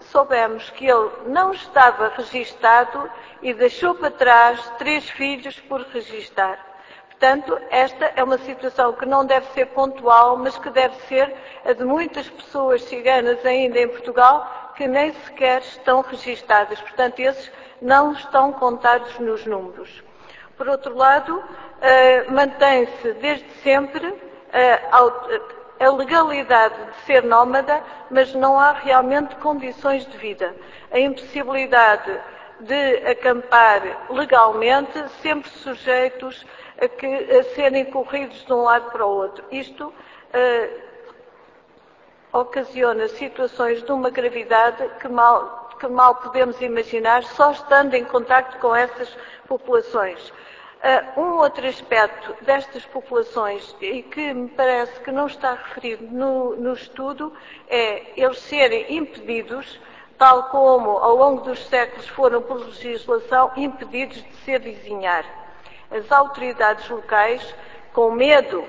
soubemos que ele não estava registado e deixou para trás três filhos por registar. Portanto, esta é uma situação que não deve ser pontual, mas que deve ser a de muitas pessoas ciganas ainda em Portugal que nem sequer estão registadas. Portanto, esses não estão contados nos números. Por outro lado, eh, mantém-se desde sempre eh, a legalidade de ser nómada, mas não há realmente condições de vida. A impossibilidade de acampar legalmente, sempre sujeitos a, que, a serem corridos de um lado para o outro. Isto eh, ocasiona situações de uma gravidade que mal, que mal podemos imaginar, só estando em contacto com essas populações. Uh, um outro aspecto destas populações, e que me parece que não está referido no, no estudo, é eles serem impedidos, tal como ao longo dos séculos foram por legislação impedidos de se avizinhar. As autoridades locais, com medo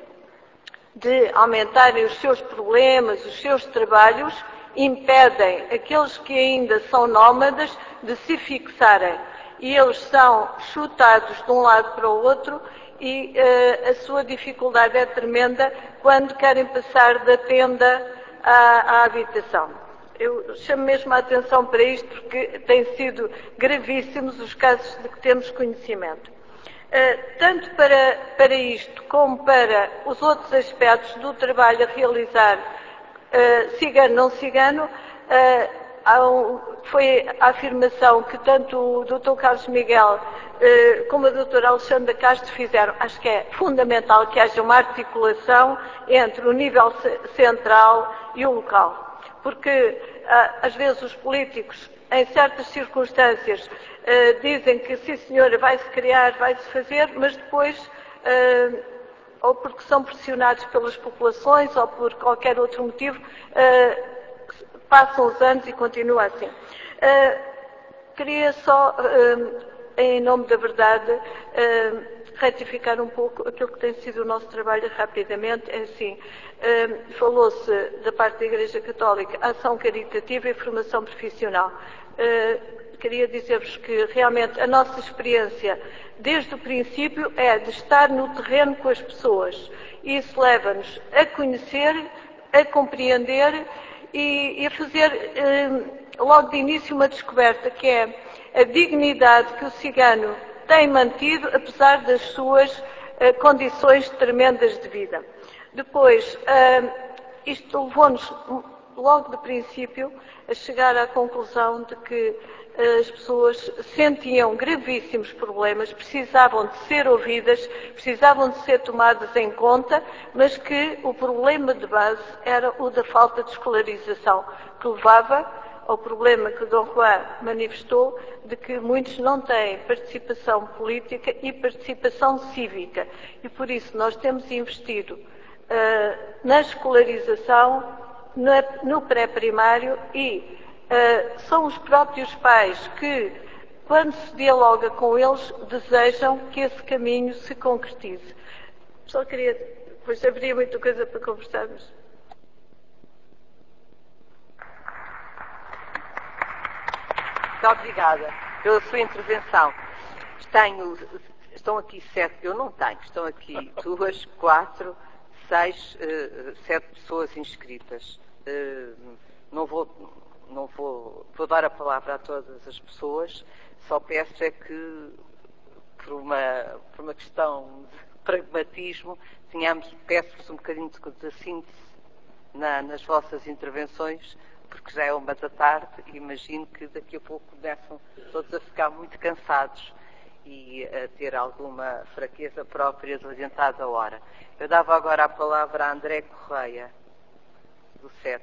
de aumentarem os seus problemas, os seus trabalhos, impedem aqueles que ainda são nómadas de se fixarem. E eles são chutados de um lado para o outro e uh, a sua dificuldade é tremenda quando querem passar da tenda à, à habitação. Eu chamo mesmo a atenção para isto porque têm sido gravíssimos os casos de que temos conhecimento. Uh, tanto para, para isto como para os outros aspectos do trabalho a realizar, uh, cigano não cigano, uh, foi a afirmação que tanto o doutor Carlos Miguel como a doutora Alexandra Castro fizeram. Acho que é fundamental que haja uma articulação entre o nível central e o local. Porque, às vezes, os políticos, em certas circunstâncias, dizem que, sim senhora, vai-se criar, vai-se fazer, mas depois, ou porque são pressionados pelas populações, ou por qualquer outro motivo, passam os anos e continua assim. Uh, queria só, uh, em nome da verdade, uh, retificar um pouco aquilo que tem sido o nosso trabalho rapidamente. É assim, uh, falou-se da parte da Igreja Católica, ação caritativa e formação profissional. Uh, queria dizer-vos que realmente a nossa experiência, desde o princípio, é de estar no terreno com as pessoas. Isso leva-nos a conhecer, a compreender e a fazer eh, logo de início uma descoberta, que é a dignidade que o cigano tem mantido, apesar das suas eh, condições tremendas de vida. Depois, eh, isto levou-nos logo de princípio a chegar à conclusão de que eh, as pessoas sentiam gravíssimos problemas, precisavam de ser ouvidas, precisavam de ser tomadas em conta, mas que o problema de base era o da falta de escolarização, que levava ao problema que o Dom Juan manifestou, de que muitos não têm participação política e participação cívica. E por isso nós temos investido uh, na escolarização, na, no pré-primário e uh, são os próprios pais que, quando se dialoga com eles, desejam que esse caminho se concretize. Só queria, pois haveria muita coisa para conversarmos. Muito obrigada pela sua intervenção. Tenho, estão aqui sete, eu não tenho, estão aqui duas, quatro, seis, uh, sete pessoas inscritas. Uh, não vou, não vou, vou dar a palavra a todas as pessoas, só peço é que, por uma, por uma questão de pragmatismo, tenhamos, peço-vos um bocadinho de, de síntese na, nas vossas intervenções, porque já é uma da tarde e imagino que daqui a pouco começam todos a ficar muito cansados e a ter alguma fraqueza própria de adiantada hora. Eu dava agora a palavra a André Correia, do sete.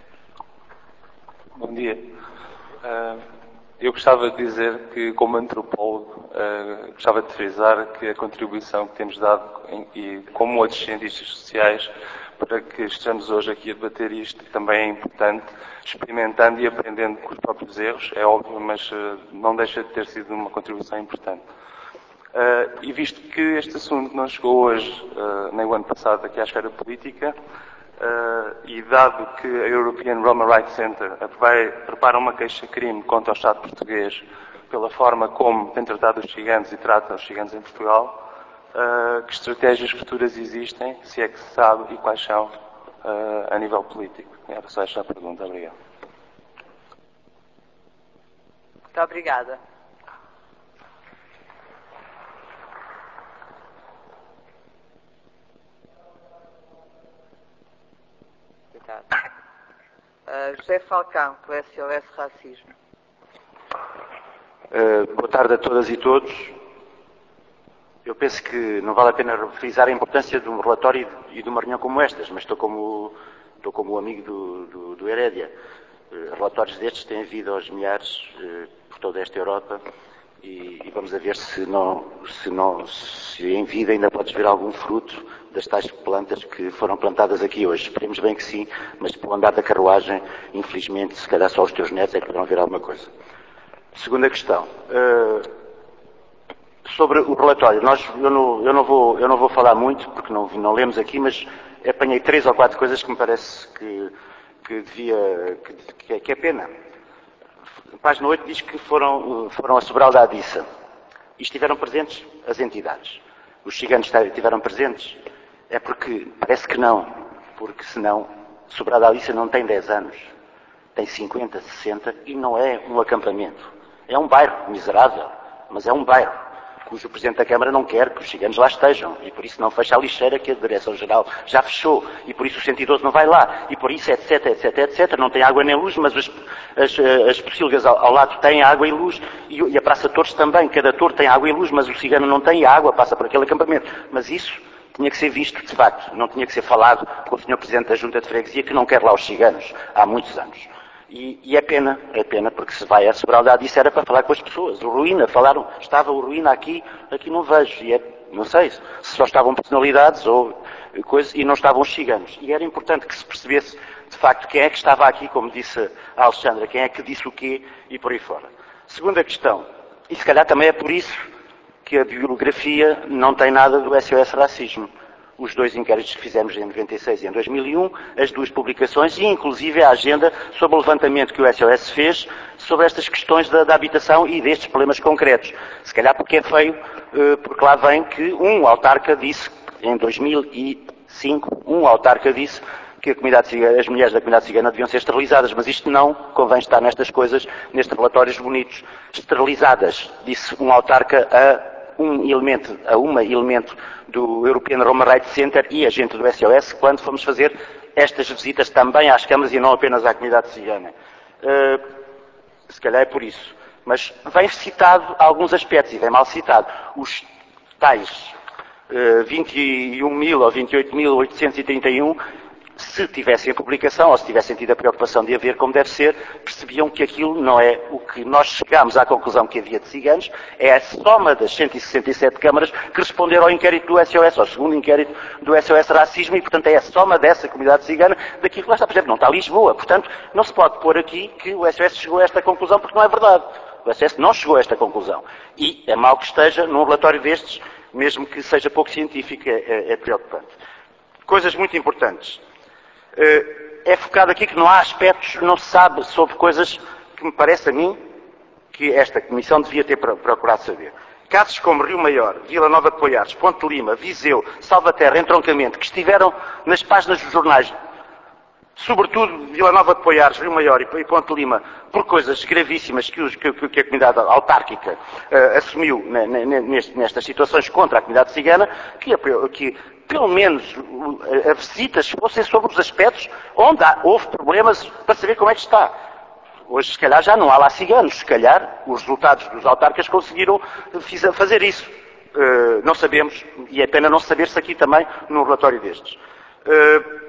Bom dia. Uh, eu gostava de dizer que, como antropólogo, uh, gostava de frisar que a contribuição que temos dado, em, e como outros cientistas sociais, para que estejamos hoje aqui a debater isto, também é importante, experimentando e aprendendo com os próprios erros, é óbvio, mas uh, não deixa de ter sido uma contribuição importante. Uh, e visto que este assunto não chegou hoje, uh, nem o ano passado, aqui à esfera política, Uh, e dado que a European Roma Rights Center vai, prepara uma queixa-crime contra o Estado português pela forma como tem tratado os ciganos e trata os ciganos em Portugal, uh, que estratégias futuras existem, se é que se sabe, e quais são uh, a nível político? Era só esta a pergunta. Obrigado. Muito obrigada. Uh, José Falcão, do S O S Racismo. Uh, boa tarde a todas e todos. Eu penso que não vale a pena frisar a importância de um relatório e de uma reunião como estas, mas estou como, estou como amigo do, do, do Herédia. Uh, relatórios destes têm havido aos milhares uh, por toda esta Europa e, e vamos a ver se, não, se, não, se em vida ainda podes ver algum fruto das tais plantas que foram plantadas aqui hoje. Esperemos bem que sim, mas pelo andar da carruagem, infelizmente, se calhar só os teus netos é que poderão ver alguma coisa. Segunda questão. Uh, sobre o relatório. Nós, eu, não, eu, não vou, eu não vou falar muito, porque não, não lemos aqui, mas apanhei três ou quatro coisas que me parece que, que devia, que, que é pena. A página oito diz que foram, foram a Sobral da Adiça. E estiveram presentes as entidades. Os ciganos estiveram presentes? É porque parece que não, porque senão Sobral da Alice não tem dez anos, tem cinquenta, sessenta e não é um acampamento. É um bairro miserável, mas é um bairro cujo Presidente da Câmara não quer que os ciganos lá estejam e por isso não fecha a lixeira que a Direção-Geral já fechou e por isso o cento e doze não vai lá e por isso etc, etc, etc. Não tem água nem luz, mas as, as, as pocilgas ao, ao lado têm água e luz e, e a Praça Torres também. Cada torre tem água e luz, mas o cigano não tem e a água passa por aquele acampamento. Mas isso tinha que ser visto de facto, não tinha que ser falado com o senhor Presidente da Junta de Freguesia que não quer lá os ciganos há muitos anos. E, e é pena, é pena, porque se vai a Sobral da Adiça era para falar com as pessoas. O Ruína, falaram, estava o Ruína aqui, aqui não vejo. E é, não sei se só estavam personalidades ou coisas, e não estavam os ciganos. E era importante que se percebesse, de facto, quem é que estava aqui, como disse a Alexandra, quem é que disse o quê e por aí fora. Segunda questão, e se calhar também é por isso que a bibliografia não tem nada do S O S Racismo. Os dois inquéritos que fizemos em noventa e seis e em dois mil e um, as duas publicações e inclusive a agenda sobre o levantamento que o S O S fez sobre estas questões da, da habitação e destes problemas concretos. Se calhar porque é feio, porque lá vem que um autarca disse, em dois mil e cinco, um autarca disse que a comunidade cigana, as mulheres da comunidade cigana deviam ser esterilizadas, mas isto não convém estar nestas coisas, nestes relatórios bonitos. Esterilizadas, disse um autarca a um elemento, a uma elemento do European Roma Rights Center e a gente do S O S quando fomos fazer estas visitas também às câmaras e não apenas à comunidade cigana. Uh, se calhar é por isso. Mas vem citado alguns aspectos e vem mal citado. Os tais uh, vinte e um mil ou vinte e oito mil oitocentos e trinta e um, se tivessem a publicação ou se tivessem tido a preocupação de haver como deve ser, percebiam que aquilo não é o que nós chegámos à conclusão que havia de ciganos, é a soma das cento e sessenta e sete câmaras que responderam ao inquérito do S O S, ao segundo inquérito do S O S Racismo, e portanto é a soma dessa comunidade cigana daquilo que lá está. Por exemplo, não está Lisboa, portanto não se pode pôr aqui que o S O S chegou a esta conclusão porque não é verdade. O S O S não chegou a esta conclusão. E é mau que esteja num relatório destes, mesmo que seja pouco científico, é, é, é preocupante. Coisas muito importantes. É focado aqui que não há aspectos, não se sabe sobre coisas que me parece a mim que esta Comissão devia ter procurado saber. Casos como Rio Maior, Vila Nova de Poiares, Ponte Lima, Viseu, Salvaterra, Entroncamento, que estiveram nas páginas dos jornais, sobretudo Vila Nova de Poiares, Rio Maior e Ponte Lima, por coisas gravíssimas que, os, que, que a comunidade autárquica uh, assumiu nestas situações contra a comunidade cigana, que, que pelo menos as visitas fossem sobre os aspectos onde há, houve problemas para saber como é que está. Hoje, se calhar, já não há lá ciganos. Se calhar, os resultados dos autarcas conseguiram fazer isso. Uh, não sabemos, e é pena não saber-se aqui também num relatório destes. Uh,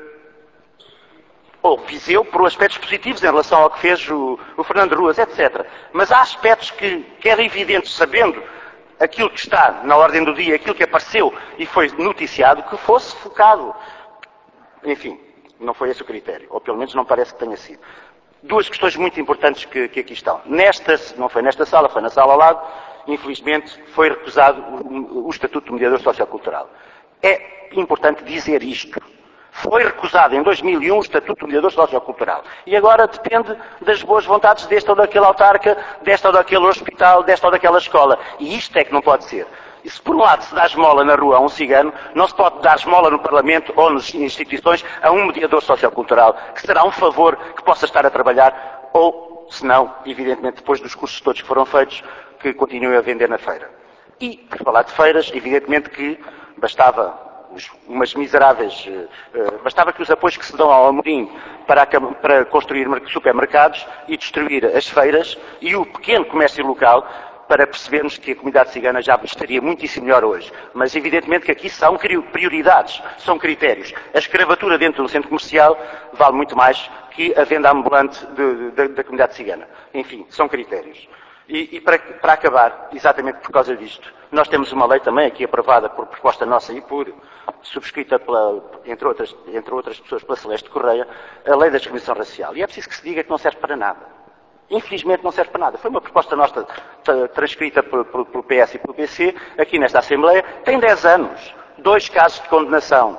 ou Viseu por aspectos positivos em relação ao que fez o, o Fernando Ruas, etcétera. Mas há aspectos que, que eram evidentes, sabendo aquilo que está na ordem do dia, aquilo que apareceu e foi noticiado, que fosse focado. Enfim, não foi esse o critério, ou pelo menos não parece que tenha sido. Duas questões muito importantes que, que aqui estão. Nesta, não foi nesta sala, foi na sala ao lado, infelizmente foi recusado o, o Estatuto do Mediador Sociocultural. É importante dizer isto. Foi recusado em dois mil e um o Estatuto do Mediador Sociocultural. E agora depende das boas vontades deste ou daquele autarca, desta ou daquele hospital, desta ou daquela escola. E isto é que não pode ser. E se por um lado se dá esmola na rua a um cigano, não se pode dar esmola no Parlamento ou nas instituições a um mediador sociocultural, que será um favor que possa estar a trabalhar, ou, se não, evidentemente, depois dos cursos todos que foram feitos, que continue a vender na feira. E, por falar de feiras, evidentemente que bastava umas miseráveis, bastava que os apoios que se dão ao Amorim para, para construir supermercados e destruir as feiras e o pequeno comércio local, para percebermos que a comunidade cigana já estaria muitíssimo melhor hoje. Mas evidentemente que aqui são prioridades, são critérios. A escravatura dentro de um centro comercial vale muito mais que a venda ambulante de, de, da comunidade cigana. Enfim, são critérios. E, e para, para acabar, exatamente por causa disto, nós temos uma lei também aqui aprovada por proposta nossa e por subscrita, pela, entre, outras, entre outras pessoas, pela Celeste Correia, a lei da discriminação racial. E é preciso que se diga que não serve para nada. Infelizmente não serve para nada. Foi uma proposta nossa transcrita pelo P S e pelo P C, aqui nesta Assembleia, tem dez anos, dois casos de condenação.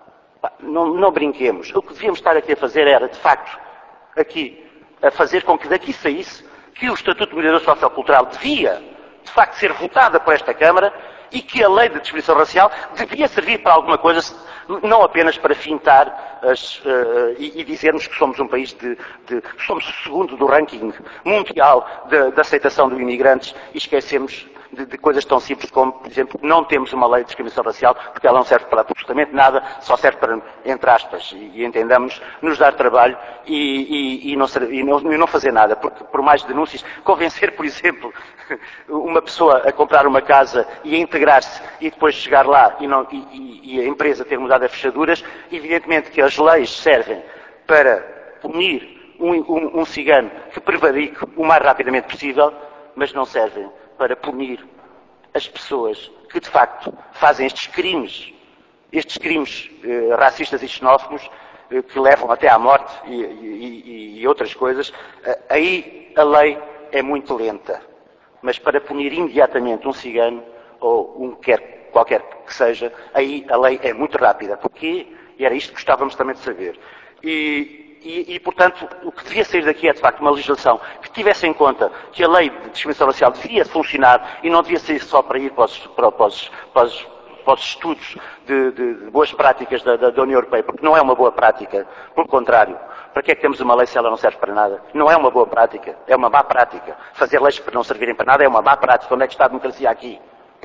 Não, não brinquemos. O que devíamos estar aqui a fazer era, de facto, aqui, a fazer com que daqui saísse que o Estatuto de Mediador Sociocultural devia, de facto, ser votada por esta Câmara e que a lei de discriminação racial devia servir para alguma coisa, não apenas para fintar as, uh, e, e dizermos que somos um país de, de que somos o segundo do ranking mundial de, de aceitação de imigrantes e esquecemos de, de coisas tão simples como, por exemplo, não temos uma lei de discriminação racial porque ela não serve para absolutamente nada, só serve para, entre aspas, e, e entendamos, nos dar trabalho e, e, e, não, e, não, e não fazer nada, porque por mais denúncias, convencer, por exemplo, uma pessoa a comprar uma casa e a integrar-se e depois chegar lá e, não, e, e a empresa ter mudado as fechaduras, evidentemente que as leis servem para punir um, um, um cigano que prevarique o mais rapidamente possível, mas não servem para punir as pessoas que, de facto, fazem estes crimes, estes crimes eh, racistas e xenófobos, eh, que levam até à morte e, e, e outras coisas. Eh, aí a lei é muito lenta. Mas para punir imediatamente um cigano, ou um quer, qualquer que seja, aí a lei é muito rápida. Porquê? E era isto que gostávamos também de saber. E, E, e, portanto, o que devia sair daqui é, de facto, uma legislação que tivesse em conta que a lei de discriminação racial devia funcionar e não devia ser só para ir para os, para, para os, para os, para os estudos de, de, de boas práticas da, da, da União Europeia, porque não é uma boa prática. Pelo contrário, para que é que temos uma lei se ela não serve para nada? Não é uma boa prática, é uma má prática. Fazer leis que não servirem para nada é uma má prática. Onde é que está a democracia aqui?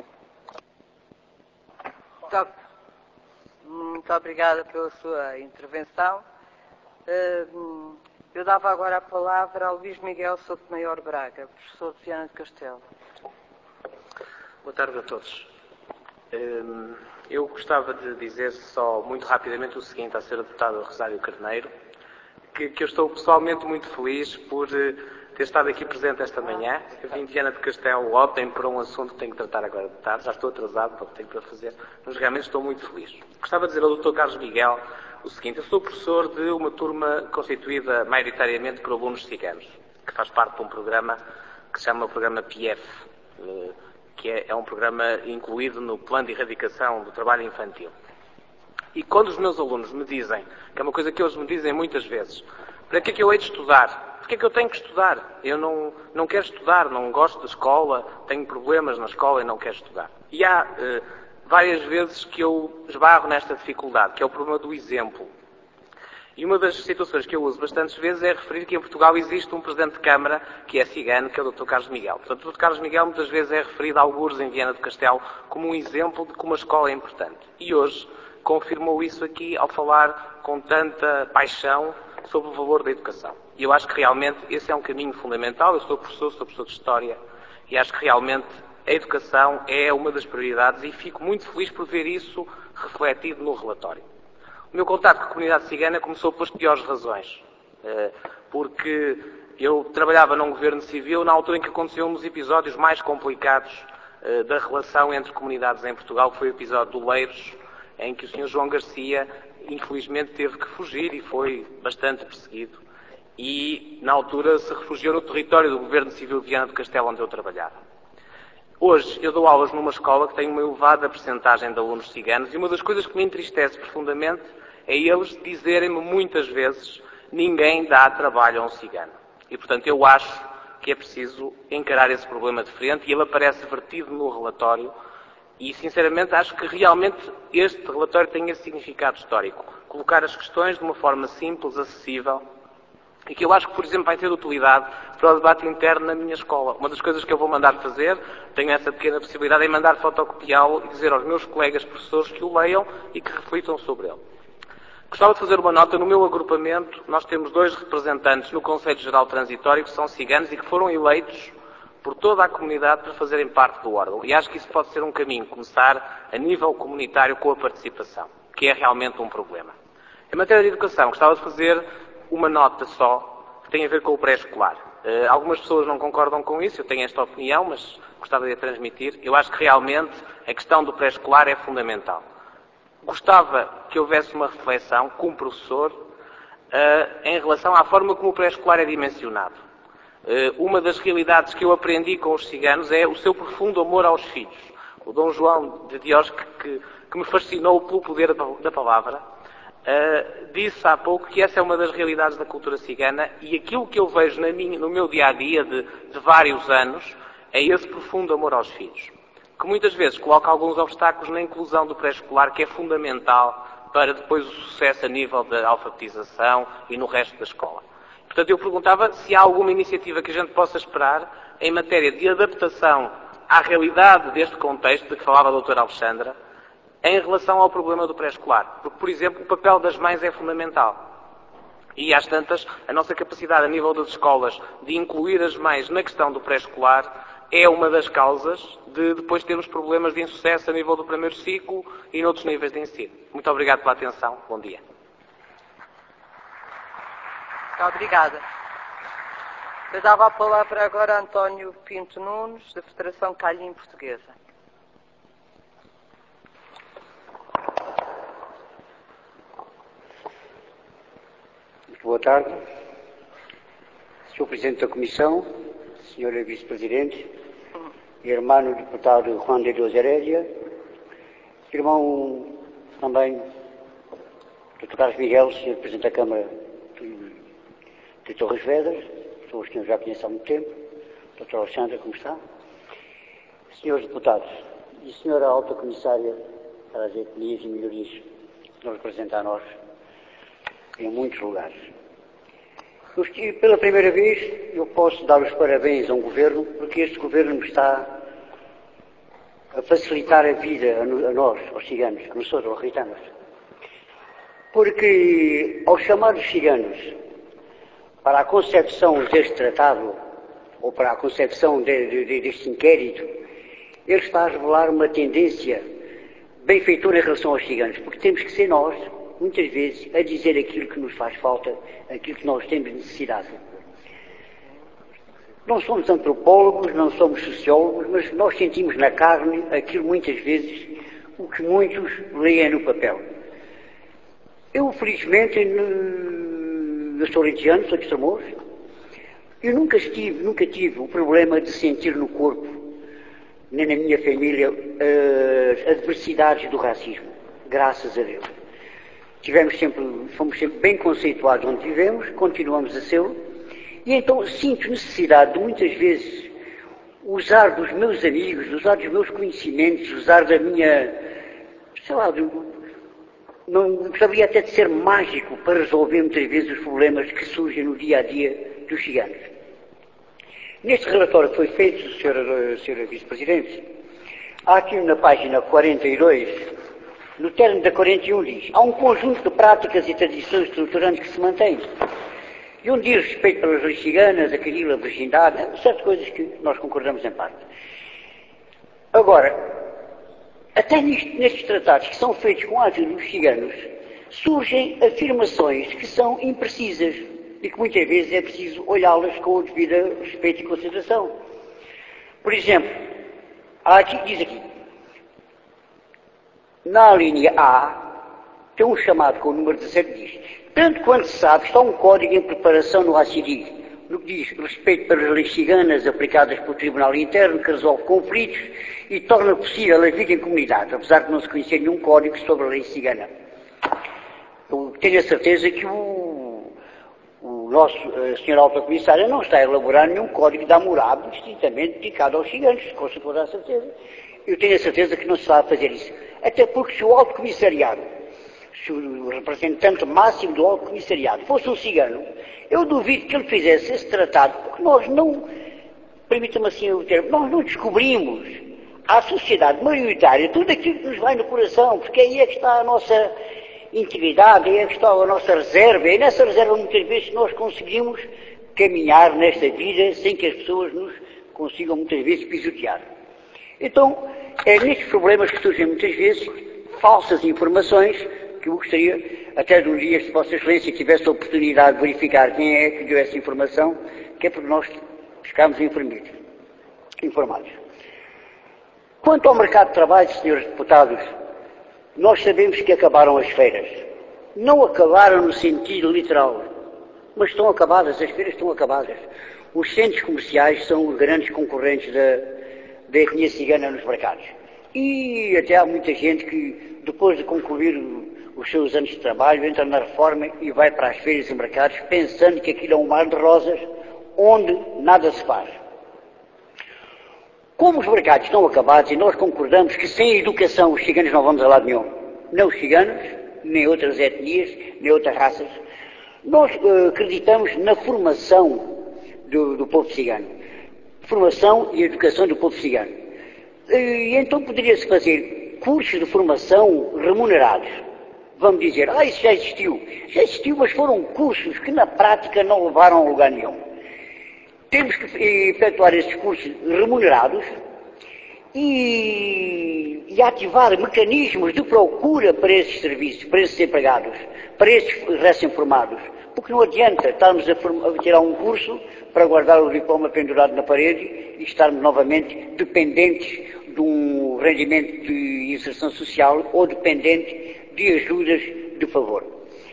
Muito, muito obrigada pela sua intervenção. Eu dava agora a palavra ao Luís Miguel Sotomayor Braga, professor de Viana do Castelo. Boa tarde a todos. Eu gostava de dizer só muito rapidamente o seguinte à senhora deputada Rosário Carneiro, que, que eu estou pessoalmente muito feliz por ter estado aqui presente esta manhã. Eu vim de Viana do Castelo ontem para um assunto que tenho que tratar agora de tarde, já estou atrasado para o que tenho para fazer, mas realmente estou muito feliz. Gostava de dizer ao doutor Carlos Miguel o seguinte: eu sou professor de uma turma constituída maioritariamente por alunos ciganos, que faz parte de um programa que se chama o programa P F, que é, é um programa incluído no Plano de Erradicação do Trabalho Infantil. E quando os meus alunos me dizem, que é uma coisa que eles me dizem muitas vezes, para que é que eu hei de estudar? Porquê é que eu tenho que estudar? Eu não, não quero estudar, não gosto da escola, tenho problemas na escola e não quero estudar. E há eh, várias vezes que eu esbarro nesta dificuldade, que é o problema do exemplo. E uma das situações que eu uso bastantes vezes é referir que em Portugal existe um Presidente de Câmara que é cigano, que é o doutor Carlos Miguel. Portanto, o doutor Carlos Miguel muitas vezes é referido a algures em Viana do Castelo como um exemplo de como a escola é importante. E hoje confirmou isso aqui ao falar com tanta paixão sobre o valor da educação. E eu acho que realmente esse é um caminho fundamental. Eu sou professor, sou professor de História, e acho que realmente a educação é uma das prioridades e fico muito feliz por ver isso refletido no relatório. O meu contato com a comunidade cigana começou pelas piores razões. Porque eu trabalhava num governo civil na altura em que aconteciam um dos episódios mais complicados da relação entre comunidades em Portugal, que foi o episódio do Leiros, em que o senhor João Garcia, infelizmente, teve que fugir e foi bastante perseguido. E, na altura, se refugiou no território do Governo Civil de Viana do Castelo, onde eu trabalhava. Hoje, eu dou aulas numa escola que tem uma elevada percentagem de alunos ciganos e uma das coisas que me entristece profundamente é eles dizerem-me muitas vezes: ninguém dá trabalho a um cigano. E, portanto, eu acho que é preciso encarar esse problema de frente, e ele aparece vertido no relatório, e, sinceramente, acho que realmente este relatório tem esse significado histórico. Colocar as questões de uma forma simples, acessível, e que eu acho que, por exemplo, vai ter utilidade para o debate interno na minha escola. Uma das coisas que eu vou mandar fazer, tenho essa pequena possibilidade, é mandar fotocopiá-lo e dizer aos meus colegas professores que o leiam e que reflitam sobre ele. Gostava de fazer uma nota. No meu agrupamento, nós temos dois representantes no Conselho Geral Transitório que são ciganos e que foram eleitos por toda a comunidade para fazerem parte do órgão. E acho que isso pode ser um caminho, começar a nível comunitário com a participação, que é realmente um problema. Em matéria de educação, gostava de fazer uma nota só, que tem a ver com o pré-escolar. Uh, algumas pessoas não concordam com isso, eu tenho esta opinião, mas gostava de a transmitir. Eu acho que realmente a questão do pré-escolar é fundamental. Gostava que houvesse uma reflexão com o professor uh, em relação à forma como o pré-escolar é dimensionado. Uh, uma das realidades que eu aprendi com os ciganos é o seu profundo amor aos filhos. O Dom João de Dios, que, que, que me fascinou pelo poder da palavra, uh, disse há pouco que essa é uma das realidades da cultura cigana, e aquilo que eu vejo na minha, no meu dia-a-dia de, de vários anos é esse profundo amor aos filhos, que muitas vezes coloca alguns obstáculos na inclusão do pré-escolar, que é fundamental para depois o sucesso a nível da alfabetização e no resto da escola. Portanto, eu perguntava se há alguma iniciativa que a gente possa esperar em matéria de adaptação à realidade deste contexto de que falava a doutora Alexandra, em relação ao problema do pré-escolar. Porque, por exemplo, o papel das mães é fundamental. E, às tantas, a nossa capacidade a nível das escolas de incluir as mães na questão do pré-escolar é uma das causas de depois termos problemas de insucesso a nível do primeiro ciclo e noutros níveis de ensino. Muito obrigado pela atenção. Bom dia. Muito obrigada. Eu dava a palavra agora a António Pinto Nunes, da Federação Calhim Portuguesa. Muito boa tarde. senhor Presidente da Comissão, senhora Vice-Presidente, irmão deputado Juan de Deus Herédia, irmão também doutor Carlos Miguel, senhor Presidente da Câmara de Torres Vedras, pessoas que eu já conheço há muito tempo, doutora Alexandra, como está? Senhores deputados e senhora Alta Comissária para as Etnias e Melhorias, que nos representa a nós em muitos lugares. Pela primeira vez, eu posso dar os parabéns a um governo, porque este governo me está a facilitar a vida a nós, aos ciganos, a nós, aos ritanos. Porque, ao chamar os ciganos para a concepção deste tratado, ou para a concepção de, de, de, deste inquérito, ele está a revelar uma tendência benfeitora em relação aos ciganos, porque temos que ser nós, muitas vezes, a dizer aquilo que nos faz falta, aquilo que nós temos necessidade. Não somos antropólogos, não somos sociólogos, mas nós sentimos na carne aquilo, muitas vezes, o que muitos leem no papel. Eu, felizmente, eu sou lentiano, sou de Estremoz, eu nunca tive, nunca tive o problema de sentir no corpo, nem na minha família, as adversidades do racismo, graças a Deus. Tivemos sempre, fomos sempre bem conceituados onde vivemos, continuamos a ser, e então sinto necessidade de muitas vezes usar dos meus amigos, usar dos meus conhecimentos, usar da minha, sei lá, do, não gostaria até de ser mágico para resolver muitas vezes os problemas que surgem no dia a dia dos ciganos. Neste relatório que foi feito, senhora, senhora Vice-Presidente, há aqui na página quarenta e dois, no término da quarenta e um diz, há um conjunto de práticas e tradições estruturantes que se mantêm. E um diz respeito pelas leis ciganas, a caril, a virgindade, certas coisas que nós concordamos em parte. Agora, até nisto, nestes tratados que são feitos com a ajuda dos ciganos, surgem afirmações que são imprecisas e que muitas vezes é preciso olhá-las com o devido respeito e consideração. Por exemplo, há aqui, diz aqui, na linha A, tem um chamado com o número dezassete, diz, tanto quanto se sabe, está um código em preparação no A C D, no que diz respeito pelas leis ciganas aplicadas pelo Tribunal Interno, que resolve conflitos e torna possível a vida em comunidade, apesar de não se conhecer nenhum código sobre a lei cigana. Eu tenho a certeza que o, o nosso a senhora Alta Comissária não está a elaborar nenhum código de Hammurabi estritamente dedicado aos ciganos, com toda a certeza. Eu tenho a certeza que não se está a fazer isso. Até porque se o Alto Comissariado, se o representante máximo do Alto Comissariado fosse um cigano, eu duvido que ele fizesse esse tratado, porque nós não, permita-me assim o termo, nós não descobrimos à sociedade maioritária tudo aquilo que nos vai no coração, porque aí é que está a nossa integridade, aí é que está a nossa reserva, e nessa reserva muitas vezes nós conseguimos caminhar nesta vida sem que as pessoas nos consigam muitas vezes pisotear. Então, é nestes problemas que surgem muitas vezes falsas informações, que eu gostaria, até de um dia, se Vossa Excelência tivesse a oportunidade de verificar quem é que deu essa informação, que é porque nós ficámos informados. Quanto ao mercado de trabalho, senhores deputados, nós sabemos que acabaram as feiras. Não acabaram no sentido literal, mas estão acabadas, as feiras estão acabadas. Os centros comerciais são os grandes concorrentes da, da etnia cigana nos mercados. E até há muita gente que, depois de concluir os seus anos de trabalho, entra na reforma e vai para as feiras e mercados pensando que aquilo é um mar de rosas onde nada se faz. Como os mercados estão acabados e nós concordamos que sem educação os ciganos não vamos a lado nenhum, nem os ciganos, nem outras etnias, nem outras raças, nós uh, acreditamos na formação do, do povo cigano. Formação e educação do povo cigano. E então poderia-se fazer cursos de formação remunerados. Vamos dizer, ah, isso já existiu. Já existiu, mas foram cursos que na prática não levaram a lugar nenhum. Temos que efetuar esses cursos remunerados e, e ativar mecanismos de procura para esses serviços, para esses empregados, para esses recém-formados. Porque não adianta estarmos a, a tirar um curso para guardar o diploma pendurado na parede e estarmos novamente dependentes de um rendimento de inserção social ou dependentes de ajudas de favor.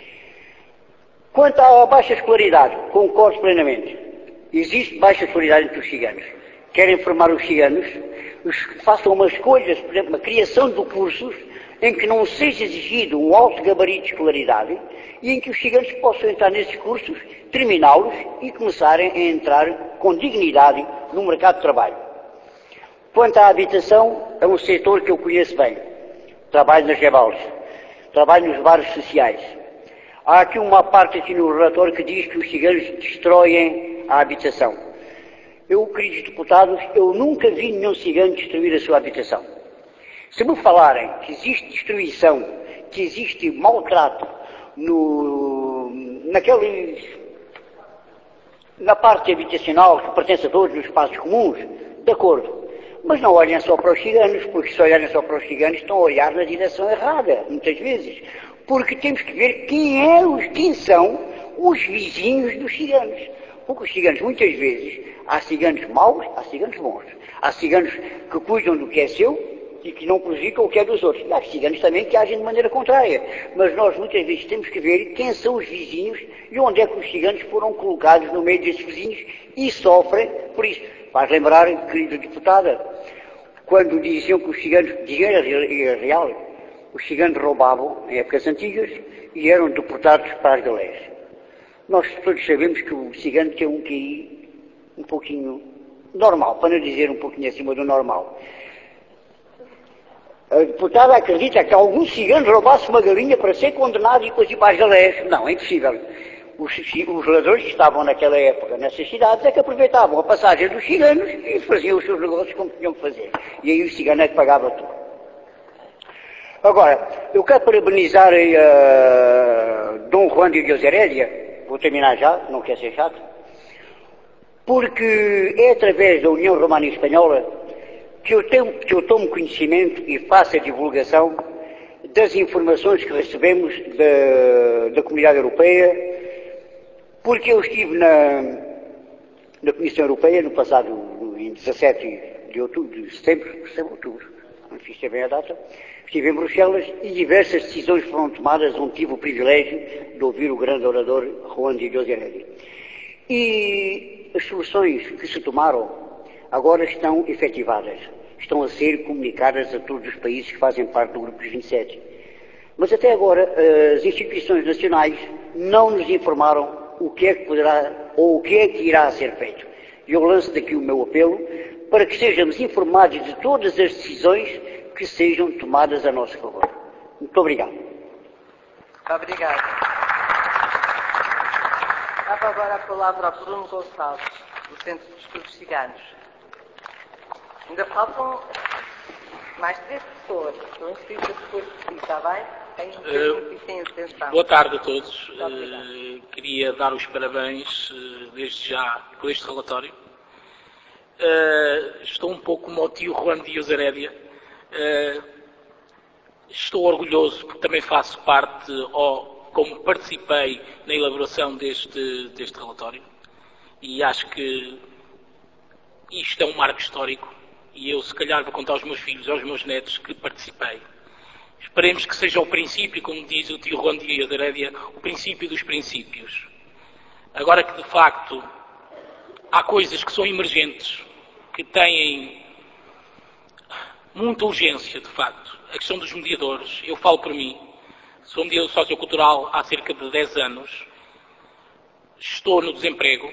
Quanto à baixa escolaridade, concordo plenamente. Existe baixa escolaridade entre os ciganos. Querem formar os ciganos, façam uma escolha, por exemplo, uma criação de cursos em que não seja exigido um alto gabarito de escolaridade e em que os ciganos possam entrar nesses cursos, terminá-los e começarem a entrar com dignidade no mercado de trabalho. Quanto à habitação, é um setor que eu conheço bem. Trabalho nas rebaldes, trabalho nos bares sociais. Há aqui uma parte aqui no relatório que diz que os ciganos destroem a habitação. Eu, queridos deputados, eu nunca vi nenhum cigano destruir a sua habitação. Se me falarem que existe destruição, que existe maltrato no, naqueles, na parte habitacional que pertence a todos, nos espaços comuns, de acordo. Mas não olhem só para os ciganos, porque se olharem só para os ciganos estão a olhar na direção errada, muitas vezes. Porque temos que ver quem, é os, quem são os vizinhos dos ciganos. Porque os ciganos, muitas vezes, há ciganos maus, há ciganos bons. Há ciganos que cuidam do que é seu e que não prejudicam o que é dos outros. E há ciganos também que agem de maneira contrária. Mas nós, muitas vezes, temos que ver quem são os vizinhos e onde é que os ciganos foram colocados no meio desses vizinhos e sofrem por isso. Faz lembrar, querida deputada, quando diziam que os ciganos, dinheiro é real, os ciganos roubavam em épocas antigas e eram deportados para as galés. Nós todos sabemos que o cigano tem um Q I um pouquinho normal, para não dizer um pouquinho acima do normal. A deputada acredita que algum cigano roubasse uma galinha para ser condenado e depois ir para as galés. Não, é impossível. Os, os ladrões que estavam naquela época nessas cidades é que aproveitavam a passagem dos ciganos e faziam os seus negócios como tinham que fazer. E aí o cigano é que pagava tudo. Agora, eu quero parabenizar uh, Dom Juan de Deus Herédia. Vou terminar já, não quero ser chato, porque é através da União Romano-Espanhola que eu, tenho, que eu tomo conhecimento e faço a divulgação das informações que recebemos da, da Comunidade Europeia, porque eu estive na, na Comissão Europeia no passado, em dezassete de outubro, de setembro, setembro, outubro, não fiz bem a data, estive em Bruxelas e diversas decisões foram tomadas onde tive o privilégio de ouvir o grande orador Juan de Deus Herédia. E as soluções que se tomaram agora estão efetivadas, estão a ser comunicadas a todos os países que fazem parte do Grupo dos vinte e sete. Mas até agora as instituições nacionais não nos informaram o que é que poderá ou o que é que irá ser feito. E eu lanço daqui o meu apelo para que sejamos informados de todas as decisões que sejam tomadas a nosso favor. Muito obrigado. Muito obrigado. Dava agora a palavra a Bruno Gonçalves, do Centro de Estudos Ciganos. Ainda faltam mais três pessoas. Estou inscrita depois de si, está bem? Tenho um tempo e sem atenção. Boa tarde a todos. Uh, queria dar os parabéns, uh, desde já, por este relatório. Uh, estou um pouco como o tio Juan Dias Herédia. Uh, estou orgulhoso porque também faço parte, ou como participei na elaboração deste, deste relatório. E acho que isto é um marco histórico. E eu, se calhar, vou contar aos meus filhos e aos meus netos que participei. Esperemos que seja o princípio, como diz o tio Juan Dias Herédia, o princípio dos princípios. Agora que, de facto, há coisas que são emergentes, que têm muita urgência, de facto. A questão dos mediadores. Eu falo por mim. Sou mediador sociocultural há cerca de dez anos. Estou no desemprego.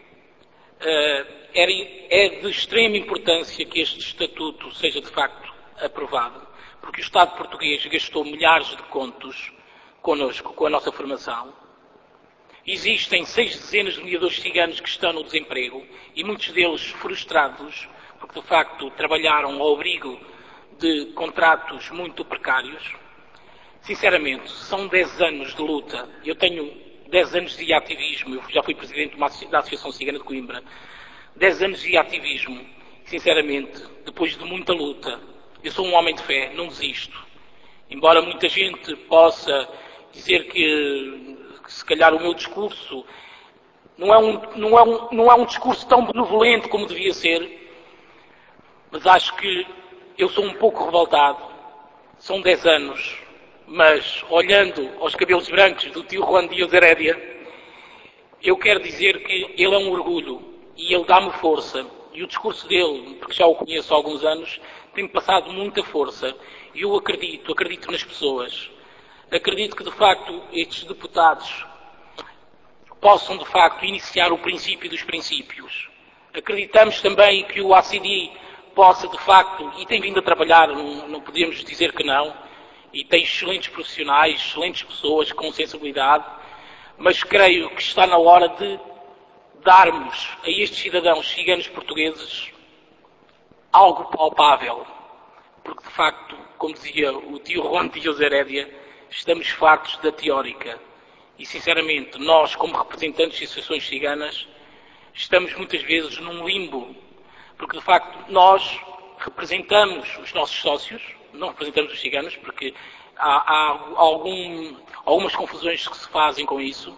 Uh, é de extrema importância que este estatuto seja, de facto, aprovado, porque o Estado português gastou milhares de contos connosco, com a nossa formação. Existem seis dezenas de mediadores ciganos que estão no desemprego e muitos deles frustrados, porque, de facto, trabalharam ao abrigo de contratos muito precários. Sinceramente, são dez anos de luta. Eu tenho dez anos de ativismo, eu já fui presidente da Associação Cigana de Coimbra. dez anos de ativismo, sinceramente, depois de muita luta. Eu sou um homem de fé, não desisto. Embora muita gente possa dizer que, que se calhar o meu discurso não é, um, não, é um, não é um discurso tão benevolente como devia ser, mas acho que eu sou um pouco revoltado. São dez anos, mas olhando aos cabelos brancos do tio Juan Dias Herédia, eu quero dizer que ele é um orgulho. E ele dá-me força. E o discurso dele, porque já o conheço há alguns anos, tem-me passado muita força. E eu acredito, acredito nas pessoas. Acredito que, de facto, estes deputados possam, de facto, iniciar o princípio dos princípios. Acreditamos também que o A C D possa, de facto, e tem vindo a trabalhar, não, não podemos dizer que não, e tem excelentes profissionais, excelentes pessoas com sensibilidade, mas creio que está na hora de darmos a estes cidadãos ciganos portugueses algo palpável. Porque, de facto, como dizia o tio Juan Dias Herédia, estamos fartos da teórica. E, sinceramente, nós, como representantes de associações ciganas, estamos muitas vezes num limbo. Porque, de facto, nós representamos os nossos sócios, não representamos os ciganos, porque há, há algum, algumas confusões que se fazem com isso,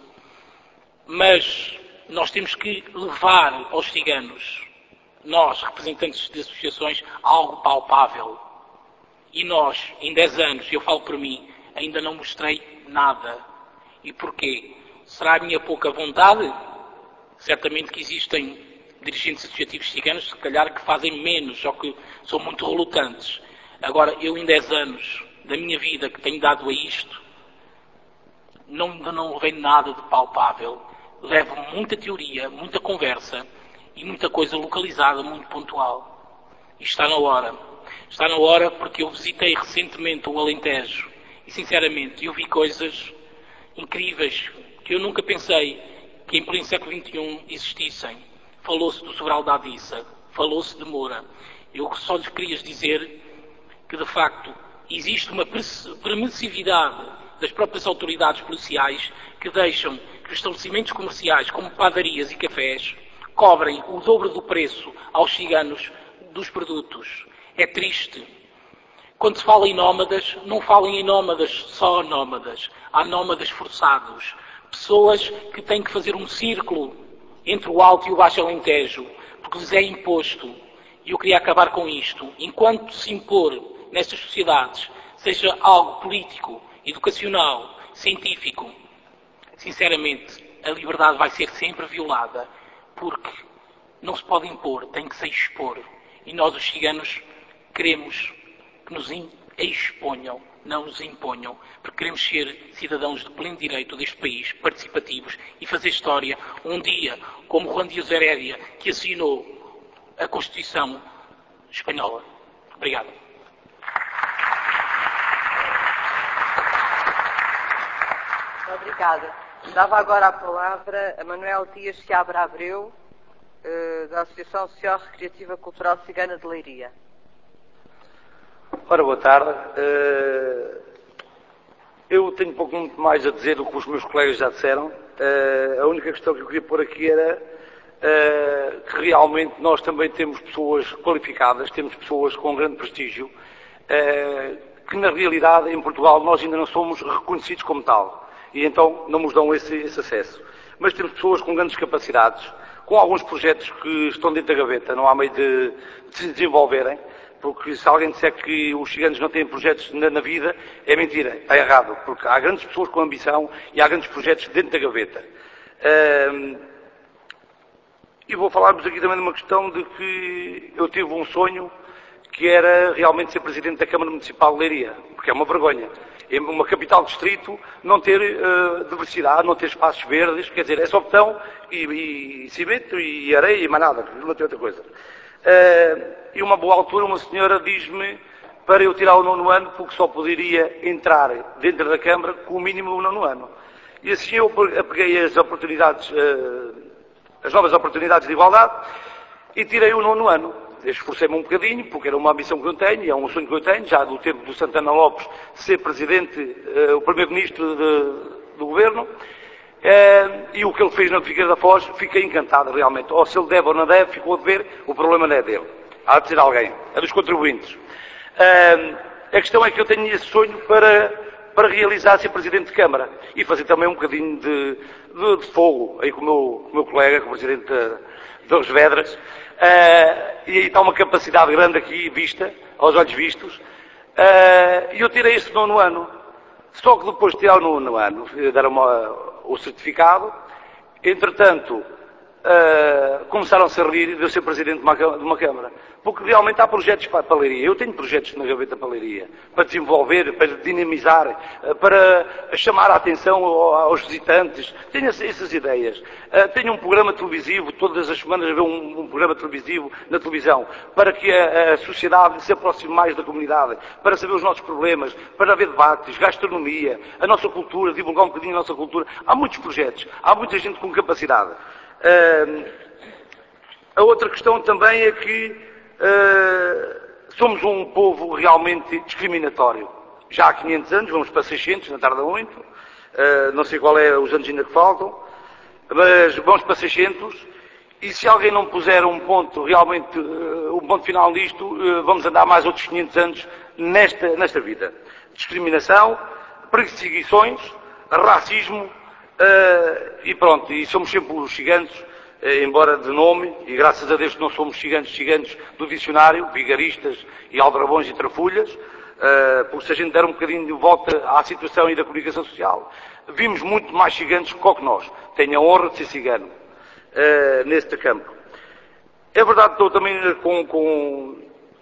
mas nós temos que levar aos ciganos, nós, representantes de associações, algo palpável. E nós, em dez anos, eu falo por mim, ainda não mostrei nada. E porquê? Será a minha pouca vontade? Certamente que existem dirigentes associativos ciganos, se calhar, que fazem menos, ou que são muito relutantes. Agora, eu em dez anos da minha vida que tenho dado a isto, não, ainda não levei nada de palpável. Levo muita teoria, muita conversa e muita coisa localizada, muito pontual. E está na hora. Está na hora porque eu visitei recentemente o Alentejo e, sinceramente, eu vi coisas incríveis que eu nunca pensei que em pleno século vinte e um existissem. Falou-se do Sobral da Adiça, falou-se de Moura. Eu só lhes queria dizer que, de facto, existe uma permissividade das próprias autoridades policiais que deixam que os estabelecimentos comerciais, como padarias e cafés, cobrem o dobro do preço aos ciganos dos produtos. É triste. Quando se fala em nómadas, não falem em nómadas só nómadas. Há nómadas forçados. Pessoas que têm que fazer um círculo entre o Alto e o Baixo Alentejo, porque lhes é imposto. E eu queria acabar com isto. Enquanto se impor nestas sociedades, seja algo político, educacional, científico, sinceramente, a liberdade vai ser sempre violada, porque não se pode impor, tem que se expor. E nós, os ciganos, queremos que nos exponham, não nos imponham, porque queremos ser cidadãos de pleno direito deste país, participativos, e fazer história um dia, como Juan Díaz Herédia, que assinou a Constituição Espanhola. Obrigado. Obrigada. Dava agora a palavra a Manuel Dias Seabra Abreu, da Associação Social Recreativa Cultural Cigana de Leiria. Ora, boa tarde. Uh, eu tenho pouco muito mais a dizer do que os meus colegas já disseram. Uh, a única questão que eu queria pôr aqui era uh, que realmente nós também temos pessoas qualificadas, temos pessoas com grande prestígio, uh, que na realidade em Portugal nós ainda não somos reconhecidos como tal. E então não nos dão esse, esse acesso. Mas temos pessoas com grandes capacidades, com alguns projetos que estão dentro da gaveta, não há meio de, de se desenvolverem. Porque se alguém disser que os ciganos não têm projetos na, na vida, é mentira, está errado, porque há grandes pessoas com ambição e há grandes projetos dentro da gaveta. Um, e vou falar-vos aqui também de uma questão de que eu tive um sonho que era realmente ser Presidente da Câmara Municipal de Leiria, porque é uma vergonha. Em uma capital de distrito não ter uh, diversidade, não ter espaços verdes, quer dizer, é só betão e, e, e cimento e areia e mais nada, não tem outra coisa. Uh, e uma boa altura uma senhora diz-me para eu tirar o nono ano porque só poderia entrar dentro da Câmara com o mínimo do nono ano. E assim eu peguei as oportunidades, uh, as novas oportunidades de igualdade e tirei o nono ano. Esforcei-me um bocadinho porque era uma ambição que eu tenho e é um sonho que eu tenho, já do tempo do Santana Lopes ser Presidente, uh, o Primeiro-Ministro do Governo. Uh, e o que ele fez na Figueira da Foz, fiquei encantado realmente. Ou se ele deve ou não deve, ficou a dever, o problema não é dele. Há de ser alguém, é dos contribuintes. Uh, a questão é que eu tenho esse sonho para, para realizar ser Presidente de Câmara e fazer também um bocadinho de, de, de fogo aí com o meu, com o meu colega, com o Presidente dos Vedras. Uh, e aí está uma capacidade grande aqui vista, aos olhos vistos. E uh, eu tirei este nono ano. Só que depois de tirar o nono ano, deram o certificado, entretanto, uh, começaram-se a rir de eu ser Presidente de uma, de uma Câmara. Porque realmente há projetos para a Leiria. Eu tenho projetos na gaveta para a Leiria, para desenvolver, para dinamizar, uh, para chamar a atenção aos visitantes. Tenho essas ideias. Uh, tenho um programa televisivo, todas as semanas haver um, um programa televisivo na televisão, para que a, a sociedade se aproxime mais da comunidade, para saber os nossos problemas, para haver debates, gastronomia, a nossa cultura, divulgar um bocadinho a nossa cultura. Há muitos projetos, há muita gente com capacidade. Uh, a outra questão também é que uh, somos um povo realmente discriminatório. Já há quinhentos anos, vamos para seiscentos, não tarda muito, uh, não sei qual é os anos ainda que faltam, mas vamos para seiscentos, e se alguém não puser um ponto realmente, uh, um ponto final nisto, uh, vamos andar mais outros quinhentos anos nesta, nesta vida. Discriminação, perseguições, racismo, uh, e pronto, e somos sempre os ciganos, uh, embora de nome, e graças a Deus que não somos ciganos, ciganos do dicionário, vigaristas e aldrabões e trafulhas, uh, porque se a gente der um bocadinho de volta à situação e da comunicação social, vimos muito mais ciganos que nós. Tenho a honra de ser cigano uh, neste campo. É verdade que estou também com, com...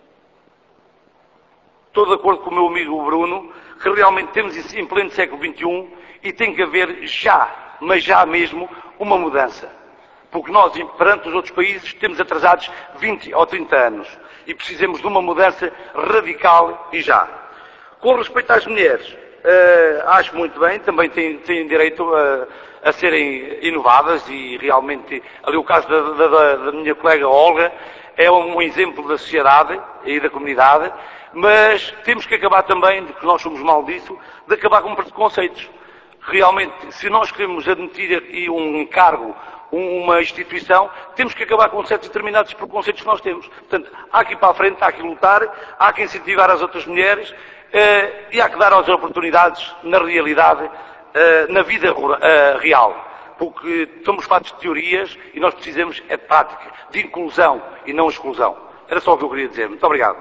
Estou de acordo com o meu amigo Bruno, que realmente temos em pleno século vinte e um e tem que haver já, mas já mesmo, uma mudança. Porque nós, perante os outros países, temos atrasados vinte ou trinta anos e precisamos de uma mudança radical e já. Com respeito às mulheres, uh, acho muito bem, também têm, têm direito a, a serem inovadas e realmente, ali o caso da, da, da minha colega Olga, é um exemplo da sociedade e da comunidade, mas temos que acabar também, de que nós somos mal disso, de acabar com preconceitos. Realmente, se nós queremos admitir um cargo, uma instituição, temos que acabar com certos determinados preconceitos que nós temos. Portanto, há que ir para a frente, há que lutar, há que incentivar as outras mulheres eh, e há que dar as oportunidades na realidade, eh, na vida eh, real. Porque somos fatos de teorias e nós precisamos é de prática, de inclusão e não exclusão. Era só o que eu queria dizer. Muito obrigado.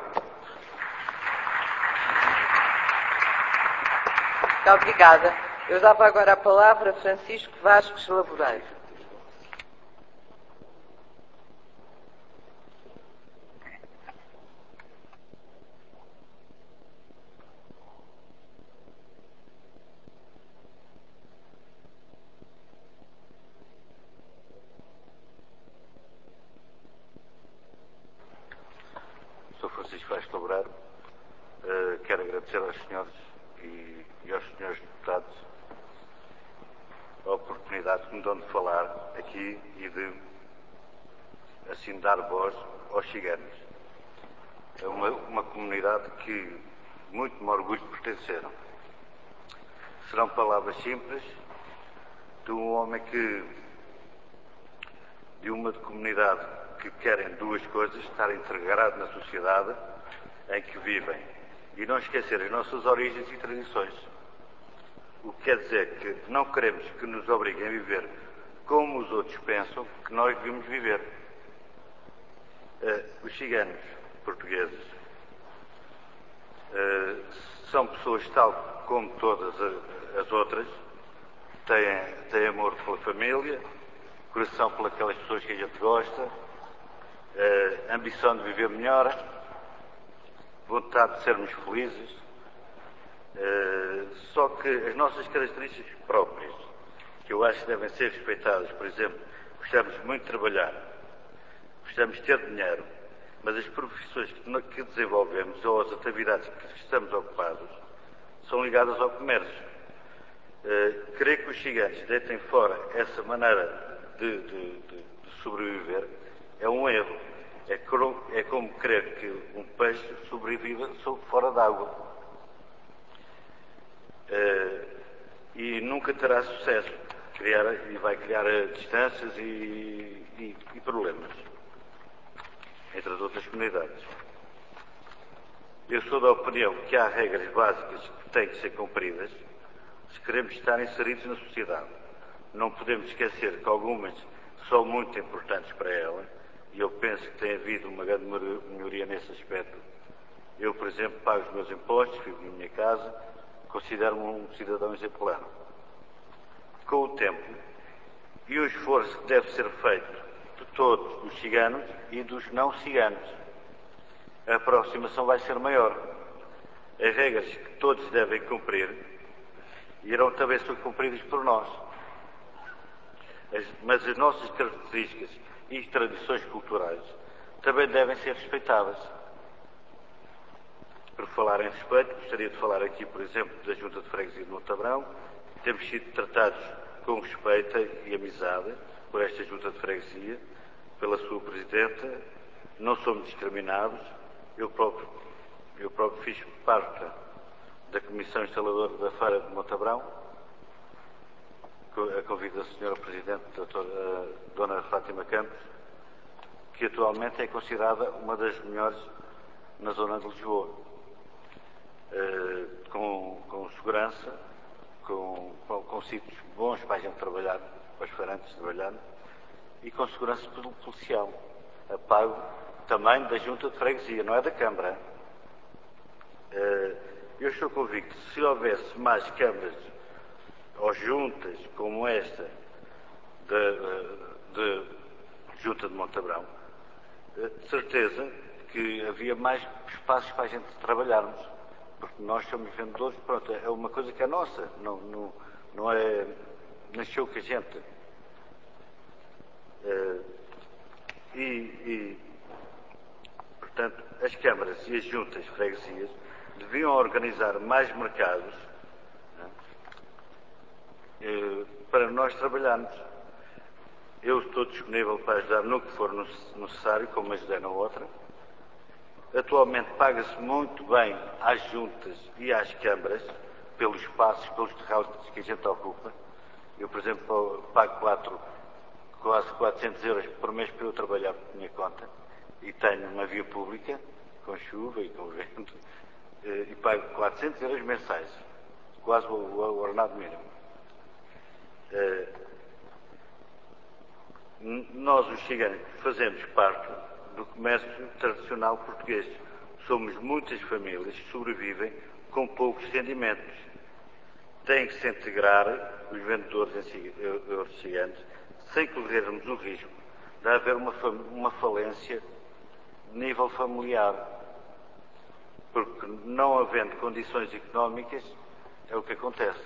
Muito obrigada. Eu dava agora a palavra a Francisco Vasques Laboreiro. vai celebrar. Uh, quero agradecer aos senhores e, e aos senhores deputados a oportunidade que me dão de falar aqui e de, assim, dar voz aos ciganos. É uma, uma comunidade que muito me orgulho de pertencer. Serão palavras simples de um homem que, de uma comunidade que querem duas coisas: estar integrado na sociedade em que vivem e não esquecer as nossas origens e tradições. O que quer dizer que não queremos que nos obriguem a viver como os outros pensam que nós devemos viver. Uh, os ciganos portugueses uh, são pessoas tal como todas as outras, têm, têm amor pela família, coração pelas pessoas que a gente gosta, uh, ambição de viver melhor, vontade de sermos felizes, uh, só que as nossas características próprias, que eu acho que devem ser respeitadas, por exemplo, gostamos muito de trabalhar, gostamos de ter dinheiro, mas as profissões que, que desenvolvemos ou as atividades que estamos ocupados são ligadas ao comércio. Uh, creio que os ciganos deitem fora essa maneira de, de, de, de sobreviver é um erro. É como, é como crer que um peixe sobreviva fora d'água. Uh, e nunca terá sucesso. Criar, e vai criar distâncias e, e, e problemas entre as outras comunidades. Eu sou da opinião que há regras básicas que têm que ser cumpridas se queremos estar inseridos na sociedade. Não podemos esquecer que algumas são muito importantes para ela, e eu penso que tem havido uma grande melhoria nesse aspecto. Eu, por exemplo, pago os meus impostos, vivo na minha casa, considero-me um cidadão exemplar. Com o tempo e o esforço que deve ser feito de todos os ciganos e dos não ciganos, a aproximação vai ser maior. As regras que todos devem cumprir irão também ser cumpridas por nós. As, mas as nossas características e tradições culturais também devem ser respeitadas. Por falar em respeito, gostaria de falar aqui, por exemplo, da Junta de Freguesia de Montabrão. Temos sido tratados com respeito e amizade por esta Junta de Freguesia, pela sua Presidenta. Não somos discriminados. Eu próprio, eu próprio fiz parte da Comissão Instaladora da Feira de Montabrão, a convite da senhora Presidente, doutora, Dona Fátima Campos, que atualmente é considerada uma das melhores na zona de Lisboa, uh, com, com segurança, com, com, com sítios bons para a gente trabalhar, para os feirantes trabalhar, e com segurança policial, a pago também da Junta de Freguesia, não é da Câmara. Uh, eu estou convicto que se houvesse mais câmaras ou juntas como esta de, de Junta de Montabrão, de certeza que havia mais espaços para a gente trabalharmos, porque nós somos vendedores, pronto, é uma coisa que é nossa, não, não, não é, nasceu que a gente. Uh, e, e, portanto, as câmaras e as juntas freguesias deviam organizar mais mercados, né, uh, para nós trabalharmos. Eu estou disponível para ajudar no que for necessário, como ajudei na outra. Atualmente paga-se muito bem às juntas e às câmaras, pelos espaços, pelos terrenos que a gente ocupa. Eu, por exemplo, pago quatro, quase quatrocentos euros por mês para eu trabalhar por minha conta, e tenho uma via pública, com chuva e com vento, e pago quatrocentos euros mensais, quase o, o ordenado mínimo. Nós, os ciganos, fazemos parte do comércio tradicional português. Somos muitas famílias que sobrevivem com poucos rendimentos. Têm que se integrar os vendedores os ciganos, sem corrermos o risco de haver uma, uma falência de nível familiar. Porque não havendo condições económicas, é o que acontece.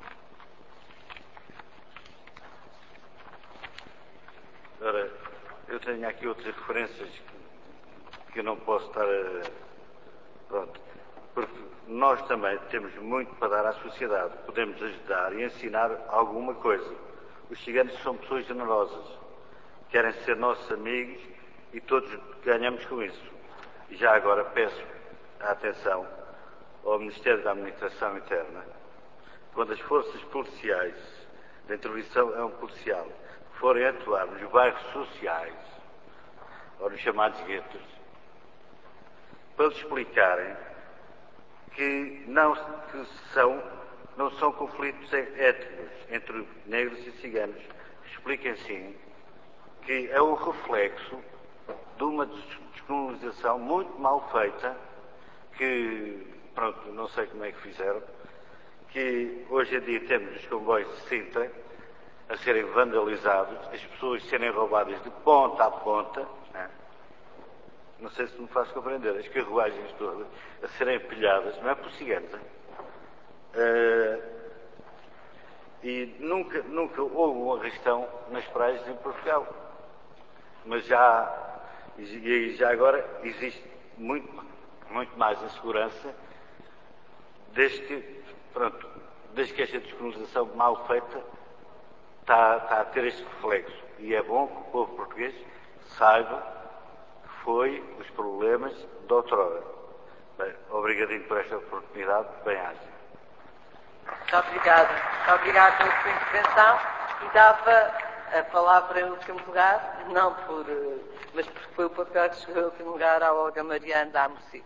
Ora, eu tenho aqui outras referências que, que eu não posso estar a... Pronto. Porque nós também temos muito para dar à sociedade. Podemos ajudar e ensinar alguma coisa. Os ciganos são pessoas generosas. Querem ser nossos amigos e todos ganhamos com isso. E já agora peço a atenção ao Ministério da Administração Interna. Quando as forças policiais da intervenção policial forem atuar nos bairros sociais ou nos chamados guetos, para eles explicarem que não, que são, não são conflitos étnicos entre negros e ciganos. Expliquem sim que é o reflexo de uma descolonização muito mal feita, que, pronto, não sei como é que fizeram, que hoje em dia temos os comboios de Sintra a serem vandalizados, as pessoas serem roubadas de ponta a ponta, né? Não sei se me faz compreender, as carruagens todas a serem empilhadas, não é por ciganos, uh, e nunca, nunca houve um arrastão nas praias em Portugal, mas já, e já agora existe muito, muito mais insegurança desde que, pronto, desde que esta descolonização mal feita está, está a ter este reflexo, e é bom que o povo português saiba foi os problemas de outrora. Bem, obrigadinho por esta oportunidade. Bem-aja. Muito obrigada. Muito obrigada pela sua intervenção. E dava a palavra em último lugar, não por, mas porque foi o papel que chegou em último lugar à Olga Mariano da AMOCIP.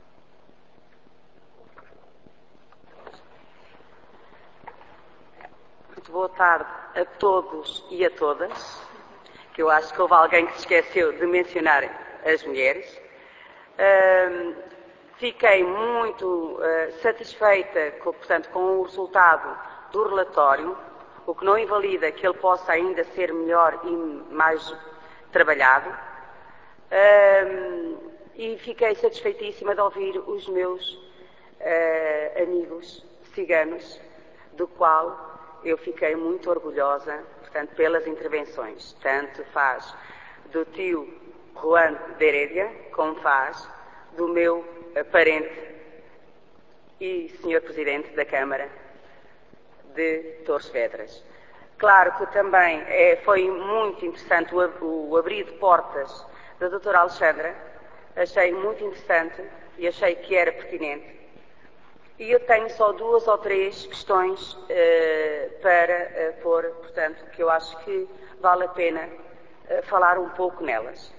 Muito boa tarde a todos e a todas, que eu acho que houve alguém que se esqueceu de mencionar as mulheres. Uh, fiquei muito uh, satisfeita com, portanto, com o resultado do relatório, o que não invalida que ele possa ainda ser melhor e mais trabalhado. Uh, e fiquei satisfeitíssima de ouvir os meus uh, amigos ciganos, do qual eu fiquei muito orgulhosa, portanto, pelas intervenções. Tanto faz do tio Juan de Heredia, como faz do meu parente e senhor Presidente da Câmara de Torres Vedras. Claro que também é, foi muito interessante o, o abrir de portas da doutora Alexandra, achei muito interessante e achei que era pertinente. E eu tenho só duas ou três questões uh, para uh, pôr, portanto, que eu acho que vale a pena uh, falar um pouco nelas.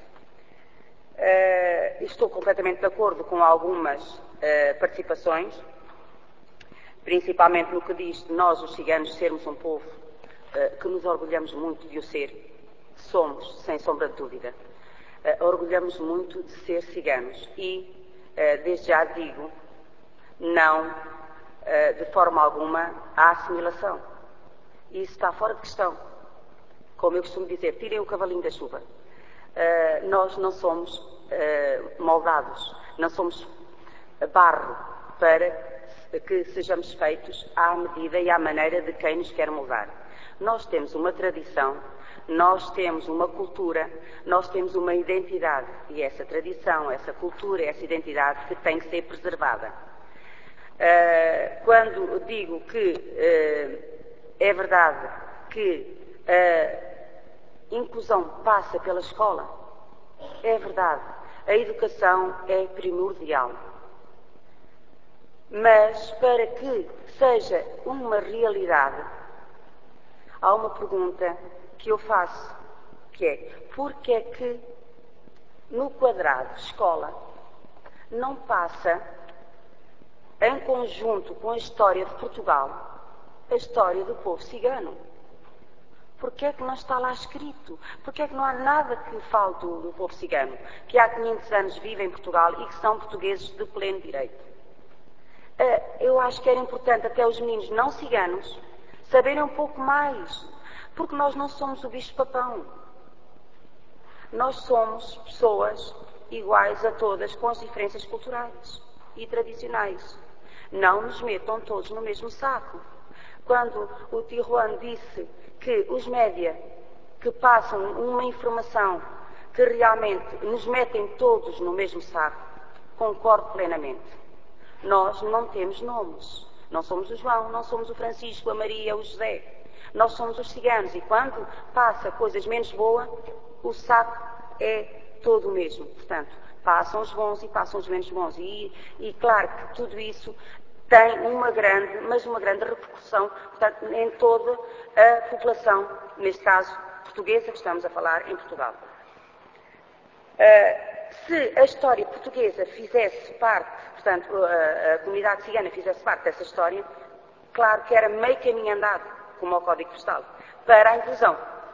Uh, estou completamente de acordo com algumas uh, participações, principalmente no que diz de nós, os ciganos, sermos um povo uh, que nos orgulhamos muito de o ser. Somos, sem sombra de dúvida. Uh, orgulhamos muito de ser ciganos e, uh, desde já digo, não, uh, de forma alguma, a assimilação. Isso está fora de questão. Como eu costumo dizer, tirem o cavalinho da chuva. Uh, nós não somos uh, moldados, não somos barro para que sejamos feitos à medida e à maneira de quem nos quer moldar. Nós temos uma tradição, nós temos uma cultura, nós temos uma identidade, e essa tradição, essa cultura, essa identidade que tem que ser preservada. Uh, quando digo que uh, é verdade que a inclusão passa pela escola, é verdade, a educação é primordial. Mas para que seja uma realidade, há uma pergunta que eu faço, que é: porque é que no quadrado escola não passa, em conjunto com a história de Portugal, a história do povo cigano? Porquê é que não está lá escrito? Porquê é que não há nada que fale do, do povo cigano, que há quinhentos anos vive em Portugal e que são portugueses de pleno direito? Uh, eu acho que era importante até os meninos não ciganos saberem um pouco mais, porque nós não somos o bicho-papão. Nós somos pessoas iguais a todas, com as diferenças culturais e tradicionais. Não nos metam todos no mesmo saco. Quando o tio Juan disse que os média que passam uma informação que realmente nos metem todos no mesmo saco, concordo plenamente. Nós não temos nomes. Não somos o João, não somos o Francisco, a Maria, o José. Nós somos os ciganos e quando passa coisas menos boas, o saco é todo o mesmo. Portanto, passam os bons e passam os menos bons. E, e claro que tudo isso tem uma grande, mas uma grande repercussão, portanto, em toda a população, neste caso portuguesa, que estamos a falar em Portugal. Uh, se a história portuguesa fizesse parte, portanto, a, a comunidade cigana fizesse parte dessa história, claro que era meio caminho andado, como ao Código Postal, para a inclusão.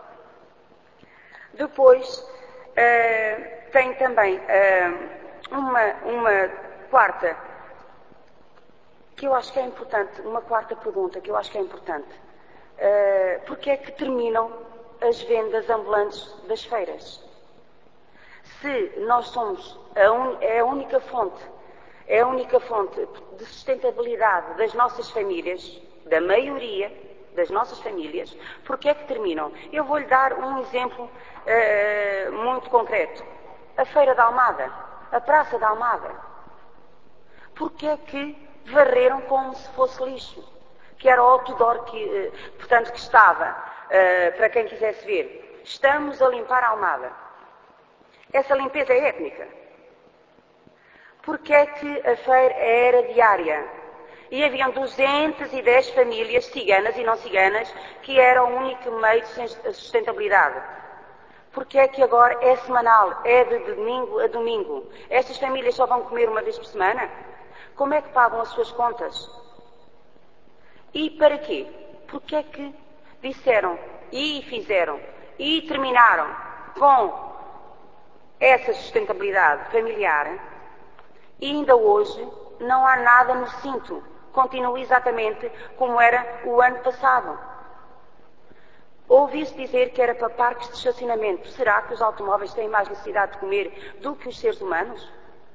Depois, uh, tem também uh, uma, uma quarta, que eu acho que é importante, uma quarta pergunta que eu acho que é importante. Uh, porque é que terminam as vendas ambulantes das feiras? Se nós somos a, un, é a única fonte, é a única fonte de sustentabilidade das nossas famílias, da maioria das nossas famílias, porque é que terminam? Eu vou-lhe dar um exemplo uh, muito concreto. A Feira da Almada, a Praça da Almada. Porque é que varreram como se fosse lixo? Que era o outdoor que, uh, portanto, que estava, uh, para quem quisesse ver. Estamos a limpar a Almada. Essa limpeza é étnica. Porque é que a feira era diária? E haviam duzentas e dez famílias ciganas e não ciganas que eram o único meio de sustentabilidade. Porque é que agora é semanal, é de domingo a domingo? Estas famílias só vão comer uma vez por semana? Como é que pagam as suas contas? E para quê? Porque é que disseram e fizeram e terminaram com essa sustentabilidade familiar e ainda hoje não há nada no cinto. Continua exatamente como era o ano passado. Ouvi-se dizer que era para parques de estacionamento. Será que os automóveis têm mais necessidade de comer do que os seres humanos?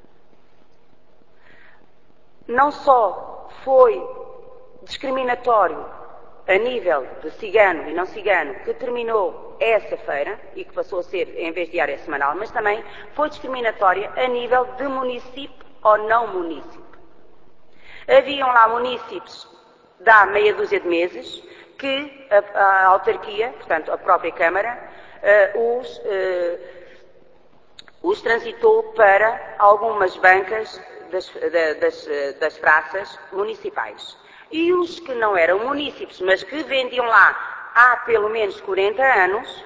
Não só foi discriminatório a nível de cigano e não cigano que terminou essa feira e que passou a ser, em vez de diária, semanal, mas também foi discriminatória a nível de município ou não município. Haviam lá municípios de há meia dúzia de meses que a, a autarquia, portanto a própria Câmara, uh, os, uh, os transitou para algumas bancas das, das, das praças municipais. E os que não eram municípios, mas que vendiam lá há pelo menos quarenta anos,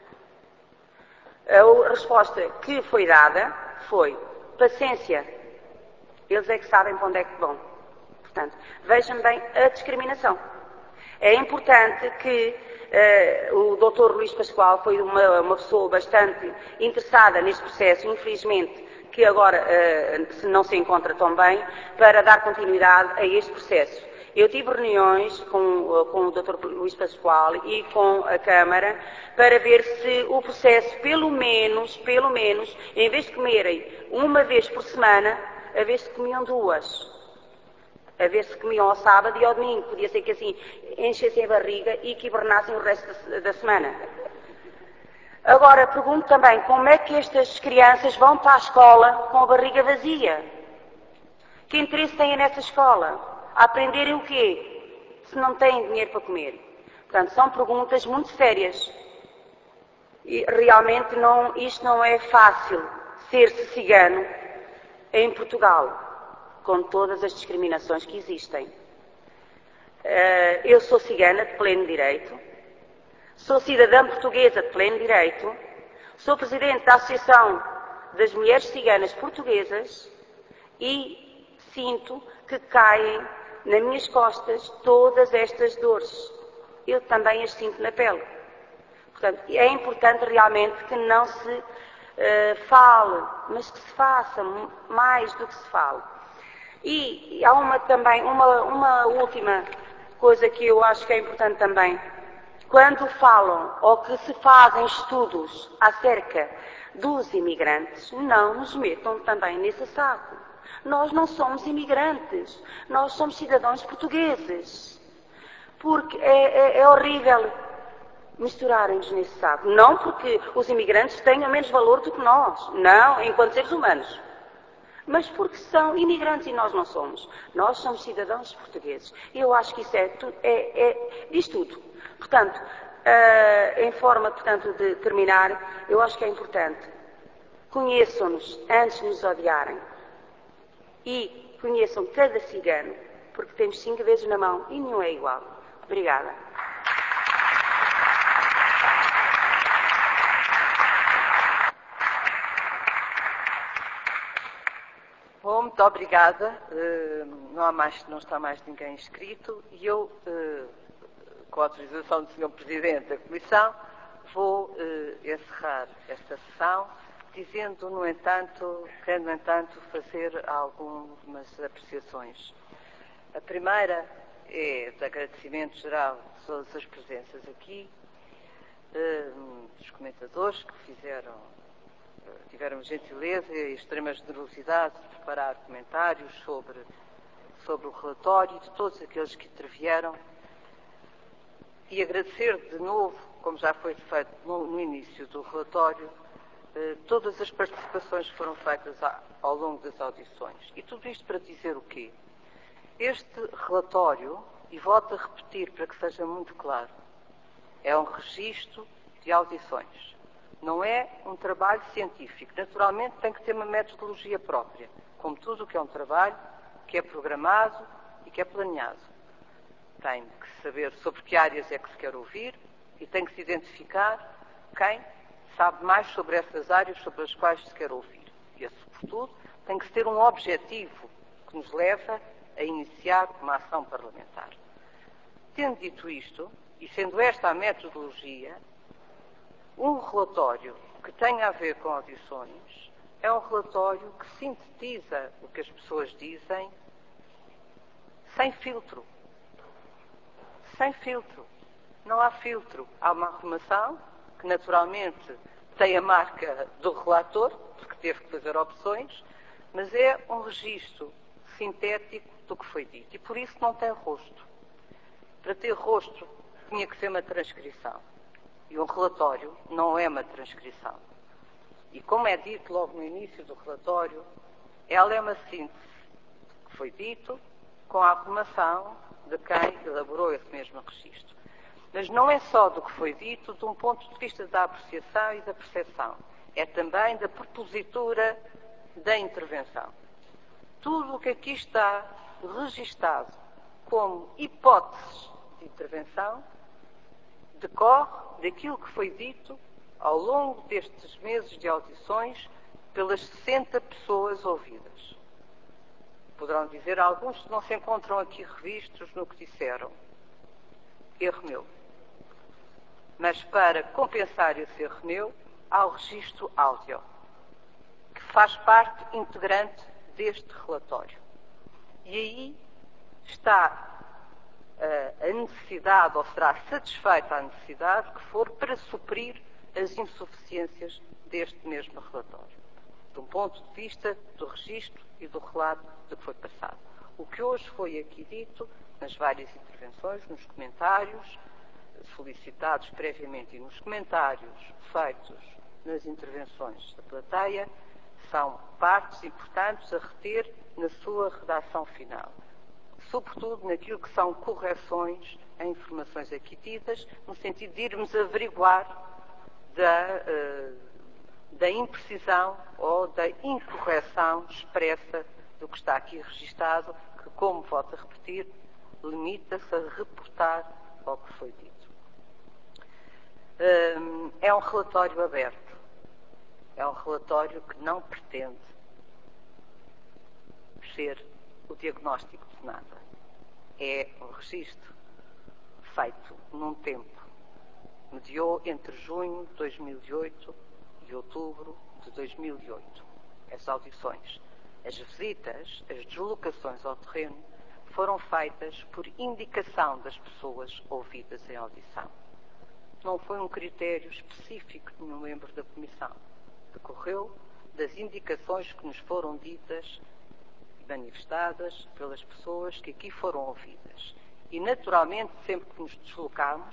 a resposta que foi dada foi: paciência, eles é que sabem para onde é que vão. Portanto, vejam bem a discriminação. É importante que uh, o doutor Luís Pascoal foi uma, uma pessoa bastante interessada neste processo, infelizmente, que agora uh, se não se encontra tão bem, para dar continuidade a este processo. Eu tive reuniões com, com o doutor Luís Pascoal e com a Câmara para ver se o processo, pelo menos, pelo menos, em vez de comerem uma vez por semana, a ver se comiam duas. A ver se comiam ao sábado e ao domingo. Podia ser que assim enchessem a barriga e que hibernassem o resto da, da semana. Agora, pergunto também, como é que estas crianças vão para a escola com a barriga vazia? Que interesse têm nessa escola? A aprenderem o quê? Se não têm dinheiro para comer. Portanto, são perguntas muito sérias. E realmente não, isto não é fácil, ser-se cigano em Portugal, com todas as discriminações que existem. Uh, eu sou cigana de pleno direito, sou cidadã portuguesa de pleno direito, sou presidente da Associação das Mulheres Ciganas Portuguesas e sinto que caem nas minhas costas todas estas dores. Eu também as sinto na pele. Portanto, é importante realmente que não se uh, fale, mas que se faça mais do que se fale. E, e há uma também, uma, uma última coisa que eu acho que é importante também. Quando falam ou que se fazem estudos acerca dos imigrantes, não nos metam também nesse saco. Nós não somos imigrantes, nós somos cidadãos portugueses. Porque é, é, é horrível misturarem-nos nesse saco. Não porque os imigrantes tenham menos valor do que nós. Não, enquanto seres humanos. Mas porque são imigrantes e nós não somos. Nós somos cidadãos portugueses. E eu acho que isso é, é, é, diz tudo. Portanto, uh, em forma, portanto, de terminar, eu acho que é importante. Conheçam-nos antes de nos odiarem. E conheçam cada cigano, porque temos cinco vezes na mão e nenhum é igual. Obrigada. Bom, muito obrigada. Uh, não há mais, não está mais ninguém inscrito e eu, uh, com a autorização do senhor Presidente da Comissão, vou uh, encerrar esta sessão, dizendo, no entanto, querendo, no entanto, fazer algumas apreciações. A primeira é de agradecimento geral de todas as presenças aqui, uh, dos comentadores que fizeram, uh, tiveram gentileza e extrema generosidade de preparar comentários sobre, sobre o relatório e de todos aqueles que intervieram. E agradecer de novo, como já foi feito no, no início do relatório, eh, todas as participações que foram feitas a, ao longo das audições. E tudo isto para dizer o quê? Este relatório, e volto a repetir para que seja muito claro, é um registro de audições. Não é um trabalho científico. Naturalmente tem que ter uma metodologia própria, como tudo o que é um trabalho que é programado e que é planeado. Tem que saber sobre que áreas é que se quer ouvir e tem que se identificar quem sabe mais sobre essas áreas sobre as quais se quer ouvir. E, sobretudo, tem que se ter um objetivo que nos leva a iniciar uma ação parlamentar. Tendo dito isto, e sendo esta a metodologia, um relatório que tenha a ver com audições é um relatório que sintetiza o que as pessoas dizem sem filtro. Sem filtro. Não há filtro. Há uma arrumação que, naturalmente, tem a marca do relator, porque teve que fazer opções, mas é um registro sintético do que foi dito. E por isso não tem rosto. Para ter rosto, tinha que ser uma transcrição. E um relatório não é uma transcrição. E como é dito logo no início do relatório, ela é uma síntese do que foi dito com a arrumação de quem elaborou esse mesmo registro. Mas não é só do que foi dito de um ponto de vista da apreciação e da percepção. É também da propositura da intervenção. Tudo o que aqui está registado como hipóteses de intervenção decorre daquilo que foi dito ao longo destes meses de audições pelas sessenta pessoas ouvidas. Poderão dizer alguns que não se encontram aqui revistos no que disseram. Erro meu. Mas para compensar esse erro meu, há o registro áudio, que faz parte integrante deste relatório. E aí está uh, a necessidade, ou será satisfeita a necessidade que for para suprir as insuficiências deste mesmo relatório, de um ponto de vista do registro e do relato do que foi passado. O que hoje foi aqui dito, nas várias intervenções, nos comentários, solicitados previamente e nos comentários feitos nas intervenções da plateia, são partes importantes a reter na sua redação final. Sobretudo naquilo que são correções a informações aqui tidas, no sentido de irmos averiguar da, uh, da imprecisão ou da incorreção expressa do que está aqui registado, que, como volto a repetir, limita-se a reportar ao que foi dito. Um, é um relatório aberto. É um relatório que não pretende ser o diagnóstico de nada. É um registro feito num tempo mediou entre junho de dois mil e oito e outubro de dois mil e oito. As audições, as visitas, as deslocações ao terreno foram feitas por indicação das pessoas ouvidas em audição. Não foi um critério específico de nenhum membro da Comissão. Decorreu das indicações que nos foram ditas e manifestadas pelas pessoas que aqui foram ouvidas. E, naturalmente, sempre que nos deslocámos,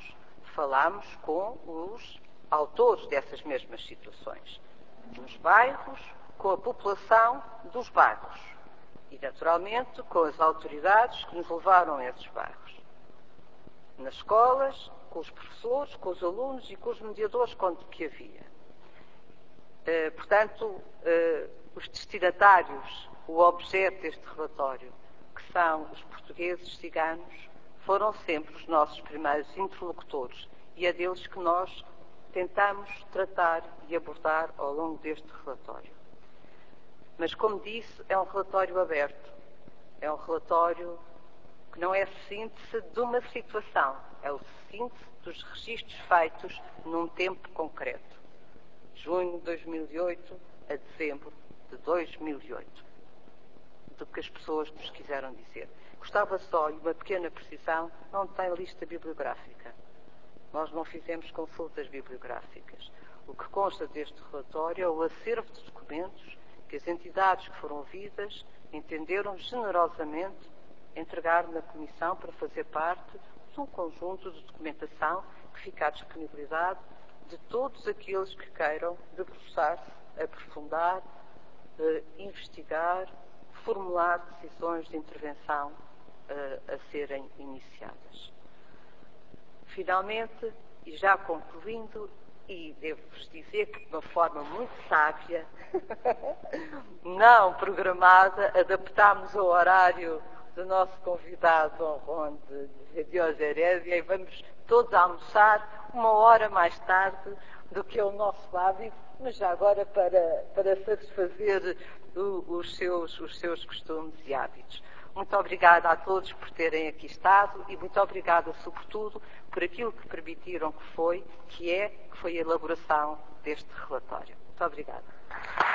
falámos com os autores dessas mesmas situações, nos bairros, com a população dos bairros e, naturalmente, com as autoridades que nos levaram a esses bairros. Nas escolas, com os professores, com os alunos e com os mediadores quanto que havia. Uh, portanto, uh, os destinatários, o objeto deste relatório, que são os portugueses ciganos, foram sempre os nossos primeiros interlocutores e é deles que nós tentamos tratar e abordar ao longo deste relatório. Mas, como disse, é um relatório aberto, é um relatório que não é síntese de uma situação, é o síntese dos registros feitos num tempo concreto. Junho de dois mil e oito a dezembro de dois mil e oito. Do que as pessoas nos quiseram dizer. Gostava só, e uma pequena precisão, não tem lista bibliográfica. Nós não fizemos consultas bibliográficas. O que consta deste relatório é o acervo de documentos que as entidades que foram ouvidas entenderam generosamente entregar na Comissão para fazer parte de um conjunto de documentação que fica à disponibilidade de todos aqueles que queiram debruçar-se, aprofundar, eh, investigar, formular decisões de intervenção eh, a serem iniciadas. Finalmente, e já concluindo, e devo-vos dizer que de uma forma muito sábia, não programada, adaptámos o horário do nosso convidado, Dom Ronde de Diogo Herédia, e vamos todos almoçar uma hora mais tarde do que é o nosso hábito, mas já agora para, para satisfazer o, os, seus, os seus costumes e hábitos. Muito obrigada a todos por terem aqui estado e muito obrigada, sobretudo, por aquilo que permitiram que foi, que é, que foi a elaboração deste relatório. Muito obrigada.